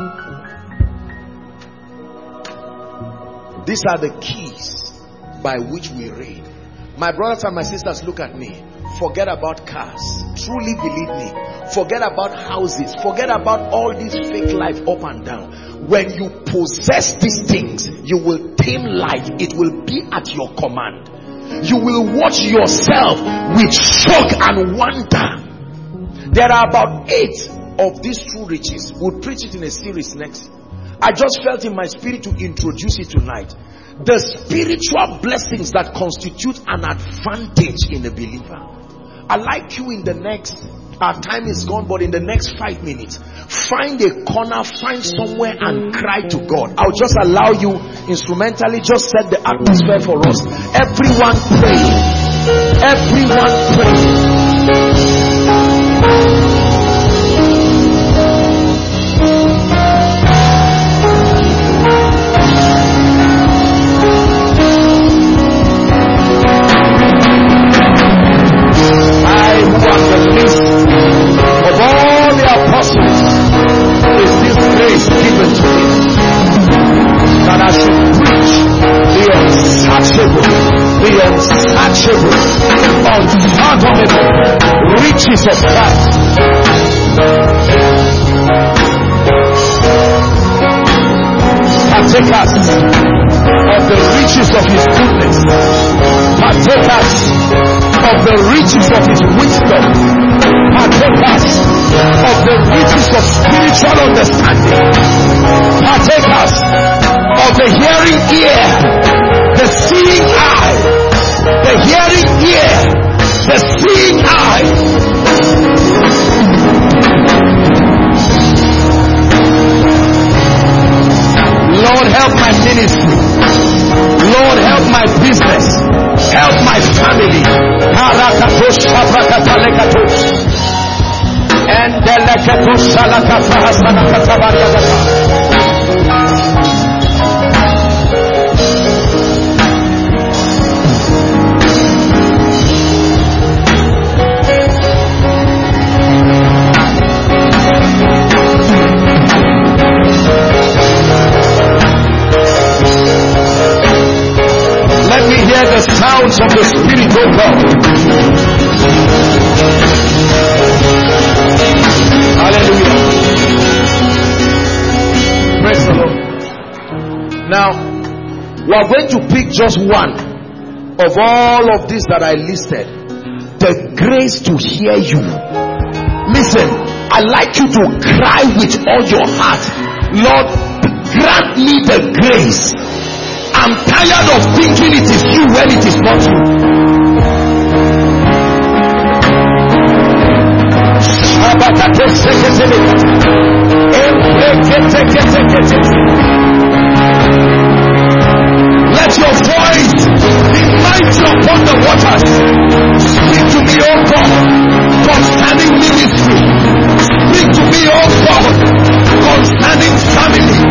These are the keys by which we reign. My brothers and my sisters, look at me. Forget about cars. Truly believe me. Forget about houses. Forget about all this fake life up and down. When you possess these things, you will tame life. It will be at your command. You will watch yourself with shock and wonder. There are about eight of these true riches. We'll preach it in a series next. I just felt in my spirit to introduce it tonight. The spiritual blessings that constitute an advantage in a believer. I'd like you in the next, our time is gone, but in the next five minutes, find a corner, find somewhere and cry to God. I'll just allow you instrumentally, just set the atmosphere for us. Everyone pray. Everyone pray. The unsearchable, unfathomable unfathomable riches of Christ. Partakers of the riches of his goodness. Partakers of the riches of his wisdom. Partakers of the riches of spiritual understanding. Partakers of the hearing ear, the seeing eye, the hearing ear, the seeing eye. Lord, help my ministry. Lord, help my business. Help my family. Let me hear the sounds of the Spirit, oh God. Hallelujah. Praise the Lord. Now, we are going to pick just one of all of these that I listed. The grace to hear you. Listen, I'd like you to cry with all your heart. Lord, grant me the grace. I'm tired of thinking it is you when it is not you. Let your voice be mighty upon the waters. Speak to me, O God, concerning ministry. Speak to me, O God, concerning family.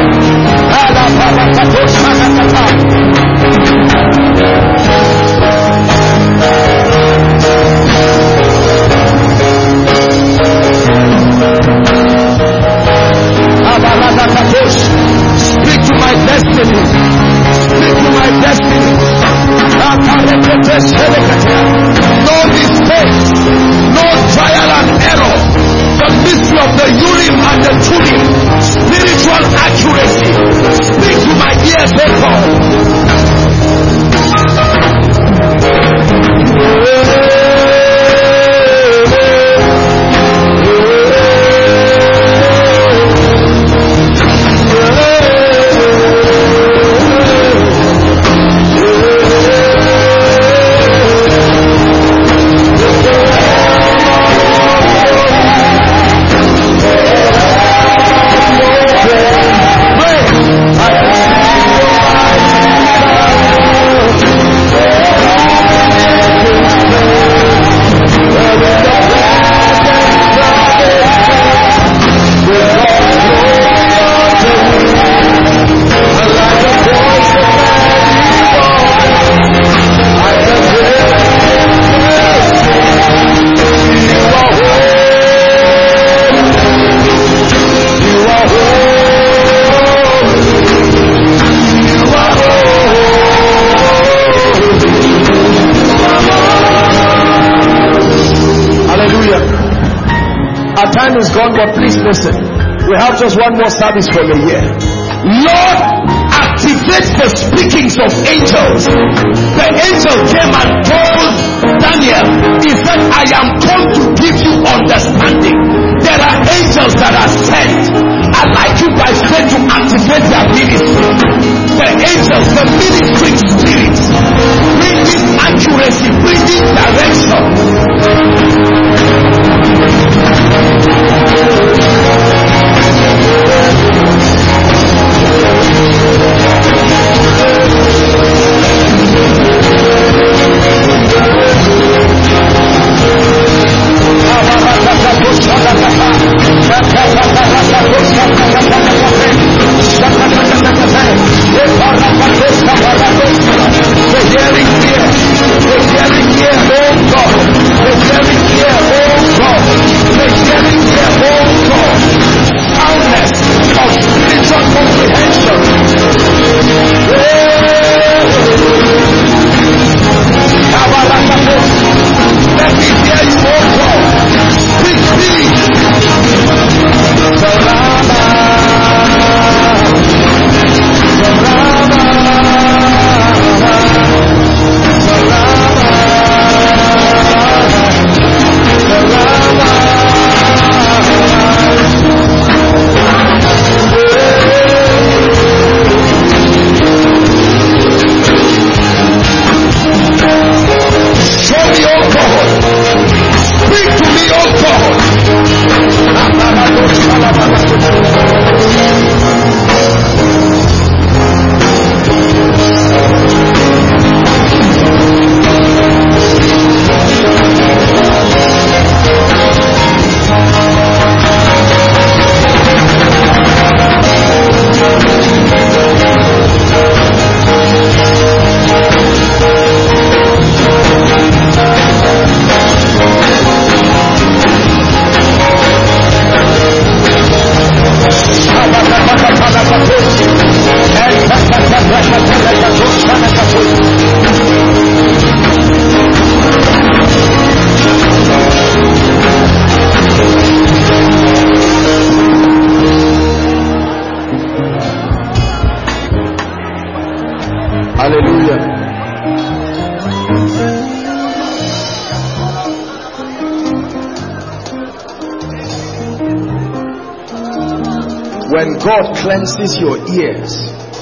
Speak to my destiny. Speak to my destiny. No mistakes, no trial and error. The mystery of the Urim and the Thummim, spiritual accuracy. Speak to my ears, O God. Is gone, but please listen. We have just one more service for the year. Lord, activate the speakings of angels. The angel came and told Daniel, he said, I am come to give you understanding. There are angels that are sent. I'd like you by faith to activate their ministry. The angels, the ministering spirits, bringing accuracy, bringing direction. The hearing ear, the hearing ear, oh God. When God cleanses your ears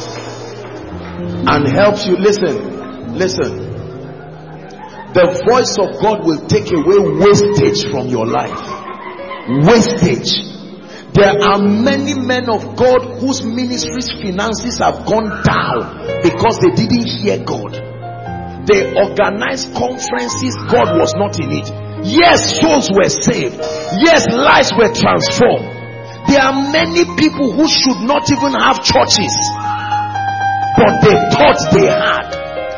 and helps you, listen, listen, the voice of God will take away wastage from your life. Wastage. There are many men of God whose ministries' finances have gone down because they didn't hear God. They organized conferences, God was not in it. Yes, souls were saved. Yes, lives were transformed. There are many people who should not even have churches, but they thought they had.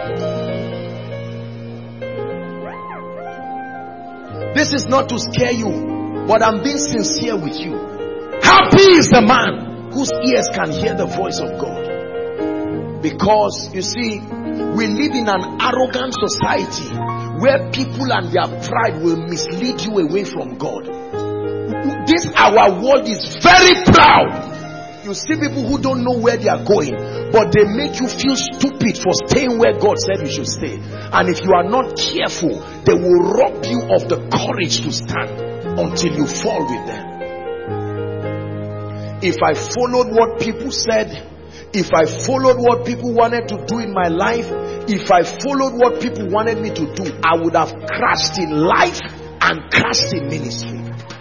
This is not to scare you, but I'm being sincere with you. Happy is the man whose ears can hear the voice of God. Because, you see, we live in an arrogant society where people and their pride will mislead you away from God. This our world is very proud. You see people who don't know where they are going, but they make you feel stupid for staying where God said you should stay. And if you are not careful, they will rob you of the courage to stand until you fall with them. If I followed what people said, if I followed what people wanted to do in my life, if I followed what people wanted me to do, I would have crashed in life and crashed in ministry.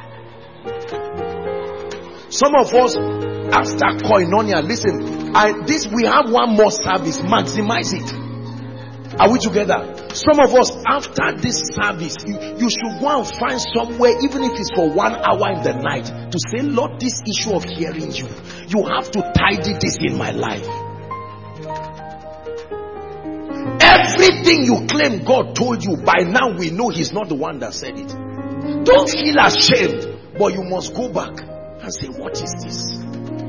Some of us, after Koinonia, listen, I, this we have one more service, maximize it. Are we together? Some of us, after this service, you, you should go and find somewhere, even if it's for one hour in the night, to say, Lord, this issue of hearing you, you have to tidy this in my life. Everything you claim God told you, by now we know He's not the one that said it. Don't feel ashamed, but you must go back and say, what is this?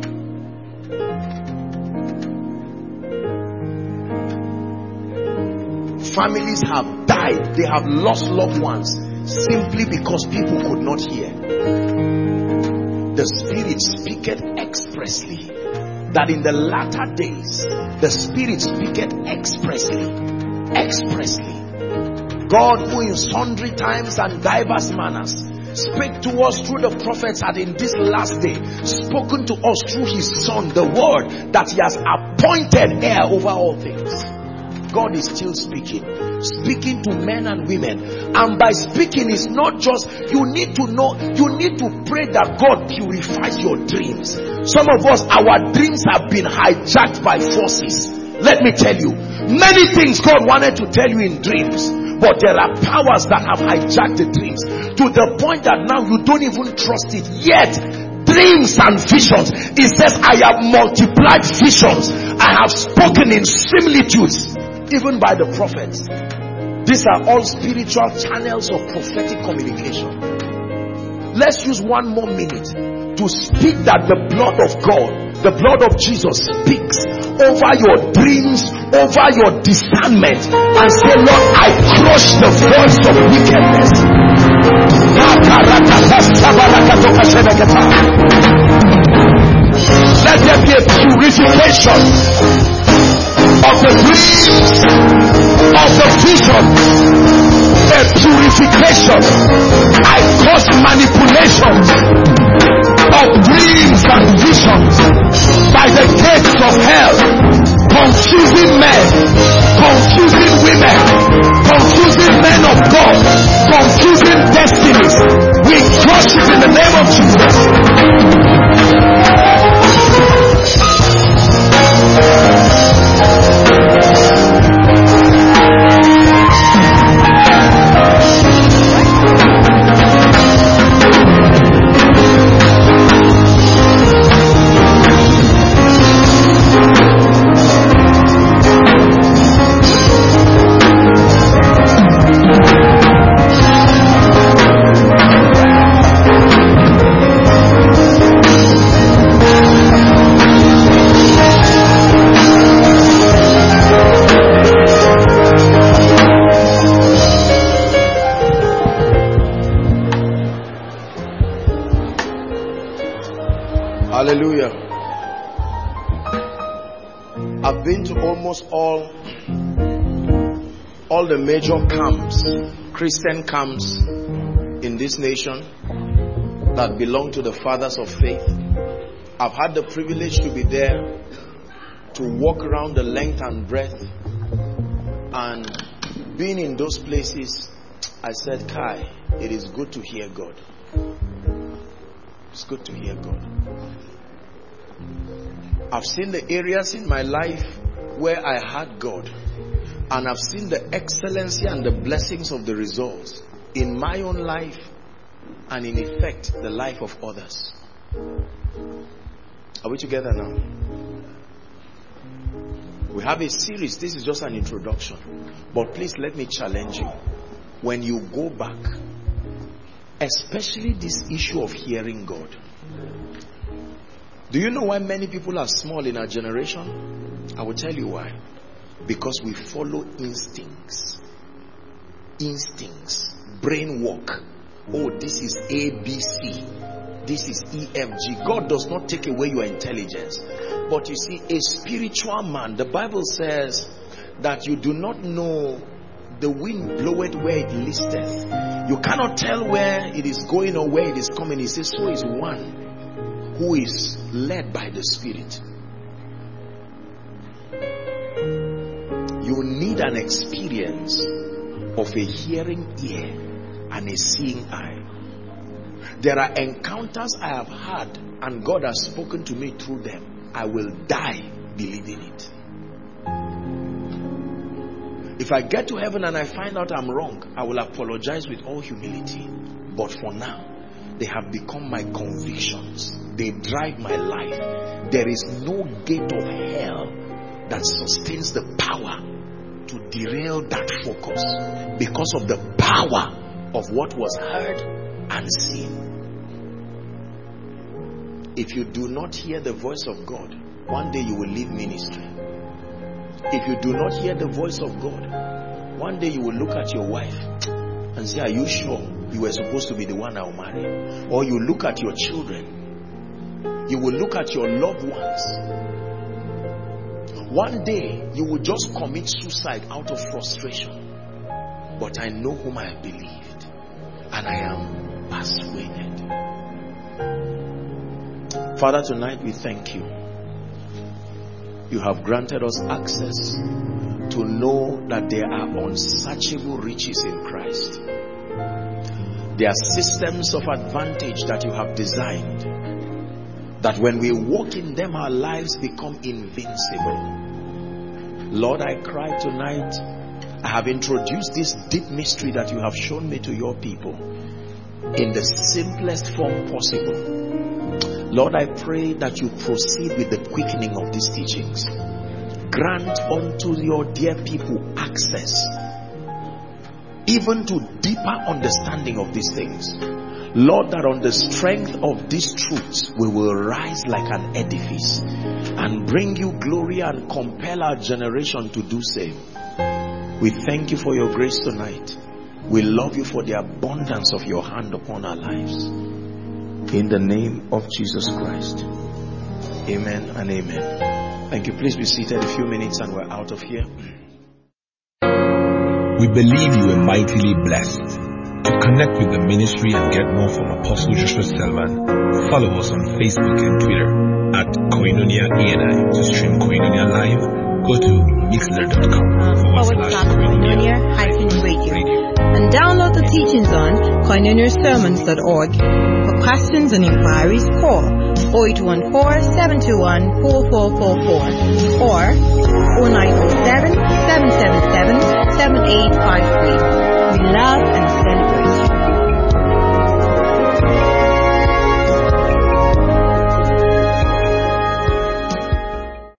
Families have died. They have lost loved ones simply because people could not hear. The Spirit speaketh expressly that in the latter days, the Spirit speaketh expressly. Expressly. God, who in sundry times and diverse manners spake to us through the prophets, had in this last day spoken to us through His Son, the Word, that He has appointed heir over all things. God is still speaking, speaking to men and women. And by speaking, it's not just, you need to know, you need to pray that God purifies your dreams. Some of us, our dreams have been hijacked by forces. Let me tell you, many things God wanted to tell you in dreams, but there are powers that have hijacked the dreams to the point that now you don't even trust it. Yet, dreams and visions, it says, I have multiplied visions, I have spoken in similitudes, even by the prophets. These are all spiritual channels of prophetic communication. Let's use one more minute to speak that the blood of God, the blood of Jesus, speaks over your dreams, over your discernment, and say, Lord, I crush the voice of wickedness. revelation of the dreams, of the vision, a purification. I cause manipulations of dreams and visions by the gates of hell, confusing men, confusing women, confusing men of God, confusing destinies. We crush it in the name of Jesus. Hallelujah. I've been to almost all all the major camps, Christian camps in this nation that belong to the fathers of faith. I've had the privilege to be there, to walk around the length and breadth, and being in those places, I said, Kai, it is good to hear God. It's good to hear God. I've seen the areas in my life where I had God, and I've seen the excellency and the blessings of the results in my own life and in effect the life of others. Are we together now? We have a series. This is just an introduction, but please let me challenge you. When you go back, especially this issue of hearing God, do you know why many people are small in our generation? I will tell you why. Because we follow instincts. Instincts. Brain work. Oh, this is A, B, C. This is E, F, G. God does not take away your intelligence. But you see, a spiritual man, the Bible says that you do not know the wind bloweth where it listeth. You cannot tell where it is going or where it is coming. He says, so is one who is led by the Spirit. You need an experience of a hearing ear and a seeing eye. There are encounters I have had and God has spoken to me through them. I will die believing it. If I get to heaven and I find out I'm wrong, I will apologize with all humility. But for now, they have become my convictions. They drive my life. There is no gate of hell that sustains the power to derail that focus because of the power of what was heard and seen. If you do not hear the voice of God, one day you will leave ministry. If you do not hear the voice of God, one day you will look at your wife and say, are you sure you were supposed to be the one I'll marry? Or you look at your children. You will look at your loved ones. One day you will just commit suicide out of frustration. But I know whom I have believed, and I am persuaded. Father, tonight we thank you. You have granted us access to know that there are unsearchable riches in Christ. There are systems of advantage that you have designed, that when we walk in them, our lives become invincible. Lord, I cry tonight, I have introduced this deep mystery that you have shown me to your people in the simplest form possible. Lord, I pray that you proceed with the quickening of these teachings. Grant unto your dear people access even to deeper understanding of these things. Lord, that on the strength of these truths we will rise like an edifice and bring you glory and compel our generation to do same. We thank you for your grace tonight. We love you for the abundance of your hand upon our lives. In the name of Jesus Christ. Amen and amen. Thank you. Please be seated a few minutes and we're out of here. We believe you are mightily blessed. To connect with the ministry and get more from Apostle Joshua Selman, follow us on Facebook and Twitter at Koinonia A N I. To stream Koinonia live, go to mixler dot com forward slash Koinonia hyphen radio. And download the teachings on koinonia sermons dot org. For questions and inquiries, call oh eight one four, seven two one, four four four four or oh nine oh seven, seven seven seven, seven eight five three. We love and